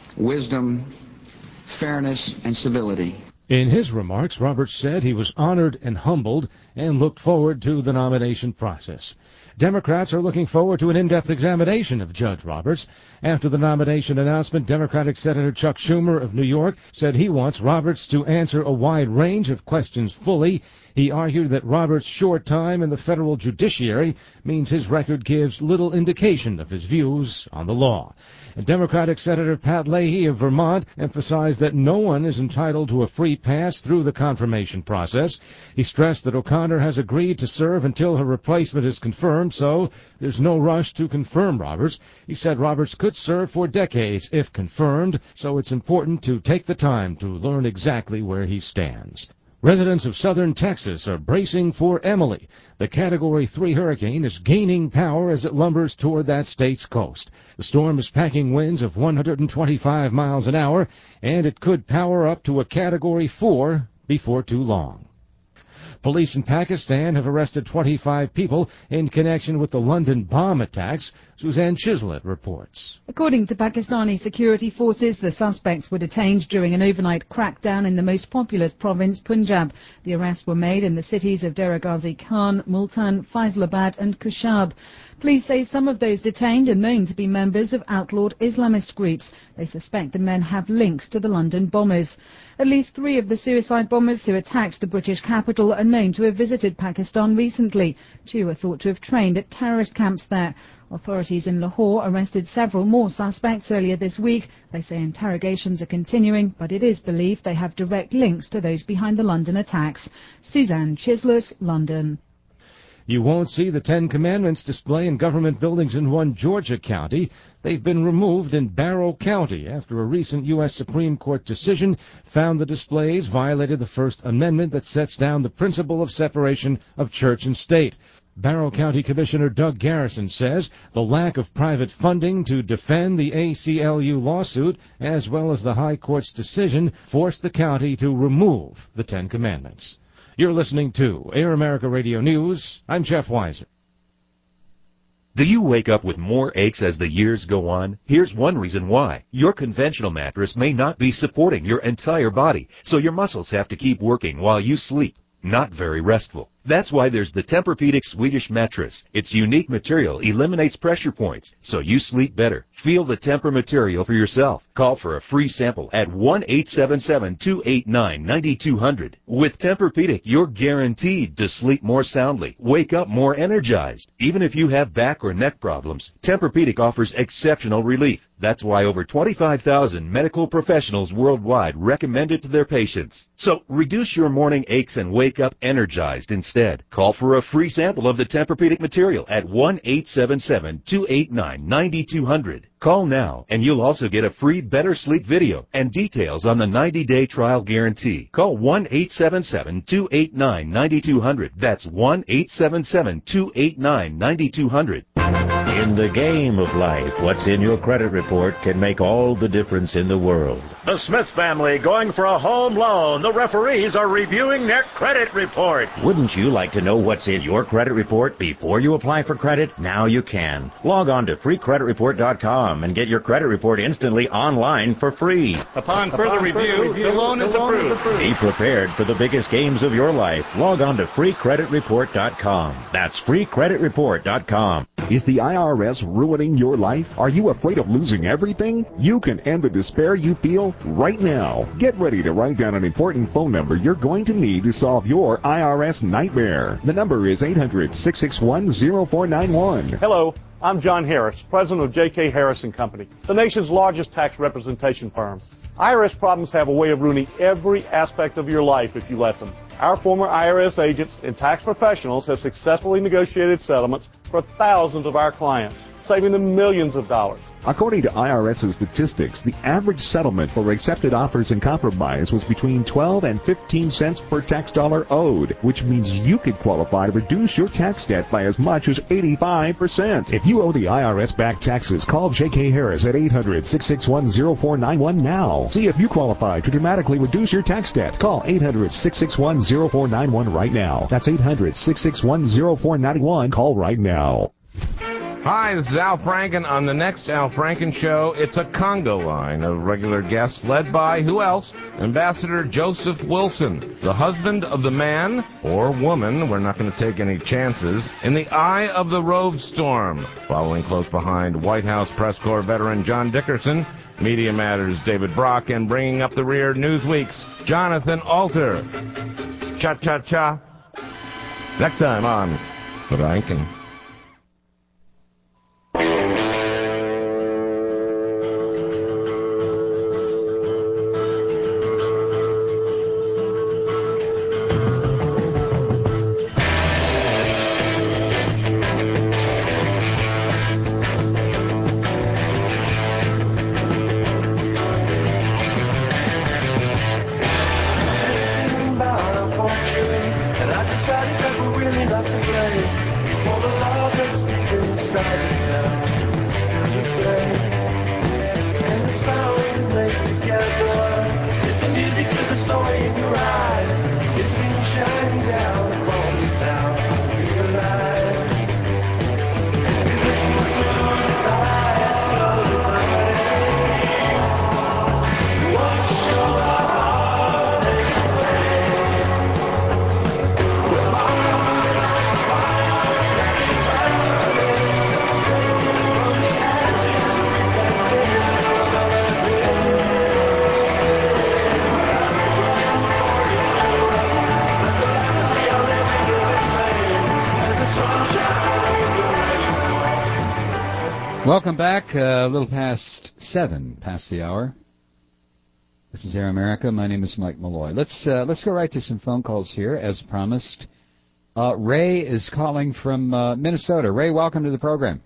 wisdom, fairness, and civility. In his remarks, Roberts said he was honored and humbled and looked forward to the nomination process. Democrats are looking forward to an in-depth examination of Judge Roberts. After the nomination announcement, Democratic Senator Chuck Schumer of New York said he wants Roberts to answer a wide range of questions fully. He argued that Roberts' short time in the federal judiciary means his record gives little indication of his views on the law. And Democratic Senator Pat Leahy of Vermont emphasized that no one is entitled to a free pass through the confirmation process. He stressed that O'Connor has agreed to serve until her replacement is confirmed, so there's no rush to confirm Roberts. He said Roberts could serve for decades if confirmed, so it's important to take the time to learn exactly where he stands. Residents of southern Texas are bracing for Emily. The Category 3 hurricane is gaining power as it lumbers toward that state's coast. The storm is packing winds of 125 miles an hour, and it could power up to a Category 4 before too long. Police in Pakistan have arrested 25 people in connection with the London bomb attacks. Suzanne Chislett reports. According to Pakistani security forces, the suspects were detained during an overnight crackdown in the most populous province, Punjab. The arrests were made in the cities of Dera Ghazi Khan, Multan, Faisalabad and Kushab. Police say some of those detained are known to be members of outlawed Islamist groups. They suspect the men have links to the London bombers. At least 3 of the suicide bombers who attacked the British capital are known to have visited Pakistan recently. 2 are thought to have trained at terrorist camps there. Authorities in Lahore arrested several more suspects earlier this week. They say interrogations are continuing, but it is believed they have direct links to those behind the London attacks. Suzanne Chislett, London. You won't see the 10 Commandments display in government buildings in one Georgia county. They've been removed in Barrow County after a recent U.S. Supreme Court decision found the displays violated the First Amendment that sets down the principle of separation of church and state. Barrow County Commissioner Doug Garrison says the lack of private funding to defend the ACLU lawsuit, as well as the High Court's decision, forced the county to remove the 10 Commandments. You're listening to Air America Radio News. I'm Jeff Weiser. Do you wake up with more aches as the years go on? Here's one reason why. Your conventional mattress may not be supporting your entire body, so your muscles have to keep working while you sleep. Not very restful. That's why there's the Tempur-Pedic Swedish mattress. Its unique material eliminates pressure points, so you sleep better. Feel the Tempur material for yourself. Call for a free sample at 1-877-289-9200. With Tempur-Pedic, you're guaranteed to sleep more soundly, wake up more energized. Even if you have back or neck problems, Tempur-Pedic offers exceptional relief. That's why over 25,000 medical professionals worldwide recommend it to their patients. So reduce your morning aches and wake up energized instead. Call for a free sample of the Tempur-Pedic material at 1-877-289-9200. Call now, and you'll also get a free Better Sleep video and details on the 90-day trial guarantee. Call 1-877-289-9200. That's 1-877-289-9200. In the game of life, what's in your credit report can make all the difference in the world. The Smith family going for a home loan. The referees are reviewing their credit report. Wouldn't you like to know what's in your credit report before you apply for credit? Now you can. Log on to freecreditreport.com and get your credit report instantly online for free. Upon further review, the loan is approved. Be prepared for the biggest games of your life. Log on to freecreditreport.com. That's freecreditreport.com. Is the IRS ruining your life? Are you afraid of losing everything? You can end the despair you feel right now. Get ready to write down an important phone number you're going to need to solve your IRS nightmare. The number is 800-661-0491. Hello, I'm John Harris, president of J.K. Harris & Company, the nation's largest tax representation firm. IRS problems have a way of ruining every aspect of your life if you let them. Our former IRS agents and tax professionals have successfully negotiated settlements for thousands of our clients, saving them millions of dollars. According to IRS's statistics, the average settlement for accepted offers in compromise was between 12 and 15 cents per tax dollar owed, which means you could qualify to reduce your tax debt by as much as 85%. If you owe the IRS back taxes, call J.K. Harris at 800-661-0491 now. See if you qualify to dramatically reduce your tax debt. Call 800-661-0491 right now. That's 800-661-0491. Call right now. Hi, this is Al Franken. On the next Al Franken Show, it's a Congo line of regular guests led by, who else? Ambassador Joseph Wilson, the husband of the man, or woman, we're not going to take any chances, in the eye of the Rove storm. Following close behind, White House press corps veteran John Dickerson, Media Matters' David Brock, and bringing up the rear, Newsweek's Jonathan Alter. Cha-cha-cha. Next time on Franken. Welcome back. A little past 7, past the hour. This is Air America. My name is Mike Malloy. Let's go right to some phone calls here, as promised. Ray is calling from Minnesota. Ray, welcome to the program.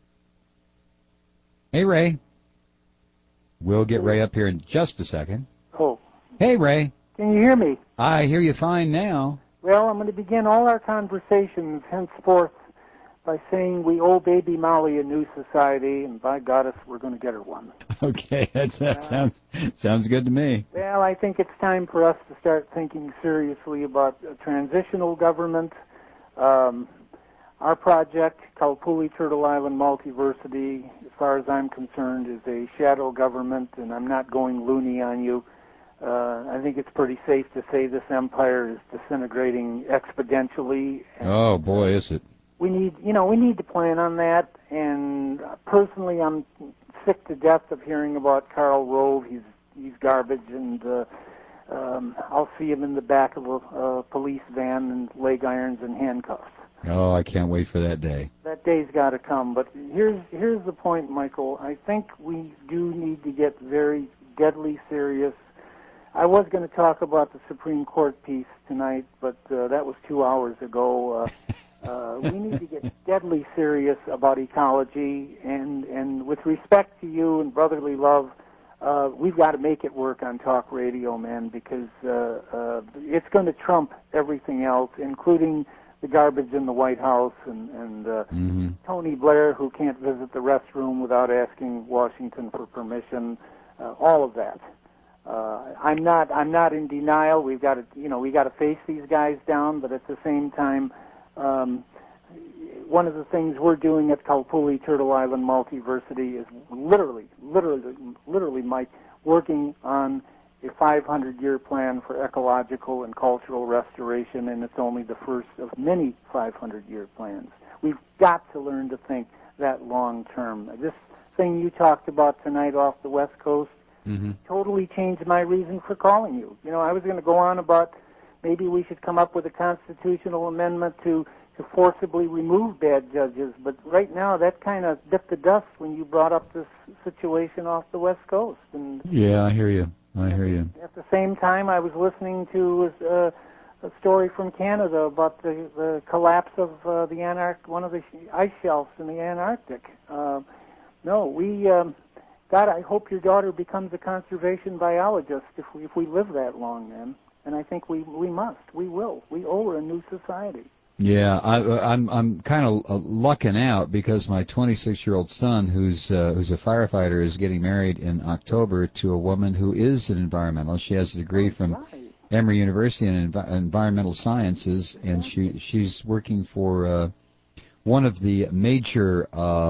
Hey, Ray. We'll get Ray up here in just a second. Oh. Hey, Ray. Can you hear me? I hear you fine now. Well, I'm going to begin all our conversations henceforth by saying we owe baby Molly a new society, and by goddess, we're going to get her one. Okay, that sounds good to me. Well, I think it's time for us to start thinking seriously about a transitional government. Our project, Kalpuli Turtle Island Multiversity, as far as I'm concerned, is a shadow government, and I'm not going loony on you. I think it's pretty safe to say this empire is disintegrating exponentially. Oh, boy, is it. We need to plan on that, and personally, I'm sick to death of hearing about Karl Rove. He's garbage, and I'll see him in the back of a police van and leg irons and handcuffs. Oh, I can't wait for that day. That day's got to come. But here's the point, Michael. I think we do need to get very deadly serious. I was going to talk about the Supreme Court piece tonight, but that was 2 hours ago. We need to get deadly serious about ecology, and with respect to you and brotherly love, we've got to make it work on talk radio, man, because it's going to trump everything else, including the garbage in the White House, and Tony Blair, who can't visit the restroom without asking Washington for permission, all of that. I'm not in denial. We got to face these guys down, but at the same time, one of the things we're doing at Kalpuli Turtle Island Multiversity is literally, Mike, working on a 500-year plan for ecological and cultural restoration, and it's only the first of many 500-year plans. We've got to learn to think that long term. This thing you talked about tonight off the West Coast totally changed my reason for calling you. I was going to go on about maybe we should come up with a constitutional amendment to forcibly remove bad judges, but right now that kind of bit the dust when you brought up this situation off the West Coast. And yeah, I hear you. At the same time, I was listening to a story from Canada about the collapse of one of the ice shelves in the Antarctic. God, I hope your daughter becomes a conservation biologist if we live that long, man. And I think we must. We will. We owe her a new society. Yeah, I'm kind of lucking out because my 26-year-old son, who's a firefighter, is getting married in October to a woman who is an environmentalist. She has a degree from Emory University in environmental sciences, and she's working for one of the major.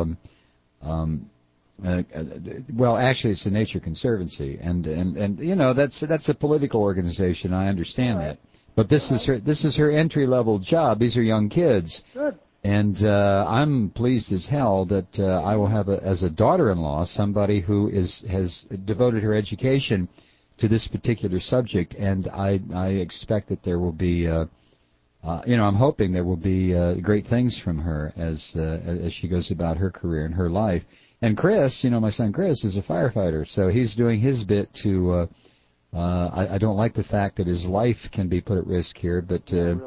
Well, actually, it's a Nature Conservancy, and that's a political organization. I understand that. But this is her entry-level job. These are young kids. Good. And I'm pleased as hell that I will have as a daughter-in-law somebody who has devoted her education to this particular subject, and I expect that there will be, I'm hoping there will be great things from her as she goes about her career and her life. And Chris, my son Chris, is a firefighter, so he's doing his bit to. I don't like the fact that his life can be put at risk here, but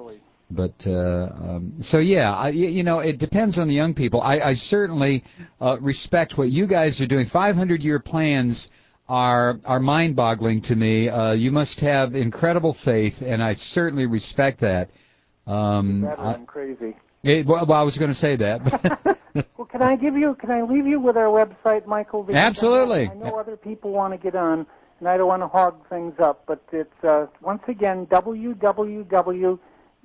so yeah, it depends on the young people. I certainly respect what you guys are doing. 500-year plans are mind-boggling to me. You must have incredible faith, and I certainly respect that. I'm crazy. Well, I was going to say that. Well, can I leave you with our website, Michael? Because absolutely. I know other people want to get on. And I don't want to hog things up, but it's, once again, www.kalpuli,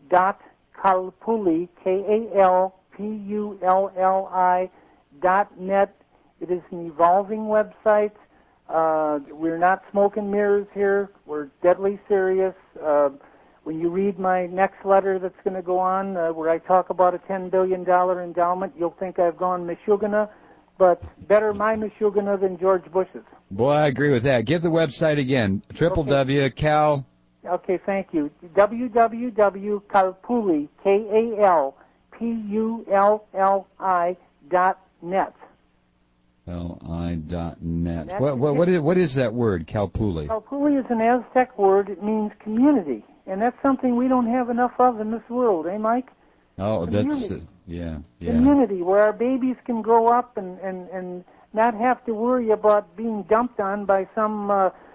KALPULLI.net. It is an evolving website. We're not smoke and mirrors here. We're deadly serious. When you read my next letter that's going to go on, where I talk about a $10 billion endowment, you'll think I've gone Meshuggah, but better my Meshuggah than George Bush's. Boy, I agree with that. Give the website again, www.cal. Okay, thank you. www.kalpuli, KALPULLI.net. L-I.net. What is that word, Kalpuli? Kalpuli is an Aztec word. It means community, and that's something we don't have enough of in this world, eh, Mike? Oh, community. That's yeah. Community, where our babies can grow up and not have to worry about being dumped on by some.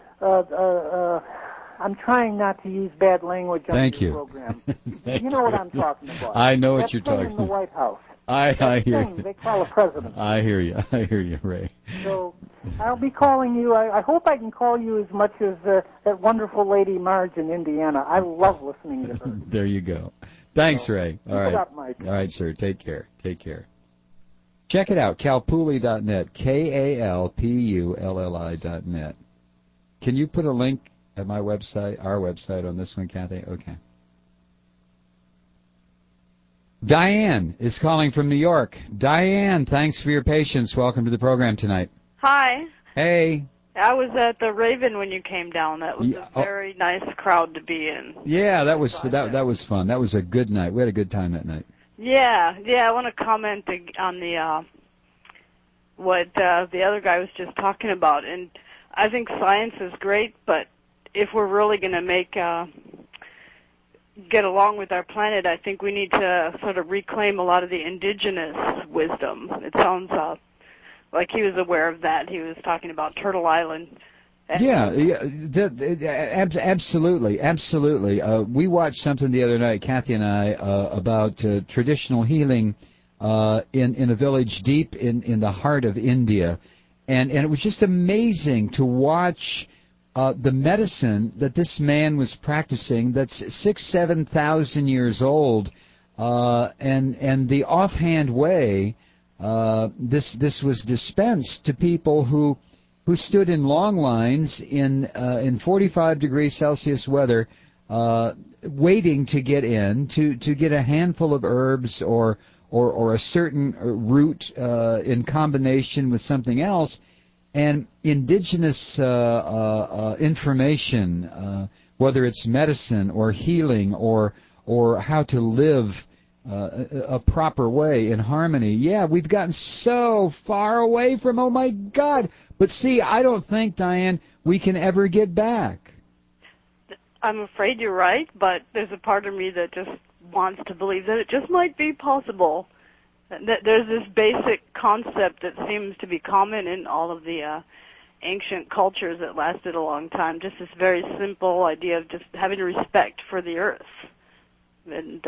I'm trying not to use bad language on the program. You know what I'm talking about. I know what you're talking about. In the White House. I hear you. They call a president. I hear you, Ray. So I'll be calling you. I hope I can call you as much as that wonderful lady Marge in Indiana. I love listening to her. There you go. Thanks, Ray. All right. Keep it up, Mike. All right, sir. Take care. Check it out, kalpuli.net, KALPULLI.net. Can you put a link at my website, our website, on this one, Kathy? Okay. Diane is calling from New York. Diane, thanks for your patience. Welcome to the program tonight. Hi. Hey. I was at the Raven when you came down. That was a very nice crowd to be in. Yeah, that was fun. That was a good night. We had a good time that night. Yeah. I want to comment on the what the other guy was just talking about, and I think science is great, but if we're really going to get along with our planet, I think we need to sort of reclaim a lot of the indigenous wisdom. It sounds like he was aware of that. He was talking about Turtle Island Absolutely. We watched something the other night, Kathy and I, about traditional healing in a village deep in the heart of India, and it was just amazing to watch the medicine that this man was practicing. That's 6,000-7,000 years old, and the offhand way this was dispensed to people who stood in long lines in 45 degrees Celsius weather, waiting to get in to get a handful of herbs or a certain root in combination with something else. And indigenous information, whether it's medicine or healing or how to live a proper way in harmony. Yeah, we've gotten so far away from, oh my God. But see, I don't think, Diane, we can ever get back. I'm afraid you're right, but there's a part of me that just wants to believe that it just might be possible. That there's this basic concept that seems to be common in all of the ancient cultures that lasted a long time, just this very simple idea of just having respect for the earth. And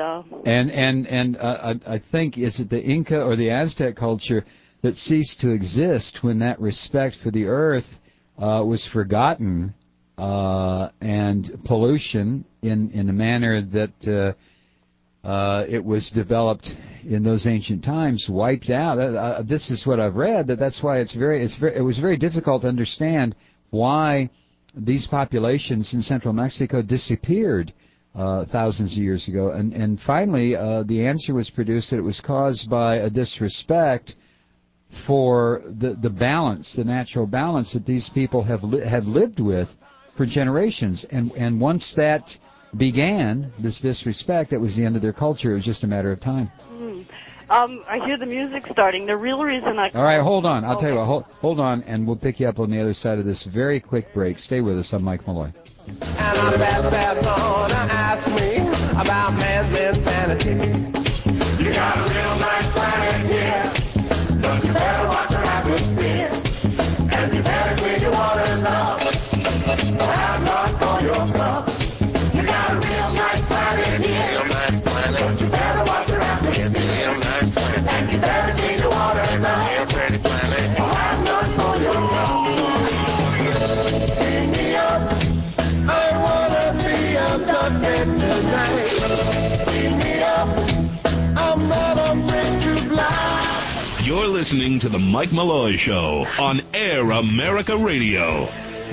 I think, is it the Inca or the Aztec culture that ceased to exist when that respect for the earth was forgotten, and pollution in a manner that it was developed in those ancient times wiped out. This is what I've read, that's why it was very difficult to understand why these populations in central Mexico disappeared thousands of years ago, and finally the answer was produced that it was caused by a disrespect for the balance, the natural balance that these people have lived with for generations, and once that began, this disrespect, that was the end of their culture. It was just a matter of time. I hear the music starting. The real reason I... All right, hold on. I'll tell you what, hold on, and we'll pick you up on the other side of this very quick break. Stay with us. I'm Mike Malloy. And I'm bad gonna ask me about man's insanity. You got a real nice planet here, but you better watch your atmosphere, and you better clean your waters up, or have not for your cup. You got a real nice planet here, but you better watch your atmosphere, and you better clean your waters up, or have not for your cup. Clean me up. I wanna be abducted tonight. Clean me up. I'm not afraid to fly. You're listening to The Mike Malloy Show on Air America Radio.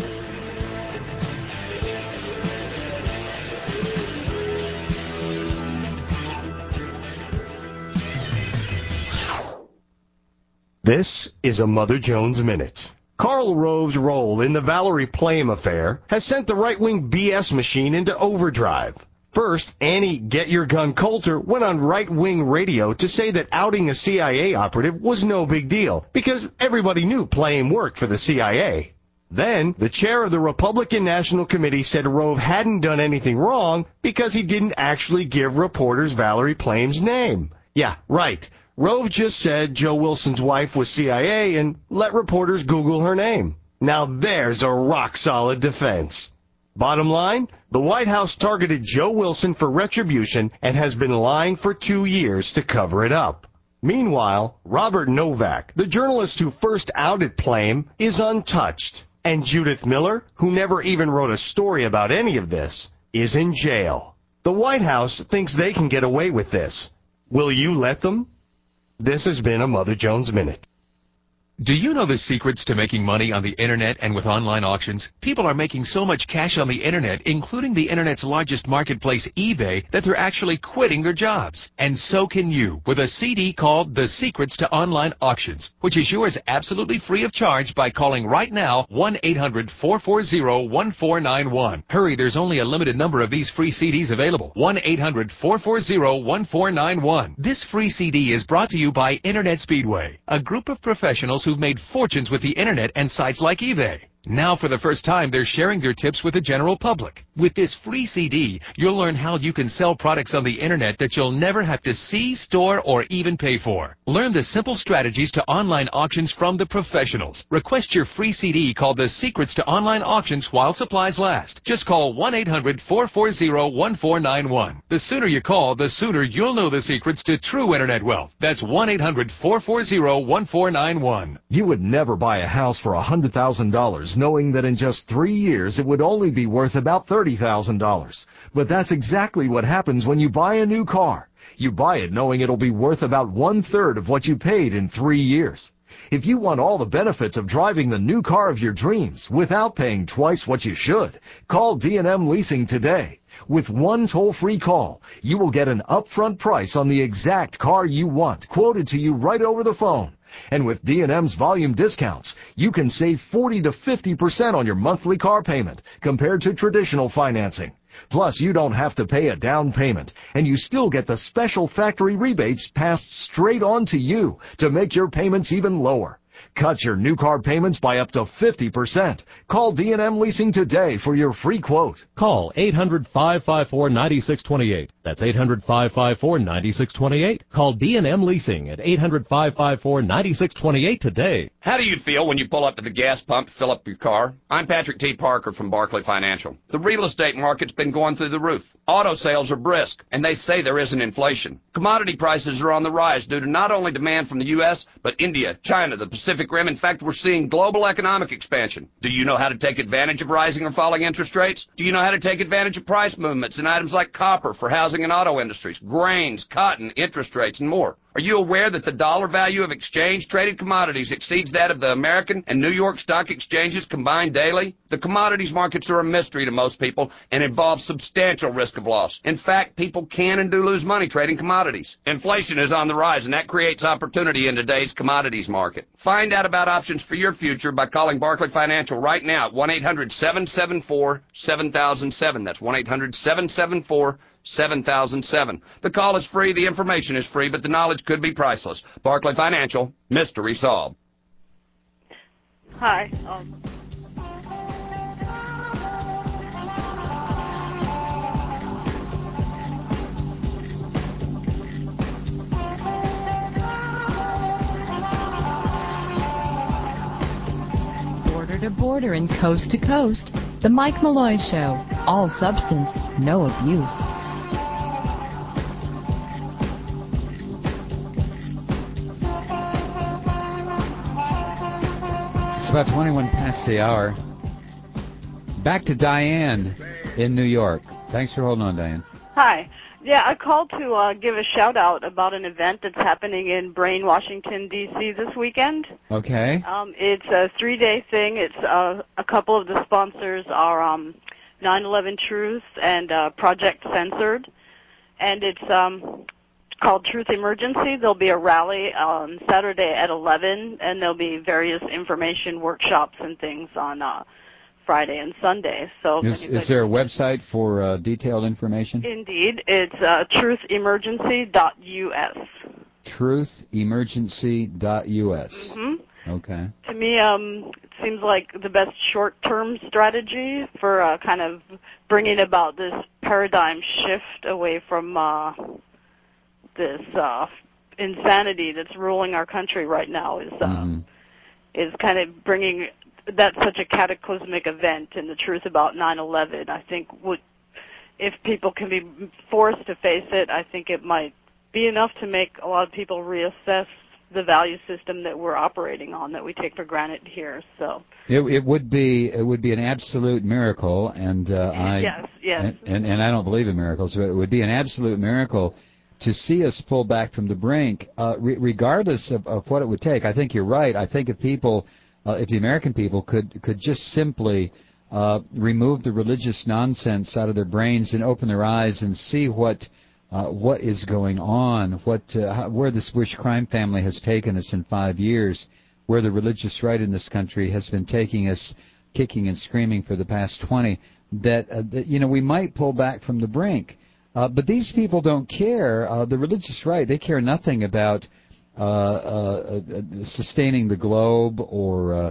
This is a Mother Jones Minute. Karl Rove's role in the Valerie Plame affair has sent the right-wing BS machine into overdrive. First, Annie Get Your Gun Coulter went on right-wing radio to say that outing a CIA operative was no big deal, because everybody knew Plame worked for the CIA. Then, the chair of the Republican National Committee said Rove hadn't done anything wrong because he didn't actually give reporters Valerie Plame's name. Yeah, right. Rove just said Joe Wilson's wife was CIA and let reporters Google her name. Now there's a rock-solid defense. Bottom line, the White House targeted Joe Wilson for retribution and has been lying for 2 years to cover it up. Meanwhile, Robert Novak, the journalist who first outed Plame, is untouched. And Judith Miller, who never even wrote a story about any of this, is in jail. The White House thinks they can get away with this. Will you let them? This has been a Mother Jones Minute. Do you know the secrets to making money on the Internet and with online auctions? People are making so much cash on the Internet, including the Internet's largest marketplace, eBay, that they're actually quitting their jobs. And so can you, with a CD called The Secrets to Online Auctions, which is yours absolutely free of charge by calling right now 1-800-440-1491. Hurry, there's only a limited number of these free CDs available. 1-800-440-1491. This free CD is brought to you by Internet Speedway, a group of professionals who've made fortunes with the Internet and sites like eBay. Now, for the first time, they're sharing their tips with the general public. With this free CD, you'll learn how you can sell products on the internet that you'll never have to see, store, or even pay for. Learn the simple strategies to online auctions from the professionals. Request your free CD called The Secrets to Online Auctions while supplies last. Just call 1-800-440-1491. The sooner you call, the sooner you'll know the secrets to true internet wealth. That's 1-800-440-1491. You would never buy a house for $100,000 knowing that in just 3 years it would only be worth about $30,000. But that's exactly what happens when you buy a new car. You buy it knowing it'll be worth about 1/3 of what you paid in 3 years. If you want all the benefits of driving the new car of your dreams without paying twice what you should, call D&M Leasing today. With one toll-free call, you will get an upfront price on the exact car you want, quoted to you right over the phone. And with D&M's volume discounts, you can save 40 to 50% on your monthly car payment compared to traditional financing. Plus, you don't have to pay a down payment, and you still get the special factory rebates passed straight on to you to make your payments even lower. Cut your new car payments by up to 50%. Call D&M Leasing today for your free quote. Call 800-554-9628. That's 800-554-9628. Call D&M Leasing at 800-554-9628 today. How do you feel when you pull up to the gas pump to fill up your car? I'm Patrick T. Parker from Barclay Financial. The real estate market's been going through the roof. Auto sales are brisk, and they say there isn't inflation. Commodity prices are on the rise due to not only demand from the U.S., but India, China, the Pacific Rim. In fact, we're seeing global economic expansion. Do you know how to take advantage of rising or falling interest rates? Do you know how to take advantage of price movements in items like copper for housing and auto industries, grains, cotton, interest rates, and more? Are you aware that the dollar value of exchange-traded commodities exceeds that of the American and New York stock exchanges combined daily? The commodities markets are a mystery to most people and involve substantial risk of loss. In fact, people can and do lose money trading commodities. Inflation is on the rise, and that creates opportunity in today's commodities market. Find out about options for your future by calling Barclay Financial right now at 1-800-774-7007. That's 1-800-774-7007. The call is free, the information is free, but the knowledge could be priceless. Barclay Financial, mystery solved. Hi. Border to border and coast to coast, The Mike Malloy Show. All substance, no abuse. It's about 21 past the hour. Back to Diane in New York. Thanks for holding on, Diane. Hi. Yeah, I called to give a shout-out about an event that's happening in Brain, Washington, D.C. this weekend. Okay. It's a 3-day thing. It's a couple of the sponsors are 9/11 Truth and Project Censored. And it's called Truth Emergency. There'll be a rally on Saturday at 11, and there'll be various information workshops and things on Friday and Sunday. So is there a website for detailed information? Indeed. It's truthemergency.us. Truthemergency.us. Mm-hmm. Okay. To me, it seems like the best short-term strategy for kind of bringing about this paradigm shift away from this insanity that's ruling our country right now is kind of bringing. That's such a cataclysmic event, and the truth about 9/11, I think, if people can be forced to face it, I think it might be enough to make a lot of people reassess the value system that we're operating on, that we take for granted here. So it would be an absolute miracle, and yes, and I don't believe in miracles, but it would be an absolute miracle to see us pull back from the brink, regardless of what it would take. I think you're right. I think if people. If the American people could just simply remove the religious nonsense out of their brains and open their eyes and see what is going on, where this Bush crime family has taken us in 5 years, where the religious right in this country has been taking us kicking and screaming for the past 20, that we might pull back from the brink. But these people don't care. The religious right, they care nothing about sustaining the globe or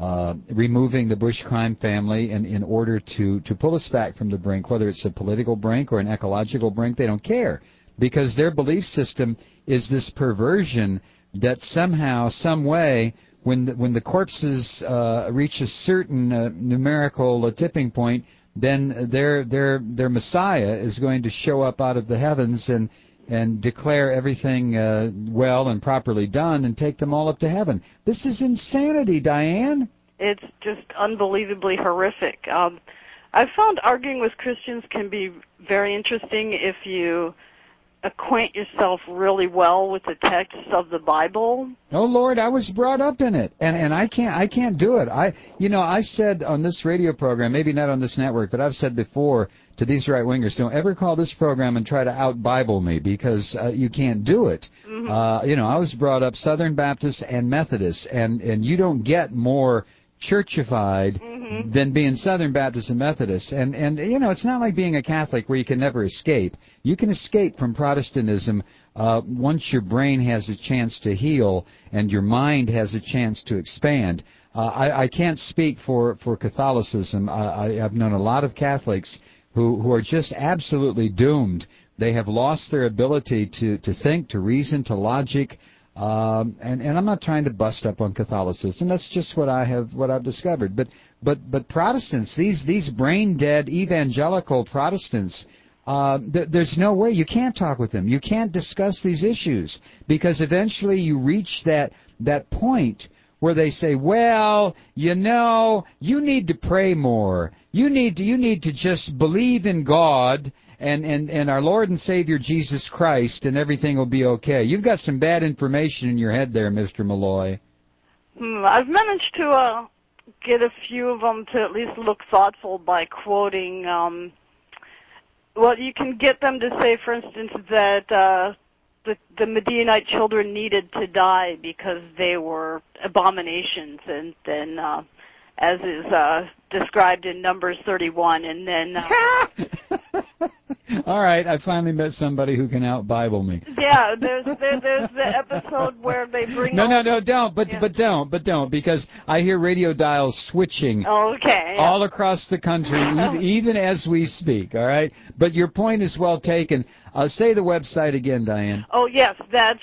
removing the Bush crime family in order to pull us back from the brink, whether it's a political brink or an ecological brink. They don't care, because their belief system is this perversion that somehow, some way, when the corpses reach a certain numerical tipping point, then their Messiah is going to show up out of the heavens and declare everything well and properly done and take them all up to heaven. This is insanity, Diane. It's just unbelievably horrific. I've found arguing with Christians can be very interesting if you acquaint yourself really well with the texts of the Bible. Oh Lord, I was brought up in it, and I can't do it. I said on this radio program, maybe not on this network, but I've said before to these right-wingers, don't ever call this program and try to out-Bible me, because you can't do it. Mm-hmm. I was brought up Southern Baptist and Methodist, and you don't get more churchified than being Southern Baptist and Methodist. And it's not like being a Catholic where you can never escape. You can escape from Protestantism once your brain has a chance to heal and your mind has a chance to expand. I can't speak for Catholicism. I've known a lot of Catholics who are just absolutely doomed. They have lost their ability to think, to reason, to logic. And I'm not trying to bust up on Catholicism. That's just what I've discovered. But Protestants, these brain dead evangelical Protestants, there's no way. You can't talk with them. You can't discuss these issues, because eventually you reach that point where they say, well, you need to pray more. You need to just believe in God and our Lord and Savior Jesus Christ, and everything will be okay. You've got some bad information in your head there, Mr. Malloy. I've managed to get a few of them to at least look thoughtful by quoting, you can get them to say, for instance, that the Midianite children needed to die because they were abominations, and then as is described in Numbers 31, and then... All right, I finally met somebody who can out-Bible me. Yeah, there's the episode where they bring... No, don't, but don't, because I hear radio dials switching all across the country, even as we speak, all right? But your point is well taken. Say the website again, Diane. Oh, yes, that's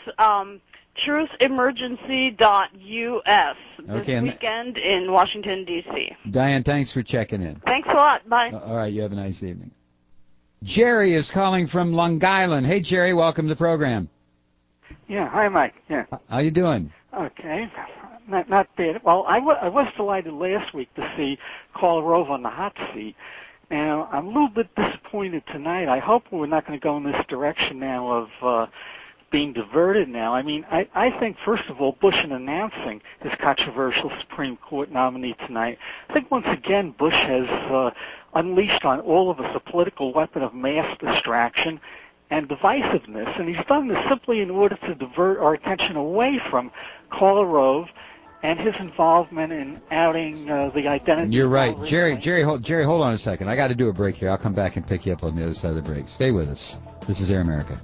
truthemergency.us this weekend in Washington, D.C. Diane, thanks for checking in. Thanks a lot. Bye. All right, you have a nice evening. Jerry is calling from Long Island. Hey, Jerry, welcome to the program. Yeah, hi, Mike. Yeah. How you doing? Okay, not bad. Well, I was delighted last week to see Karl Rove on the hot seat. Now, I'm a little bit disappointed tonight. I hope we're not going to go in this direction now of being diverted now. I mean, I think, first of all, Bush in announcing his controversial Supreme Court nominee tonight, I think once again Bush has unleashed on all of us a political weapon of mass distraction and divisiveness, and he's done this simply in order to divert our attention away from Karl Rove and his involvement in outing the identity. You're right. Jerry, hold on a second. I got to do a break here. I'll come back and pick you up on the other side of the break. Stay with us. This is Air America.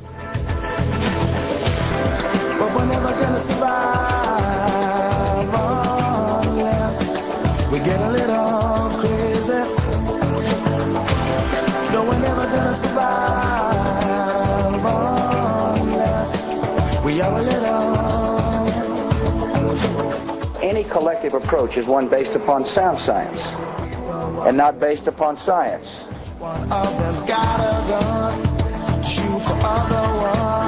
But we're never gonna survive unless we get a little crazy. No, we're never gonna survive unless we are a little. Any collective approach is one based upon sound science and not based upon science. One of them's got a gun, shoot the other one.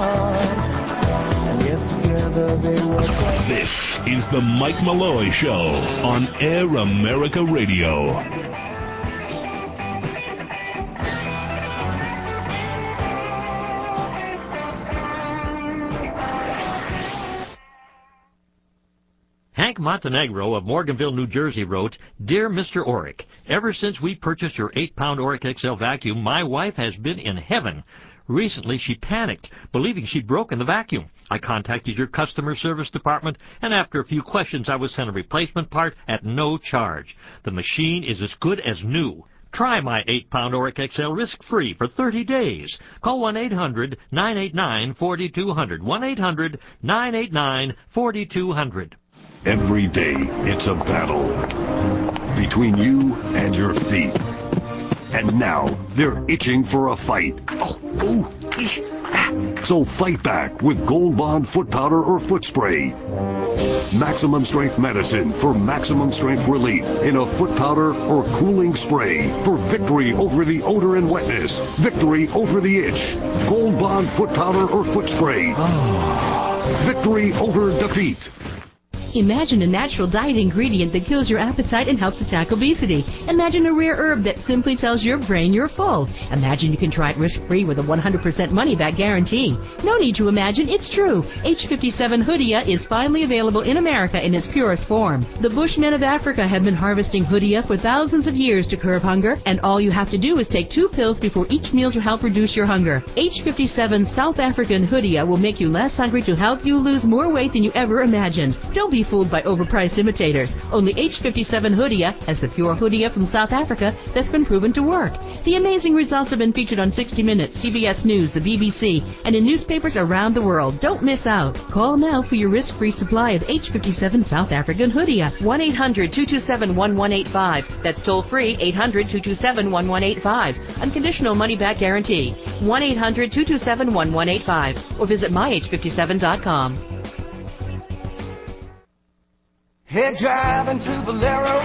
This is the Mike Malloy Show on Air America Radio. Hank Montenegro of Morganville, New Jersey wrote, Dear Mr. Oric, ever since we purchased your 8-pound Oric XL vacuum, my wife has been in heaven. Recently, she panicked, believing she'd broken the vacuum. I contacted your customer service department, and after a few questions, I was sent a replacement part at no charge. The machine is as good as new. Try my 8-pound Oric XL risk-free for 30 days. Call 1-800-989-4200. 1-800-989-4200. Every day, it's a battle between you and your feet. And now, they're itching for a fight. So fight back with Gold Bond foot powder or foot spray. Maximum strength medicine for maximum strength relief in a foot powder or cooling spray for victory over the odor and wetness, victory over the itch. Gold Bond foot powder or foot spray. Victory over defeat. Imagine a natural diet ingredient that kills your appetite and helps attack obesity. Imagine a rare herb that simply tells your brain you're full. Imagine you can try it risk-free with a 100% money-back guarantee. No need to imagine, it's true. H57 Hoodia is finally available in America in its purest form. The Bushmen of Africa have been harvesting Hoodia for thousands of years to curb hunger, and all you have to do is take 2 pills before each meal to help reduce your hunger. H57 South African Hoodia will make you less hungry to help you lose more weight than you ever imagined. Don't be fooled by overpriced imitators. Only H57 Hoodia has the pure Hoodia from South Africa that's been proven to work. The amazing results have been featured on 60 Minutes, CBS News, the BBC, and in newspapers around the world. Don't miss out. Call now for your risk-free supply of H57 South African Hoodia. 1-800-227-1185. That's toll-free, 800-227-1185. Unconditional money-back guarantee. 1-800-227-1185. Or visit myh57.com. Hey, driving to Valero,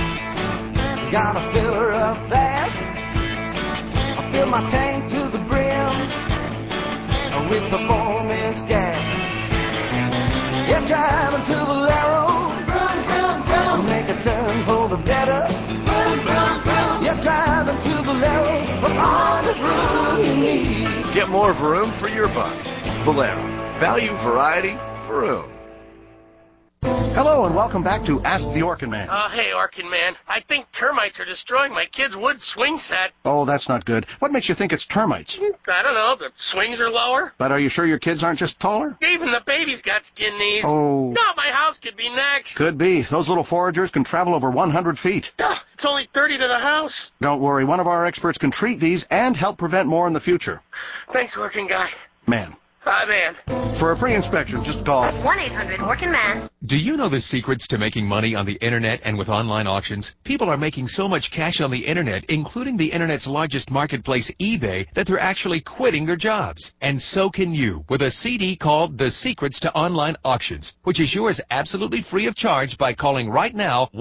gotta fill her up fast. I fill my tank to the brim with performance gas. Yeah, driving to Valero, make a turn for the better. Yeah, driving to Valero, for all the room you need. Get more vroom for your buck. Valero. Value, variety, vroom. Hello and welcome back to Ask the Orkin Man. Hey, Orkin Man. I think termites are destroying my kid's wood swing set. Oh, that's not good. What makes you think it's termites? I don't know. The swings are lower. But are you sure your kids aren't just taller? Even the baby's got skin knees. Oh. No, my house could be next. Could be. Those little foragers can travel over 100 feet. It's only 30 to the house. Don't worry. One of our experts can treat these and help prevent more in the future. Thanks, Orkin Guy. Man. Hi, man. For a free inspection, just call 1-800-ORKIN-MAN. Do you know the secrets to making money on the Internet and with online auctions? People are making so much cash on the Internet, including the Internet's largest marketplace, eBay, that they're actually quitting their jobs. And so can you with a CD called The Secrets to Online Auctions, which is yours absolutely free of charge by calling right now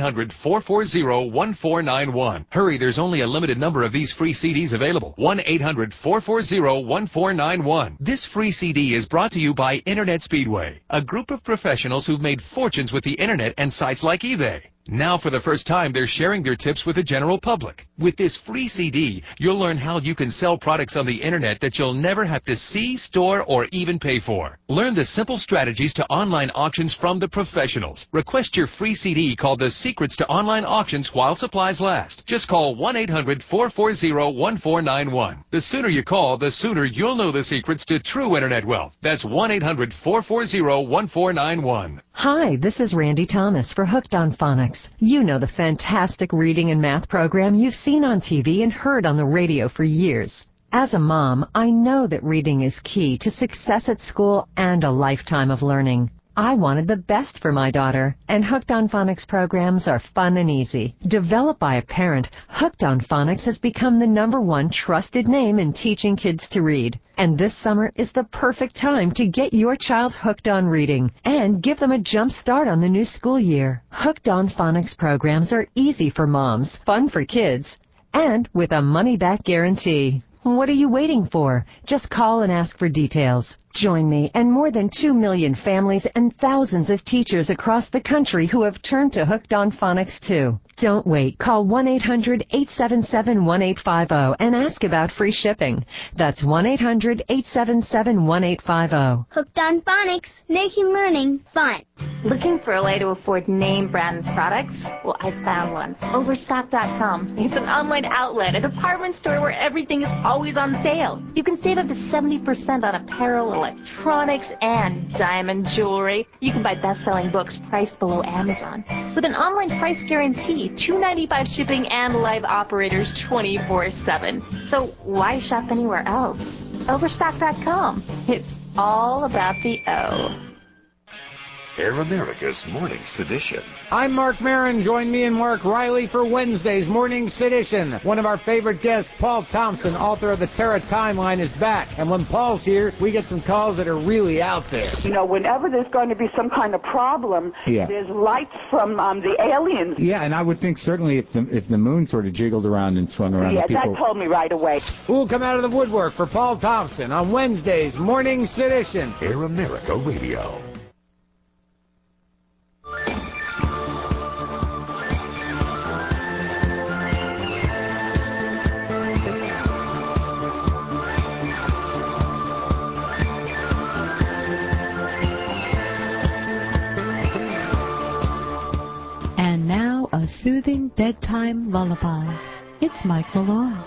1-800-440-1491. Hurry, there's only a limited number of these free CDs available. 1-800-440-1491. This free CD is brought to you by Internet Speedway, a group of professionals who've made fortunes with the Internet and sites like eBay. Now, for the first time, they're sharing their tips with the general public. With this free CD, you'll learn how you can sell products on the Internet that you'll never have to see, store, or even pay for. Learn the simple strategies to online auctions from the professionals. Request your free CD called The Secrets to Online Auctions while supplies last. Just call 1-800-440-1491. The sooner you call, the sooner you'll know the secrets to true Internet wealth. That's 1-800-440-1491. Hi, this is Randy Thomas for Hooked on Phonics. You know the fantastic reading and math program you've seen on TV and heard on the radio for years. As a mom, I know that reading is key to success at school and a lifetime of learning. I wanted the best for my daughter, and Hooked on Phonics programs are fun and easy. Developed by a parent, Hooked on Phonics has become the #1 trusted name in teaching kids to read. And this summer is the perfect time to get your child hooked on reading and give them a jump start on the new school year. Hooked on Phonics programs are easy for moms, fun for kids, and with a money-back guarantee. What are you waiting for? Just call and ask for details. Join me and more than 2 million families and thousands of teachers across the country who have turned to Hooked on Phonics too. Don't wait. Call 1-800-877-1850 and ask about free shipping. That's 1-800-877-1850. Hooked on Phonics, making learning fun. Looking for a way to afford name brand products? Well, I found one. Overstock.com. It's an online outlet, a department store where everything is always on sale. You can save up to 70% on apparel, electronics, and diamond jewelry. You can buy best-selling books priced below Amazon. With an online price guarantee, $2.95 shipping, and live operators 24/7. So why shop anywhere else? Overstock.com. It's all about the O. Air America's Morning Sedition. I'm Mark Maron. Join me and Mark Riley for Wednesday's Morning Sedition. One of our favorite guests, Paul Thompson, author of the Terra Timeline, is back. And when Paul's here, we get some calls that are really out there. You know, whenever there's going to be some kind of problem, there's lights from the aliens. Yeah, and I would think certainly if the moon sort of jiggled around and swung around, yeah, people... that told me right away. Who'll come out of the woodwork for Paul Thompson on Wednesday's Morning Sedition. Air America Radio. And now a soothing bedtime lullaby. It's Mike Malone.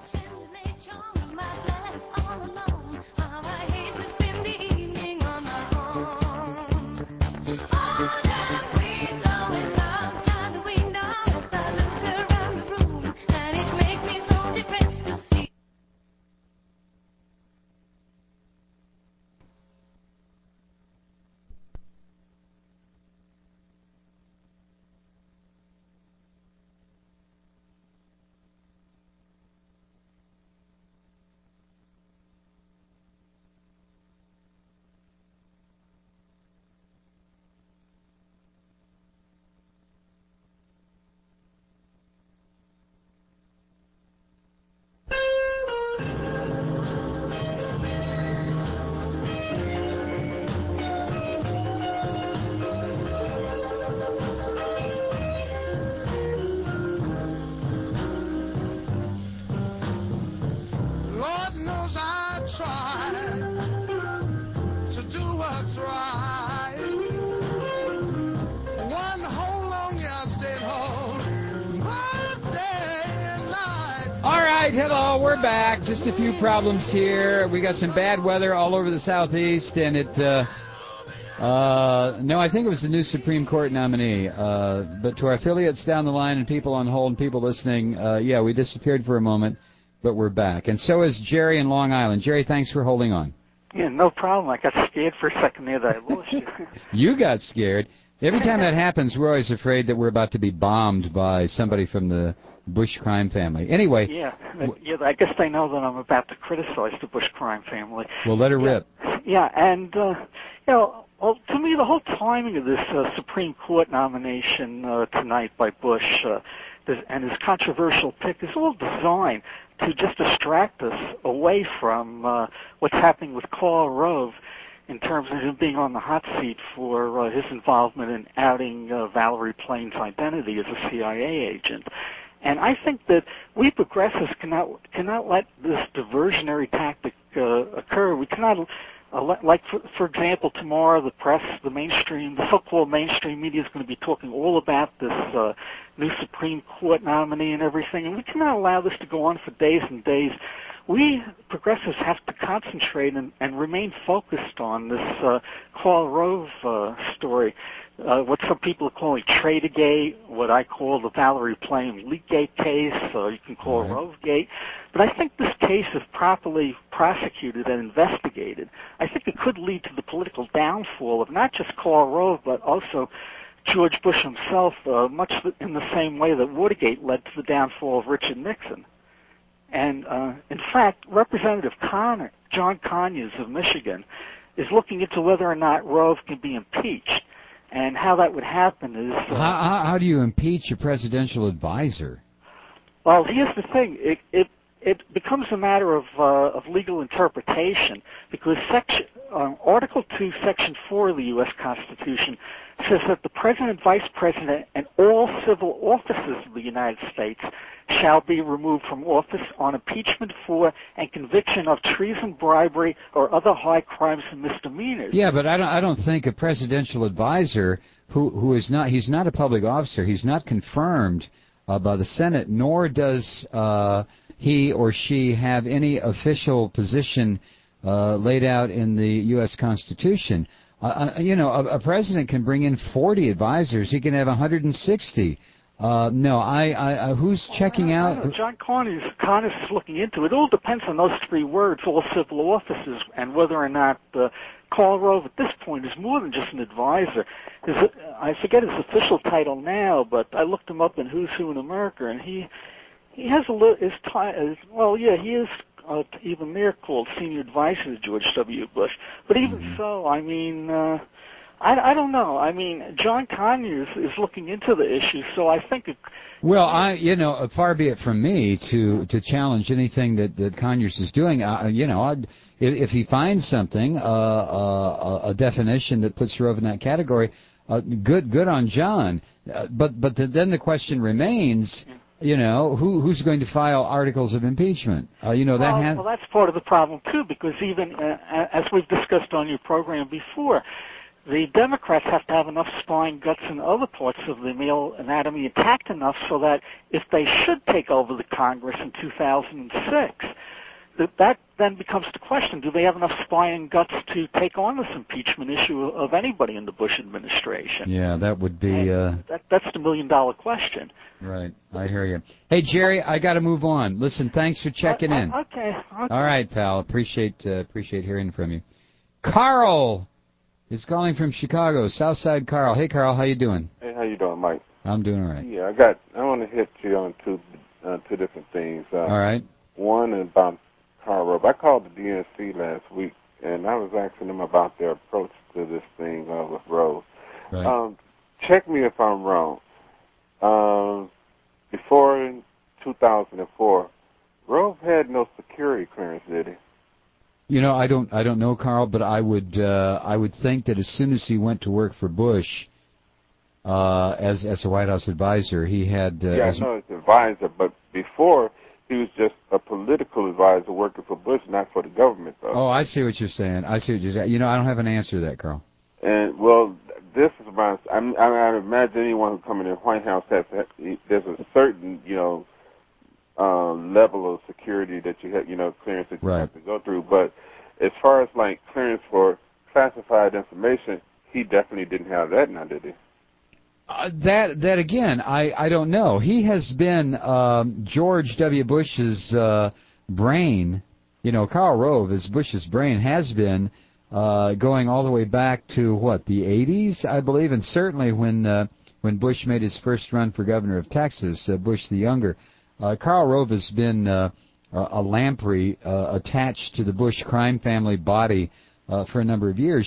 Hello, we're back. Just a few problems here. We got some bad weather all over the southeast, and no, I think it was the new Supreme Court nominee. But to our affiliates down the line and people on hold and people listening, yeah, we disappeared for a moment, but we're back. And so is Jerry in Long Island. Jerry, thanks for holding on. Yeah, no problem. I got scared for a second there that I lost you. You got scared. Every time that happens, we're always afraid that we're about to be bombed by somebody from the Bush crime family. Anyway. Yeah, I guess they know that I'm about to criticize the Bush crime family. Well, let her rip. Yeah, and, well, to me, the whole timing of this Supreme Court nomination tonight by Bush and his controversial pick is all designed to just distract us away from what's happening with Karl Rove in terms of him being on the hot seat for his involvement in outing Valerie Plane's identity as a CIA agent. And I think that we progressives cannot let this diversionary tactic occur. We cannot, for example, tomorrow the press, the so-called mainstream media is going to be talking all about this new Supreme Court nominee and everything, and we cannot allow this to go on for days and days. We progressives have to concentrate and remain focused on this Karl Rove story. What some people are calling Tradergate, what I call the Valerie Plame Leakgate case, you can call it Rovegate. But I think this case, if properly prosecuted and investigated, I think it could lead to the political downfall of not just Karl Rove, but also George Bush himself, much in the same way that Watergate led to the downfall of Richard Nixon. And, in fact, Representative John Conyers of Michigan is looking into whether or not Rove can be impeached. And how that would happen is... How do you impeach a presidential advisor? Well, here's the thing. It becomes a matter of legal interpretation because Article 2, Section 4 of the U.S. Constitution says that the President, Vice President, and all civil officers of the United States shall be removed from office on impeachment for and conviction of treason, bribery, or other high crimes and misdemeanors. Yeah, but I don't think a presidential advisor he's not a public officer, he's not confirmed by the Senate, nor does he or she have any official position laid out in the U.S. Constitution. A president can bring in 40 advisors. He can have 160. No, I who's checking out? John Connors is looking into it. It all depends on those three words, all civil officers, and whether or not Karl Rove at this point is more than just an advisor. I forget his official title now, but I looked him up in Who's Who in America, and he has a little, he is even there called senior advisor to George W. Bush. But even so, I mean, I don't know. I mean, John Conyers is looking into the issue, so I think Well, far be it from me to challenge anything that Conyers is doing. If he finds something, a definition that puts Rove in that category, good on John. But then the question remains, who's going to file articles of impeachment? Well, that's part of the problem too, because even as we've discussed on your program before, the Democrats have to have enough spine, guts, and other parts of the male anatomy intact enough so that if they should take over the Congress in 2006, that then becomes the question: do they have enough spine and guts to take on this impeachment issue of anybody in the Bush administration? Yeah, that would be. That's the million-dollar question. Right, I hear you. Hey, Jerry, I got to move on. Listen, thanks for checking in. Okay. All right, pal. Appreciate hearing from you. Carl is calling from Chicago, Southside Carl. Hey, Carl, how you doing? Hey, how you doing, Mike? I'm doing all right. Yeah, I want to hit you on two different things. All right. One about Karl Rove. I called the DNC last week, and I was asking them about their approach to this thing with Rove. Right. Check me if I'm wrong. Before 2004, Rove had no security clearance, did he? I don't know, Carl, but I would think that as soon as he went to work for Bush, as a White House advisor, he had. I know it's advisor, but before he was just a political advisor working for Bush, not for the government, though. Oh, I see what you're saying. I don't have an answer to that, Carl. And this is about. I imagine anyone who comes in the White House there's a certain level of security that you have, clearance that you have to go through. But as far as like clearance for classified information, he definitely didn't have that now, did he? That again, I don't know. He has been George W. Bush's brain. Karl Rove, as Bush's brain, has been going all the way back to the 80s, I believe, and certainly when Bush made his first run for governor of Texas, Bush the Younger. Karl Rove has been a lamprey attached to the Bush crime family body for a number of years.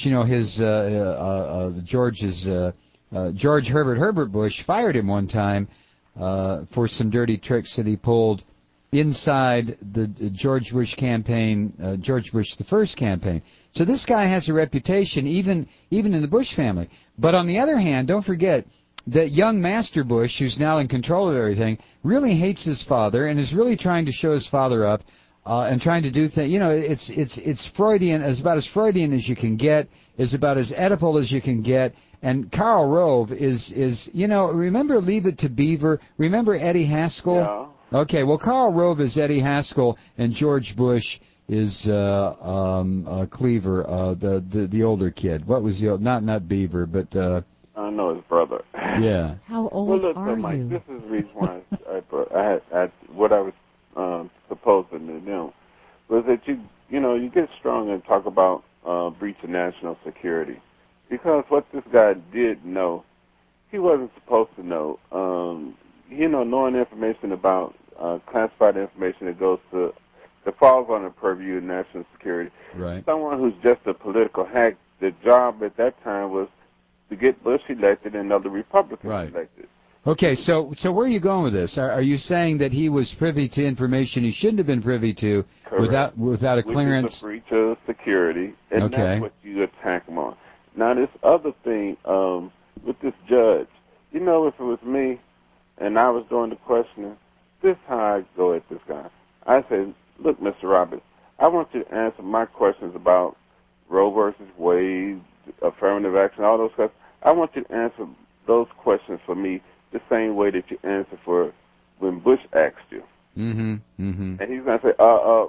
George Herbert Bush fired him one time for some dirty tricks that he pulled inside the George Bush campaign, George Bush the first campaign. So this guy has a reputation even in the Bush family. But on the other hand, don't forget that young Master Bush, who's now in control of everything, really hates his father and is really trying to show his father up and trying to do things. It's Freudian, as about as Freudian as you can get, is about as Oedipal as you can get. And Karl Rove is remember Leave It to Beaver? Remember Eddie Haskell? Yeah. Okay, well, Karl Rove is Eddie Haskell, and George Bush is Cleaver, the older kid. What was the not Beaver, but I know his brother. Yeah. How old are Mike, you? This is the reason why what I was proposing to them was that you get strong and talk about breach of national security, because what this guy did know, he wasn't supposed to know. Knowing information about classified information that falls on the purview of national security. Right. Someone who's just a political hack. The job at that time was to get Bush elected and other Republicans elected. Okay, so where are you going with this? Are you saying that he was privy to information he shouldn't have been privy to without a clearance? Which is a breach of security, and that's what you attack him on. Now, this other thing with this judge, if it was me and I was doing the questioning, this is how I go at this guy. I say, look, Mr. Roberts, I want you to answer my questions about Roe versus Wade, affirmative action, all those questions. I want you to answer those questions for me the same way that you answer for when Bush asked you. Mm-hmm. Mm-hmm. And he's going to say, well,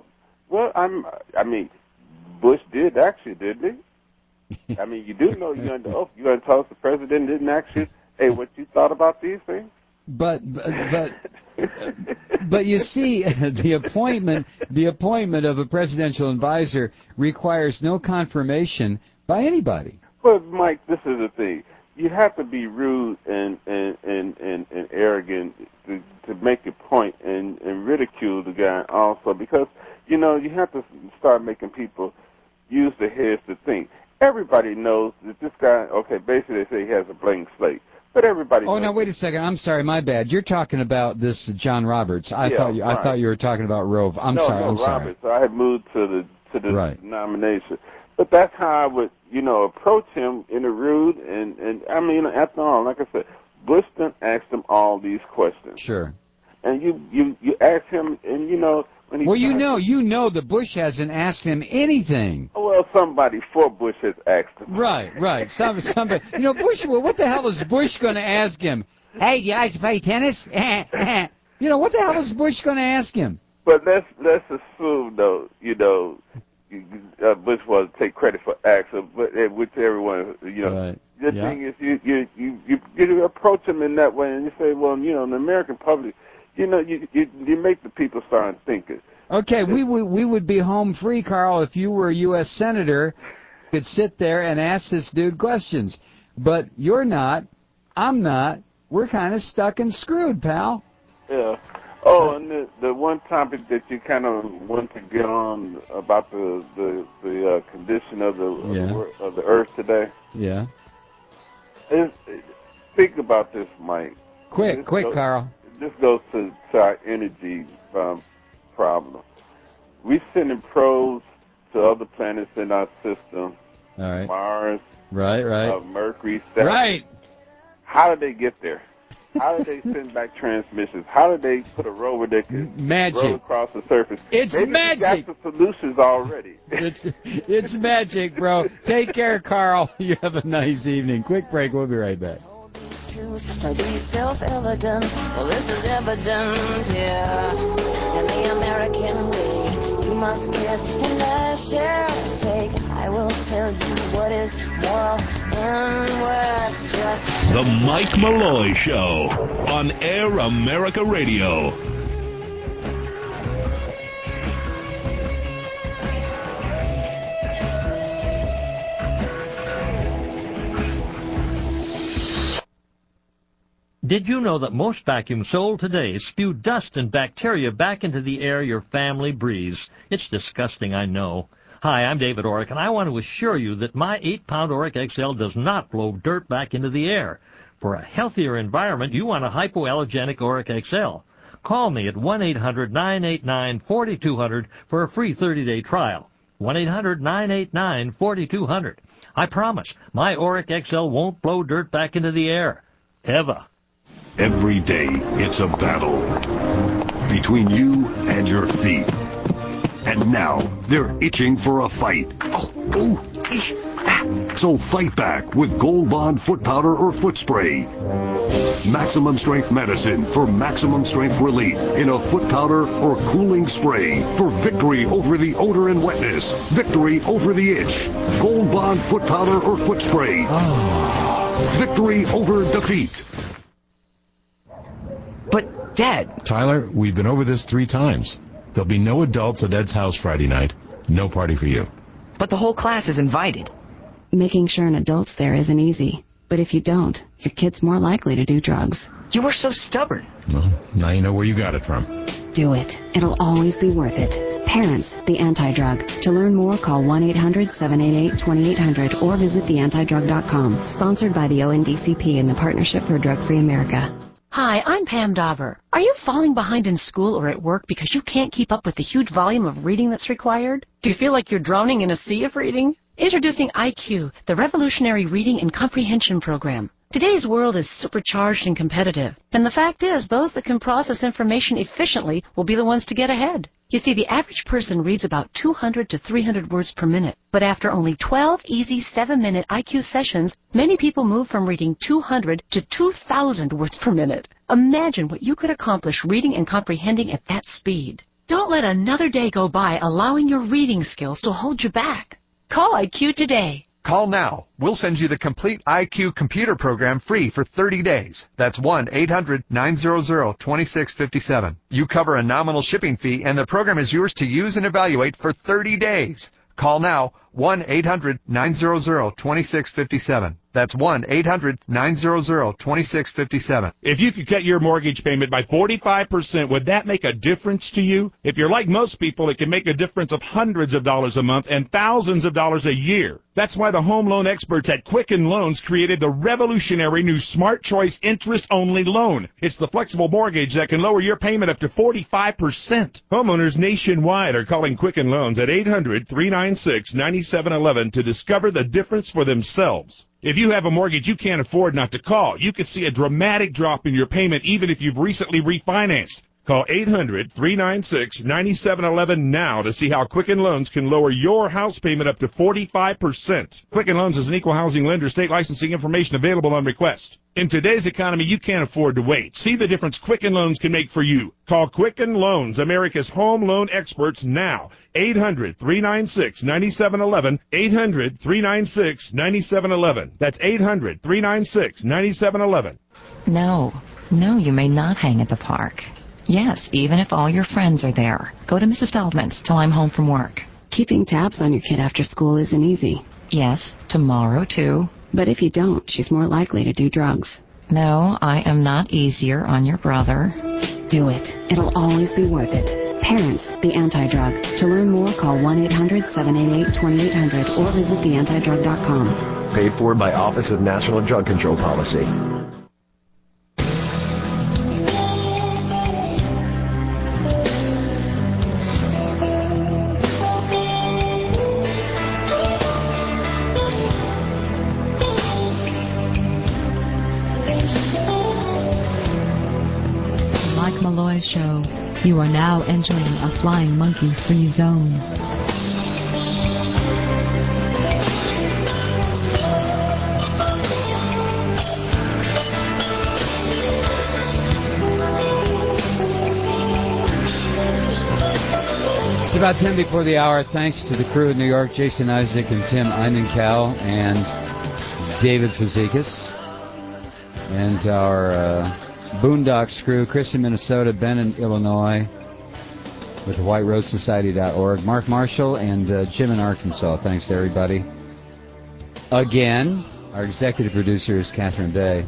Bush did ask you, didn't he? You do know you're under oath. You're going to tell us the president didn't ask you, hey, what you thought about these things? But you see, the appointment of a presidential advisor requires no confirmation by anybody. But Mike, this is the thing. You have to be rude and arrogant to make a point and ridicule the guy also, because you have to start making people use their heads to think. Everybody knows that this guy. Okay, basically they say he has a blank slate, but everybody. Oh, now wait a second. I'm sorry, my bad. You're talking about this John Roberts. I thought you were talking about Rove. I'm sorry. Roberts. I had moved to the nomination. But that's how I would, approach him in a rude and I mean, after all, like I said, Bush done asked him all these questions. Sure. And you ask him, and when he. Well, you know that Bush hasn't asked him anything. Well, somebody for Bush has asked him. Right. Somebody. Bush. Well, what the hell is Bush going to ask him? Hey, do you like to play tennis? What the hell is Bush going to ask him? But let's assume though, Bush was to take credit for acts, but which everyone, Right. The thing is, you approach him in that way, and you say, well, the American public, you make the people start thinking. Okay, we would be home free, Carl, if you were a U.S. Senator, could sit there and ask this dude questions. But you're not. I'm not. We're kind of stuck and screwed, pal. Yeah. Oh, and the one topic that you kind of want to get on about the condition of the Earth today. Yeah. Think about this, Mike. Quick, Carl. This goes to our energy problem. We're sending probes to other planets in our system. All right. Mars. Right. Mercury. Saturn. Right. How did they get there? How did they send back transmissions? How did they put a rover that could roll across the surface? It's Maybe magic. We got the solutions already. It's magic, bro. Take care, Carl. You have a nice evening. Quick break. We'll be right back. Are these self-evident? Well, this is evident, yeah. In the American way, you must give and I shall take. I will tell you what is moral and what's just. The Mike Malloy Show on Air America Radio. Did you know that most vacuums sold today spew dust and bacteria back into the air your family breathes? It's disgusting, I know. Hi, I'm David Orrick, and I want to assure you that my 8-pound Orrick XL does not blow dirt back into the air. For a healthier environment, you want a hypoallergenic Orrick XL. Call me at 1-800-989-4200 for a free 30-day trial. 1-800-989-4200. I promise, my Orrick XL won't blow dirt back into the air. Ever. Every day, it's a battle between you and your feet. And now, they're itching for a fight. So fight back with Gold Bond foot powder or foot spray. Maximum strength medicine for maximum strength relief in a foot powder or cooling spray for victory over the odor and wetness. Victory over the itch. Gold Bond foot powder or foot spray. Victory over defeat. But, Dad... Tyler, we've been over this 3 times. There'll be no adults at Ed's house Friday night. No party for you. But the whole class is invited. Making sure an adult's there isn't easy. But if you don't, your kid's more likely to do drugs. You were so stubborn. Well, now you know where you got it from. Do it. It'll always be worth it. Parents, the Anti-Drug. To learn more, call 1-800-788-2800 or visit theantidrug.com. Sponsored by the ONDCP and the Partnership for Drug-Free America. Hi, I'm Pam Dauber. Are you falling behind in school or at work because you can't keep up with the huge volume of reading that's required? Do you feel like you're drowning in a sea of reading? Introducing IQ, the revolutionary reading and comprehension program. Today's world is supercharged and competitive, and the fact is those that can process information efficiently will be the ones to get ahead. You see, the average person reads about 200 to 300 words per minute, but after only 12 easy 7-minute IQ sessions, many people move from reading 200 to 2,000 words per minute. Imagine what you could accomplish reading and comprehending at that speed. Don't let another day go by allowing your reading skills to hold you back. Call IQ today. Call now. We'll send you the complete IQ computer program free for 30 days. That's 1-800-900-2657. You cover a nominal shipping fee, and the program is yours to use and evaluate for 30 days. Call now, 1-800-900-2657. That's 1-800-900-2657. If you could cut your mortgage payment by 45%, would that make a difference to you? If you're like most people, it can make a difference of hundreds of dollars a month and thousands of dollars a year. That's why the home loan experts at Quicken Loans created the revolutionary new Smart Choice interest-only loan. It's the flexible mortgage that can lower your payment up to 45%. Homeowners nationwide are calling Quicken Loans at 800-396-9711 to discover the difference for themselves. If you have a mortgage you can't afford not to call, you could see a dramatic drop in your payment even if you've recently refinanced. Call 800-396-9711 now to see how Quicken Loans can lower your house payment up to 45%. Quicken Loans is an equal housing lender. State licensing information available on request. In today's economy, you can't afford to wait. See the difference Quicken Loans can make for you. Call Quicken Loans, America's home loan experts, now. 800-396-9711. 800-396-9711. That's 800-396-9711. No, you may not hang at the park. Yes, even if all your friends are there. Go to Mrs. Feldman's till I'm home from work. Keeping tabs on your kid after school isn't easy. Yes, tomorrow too. But if you don't, she's more likely to do drugs. No, I am not easier on your brother. Do it. It'll always be worth it. Parents, the Anti-Drug. To learn more, call 1-800-788-2800 or visit theantidrug.com. Paid for by Office of National Drug Control Policy. Malloy Show. You are now entering a flying monkey-free zone. It's about 10 before the hour. Thanks to the crew in New York, Jason Isaac and Tim Einenkow and David Fazekas. And our Boondocks crew, Chris in Minnesota, Ben in Illinois, with WhiteRoseSociety.org, Mark Marshall, and Jim in Arkansas. Thanks to everybody. Again, our executive producer is Catherine Bay.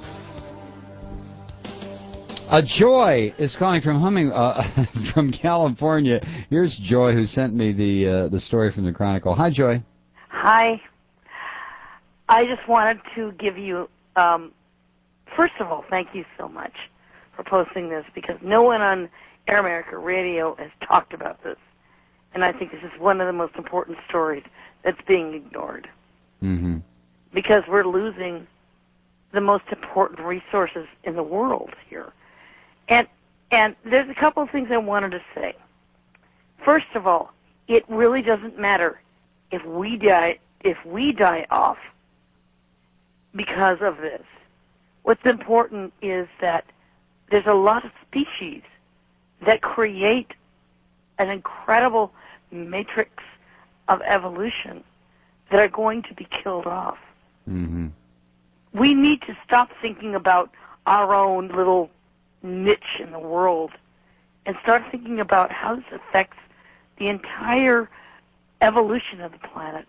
Joy is calling from from California. Here's Joy, who sent me the story from the Chronicle. Hi, Joy. Hi. I just wanted to give you... First of all, thank you so much for posting this, because no one on Air America Radio has talked about this. And I think this is one of the most important stories that's being ignored. Mm-hmm. Because we're losing the most important resources in the world here. And there's a couple of things I wanted to say. First of all, it really doesn't matter if we die off because of this. What's important is that there's a lot of species that create an incredible matrix of evolution that are going to be killed off. Mm-hmm. We need to stop thinking about our own little niche in the world and start thinking about how this affects the entire evolution of the planet.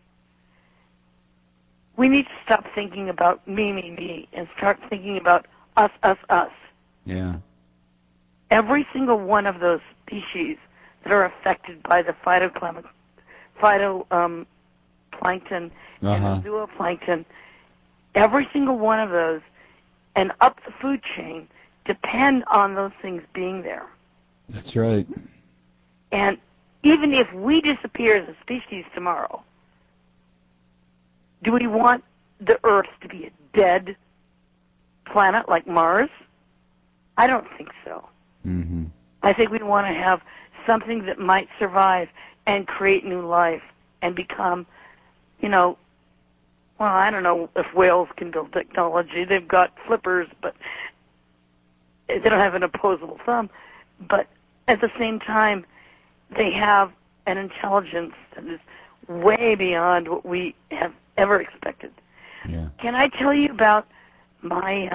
We need to stop thinking about me, and start thinking about us. Yeah. Every single one of those species that are affected by the phytoplankton and the zooplankton, every single one of those, and up the food chain, depend on those things being there. That's right. And even if we disappear as a species tomorrow, do we want the Earth to be a dead planet like Mars? I don't think so. Mm-hmm. I think we want to have something that might survive and create new life and become, well, I don't know if whales can build technology. They've got flippers, but they don't have an opposable thumb. But at the same time, they have an intelligence that is way beyond what we have ever expected. Yeah. Can I tell you about my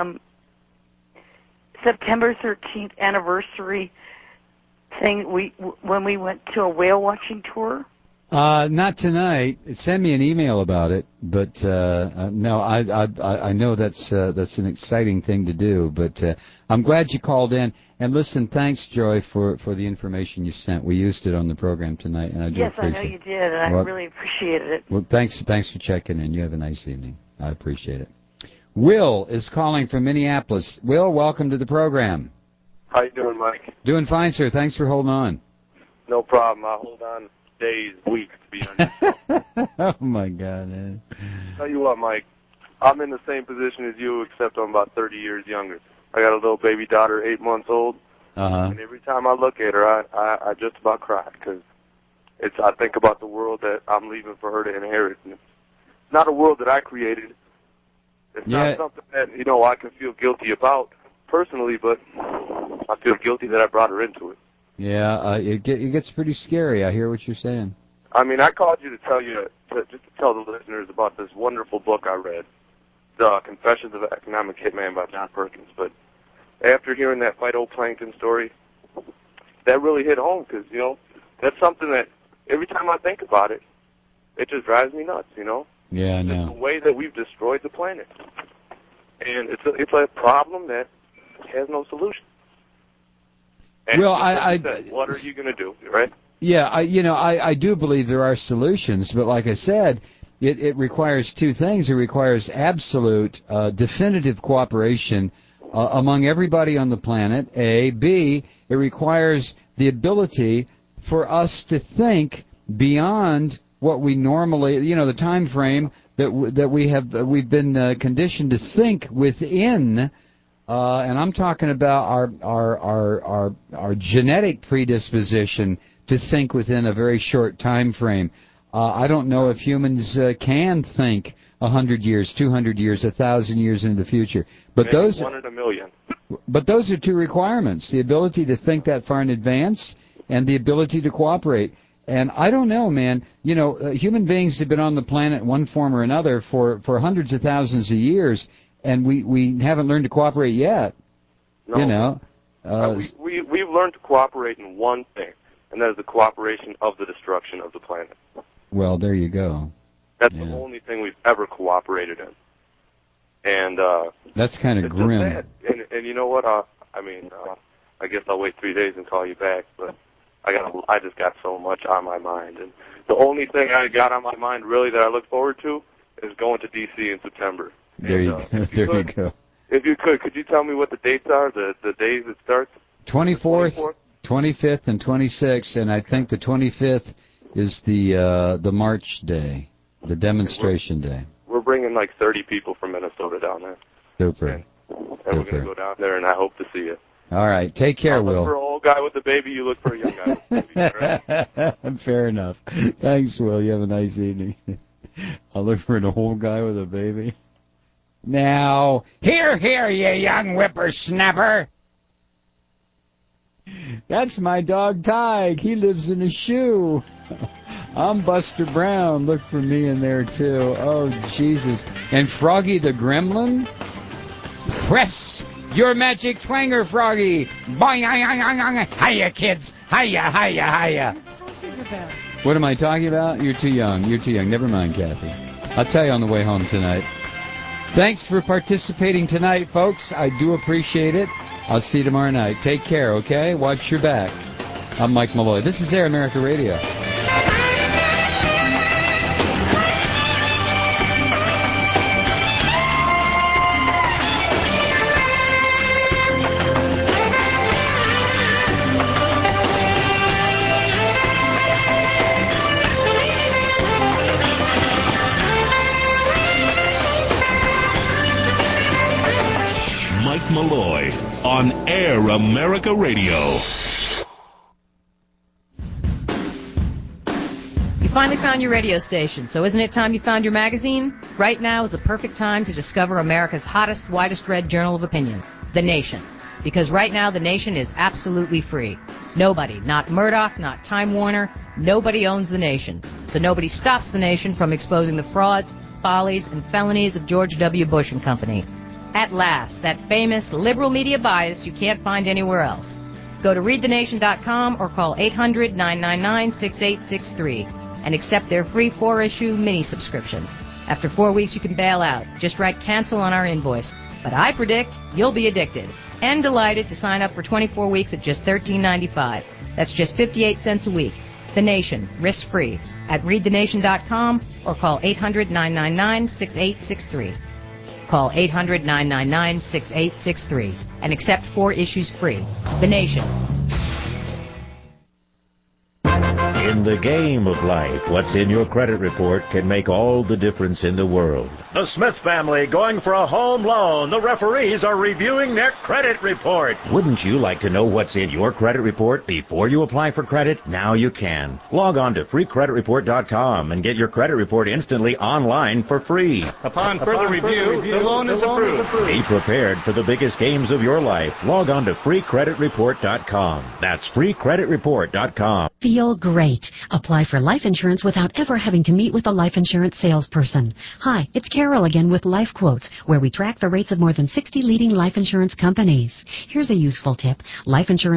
September 13th anniversary thing when we went to a whale watching tour? Not tonight. Send me an email about it. But no, I know that's an exciting thing to do. But I'm glad you called in. And listen, thanks, Joy, for the information you sent. We used it on the program tonight, and I do appreciate it. Yes, I know you did, and I really appreciated it. Well, thanks for checking in. You have a nice evening. I appreciate it. Will is calling from Minneapolis. Will, welcome to the program. How you doing, Mike? Doing fine, sir. Thanks for holding on. No problem. I'll hold on days, weeks, to be honest. Oh, my God, man. Tell you what, Mike, I'm in the same position as you, except I'm about 30 years younger. I got a little baby daughter, 8 months old, and every time I look at her, I just about cry, because I think about the world that I'm leaving for her to inherit. And it's not a world that I created. It's not something that, I can feel guilty about personally, but I feel guilty that I brought her into it. Yeah, it gets pretty scary. I hear what you're saying. I mean, I called you to tell the listeners about this wonderful book I read, The Confessions of an Economic Hitman by John Perkins. But after hearing that phytoplankton story, that really hit home because, that's something that every time I think about it, it just drives me nuts, Yeah, I know. It's the way that we've destroyed the planet. And it's a problem that has no solution. And well, what are you going to do, right? Yeah, I do believe there are solutions, but like I said, it requires two things. It requires absolute, definitive cooperation among everybody on the planet, A. B, it requires the ability for us to think beyond what we normally, the time frame that we've been conditioned to think within. And I'm talking about our genetic predisposition to think within a very short time frame. I don't know if humans can think 100 years, 200 years, 1,000 years into the future. But maybe those 1 in a million. But those are two requirements: the ability to think that far in advance and the ability to cooperate. And I don't know, man. Human beings have been on the planet in one form or another for hundreds of thousands of years. And we haven't learned to cooperate yet. No. We've learned to cooperate in one thing, and that is the cooperation of the destruction of the planet. Well, there you go. That's the only thing we've ever cooperated in. And that's kind of grim. And you know what? I guess I'll wait 3 days and call you back. But I just got so much on my mind, and the only thing I got on my mind really that I look forward to is going to D.C. in September. There you go. If you could you tell me what the dates are, the days it starts? 24th, 25th, and 26th, and I think the 25th is the March day, the demonstration day. We're bringing like 30 people from Minnesota down there. Super. And we're going to go down there, and I hope to see you. All right. Take care, Will. I look for an old guy with a baby. You look for a young guy with a baby. Right? Fair enough. Thanks, Will. You have a nice evening. I'll look for an old guy with a baby. Now, here, you young whippersnapper. That's my dog, Tige. He lives in a shoe. I'm Buster Brown. Look for me in there, too. Oh, Jesus. And Froggy the Gremlin? Press your magic twanger, Froggy. Hiya, kids. Hiya. What am I talking about? You're too young. Never mind, Kathy. I'll tell you on the way home tonight. Thanks for participating tonight, folks. I do appreciate it. I'll see you tomorrow night. Take care, okay? Watch your back. I'm Mike Malloy. This is Air America Radio. Malloy on Air America Radio. You finally found your radio station, so isn't it time you found your magazine? Right now is the perfect time to discover America's hottest, widest read journal of opinion, The Nation. Because right now, The Nation is absolutely free. Nobody, not Murdoch, not Time Warner, nobody owns The Nation. So nobody stops The Nation from exposing the frauds, follies, and felonies of George W. Bush and Company. At last, that famous liberal media bias you can't find anywhere else. Go to readthenation.com or call 800-999-6863 and accept their free 4-issue mini-subscription. After 4 weeks, you can bail out. Just write cancel on our invoice. But I predict you'll be addicted and delighted to sign up for 24 weeks at just $13.95. That's just 58 cents a week. The Nation, risk-free, at readthenation.com or call 800-999-6863. Call 800-999-6863 and accept 4 issues free. The Nation. In the game of life, what's in your credit report can make all the difference in the world. The Smith family going for a home loan. The referees are reviewing their credit report. Wouldn't you like to know what's in your credit report before you apply for credit? Now you can. Log on to freecreditreport.com and get your credit report instantly online for free. Upon further review, the loan is approved. Be prepared for the biggest games of your life. Log on to freecreditreport.com. That's freecreditreport.com. Feel great. Apply for life insurance without ever having to meet with a life insurance salesperson. Hi, it's Carol again with Life Quotes, where we track the rates of more than 60 leading life insurance companies. Here's a useful tip. Life insurance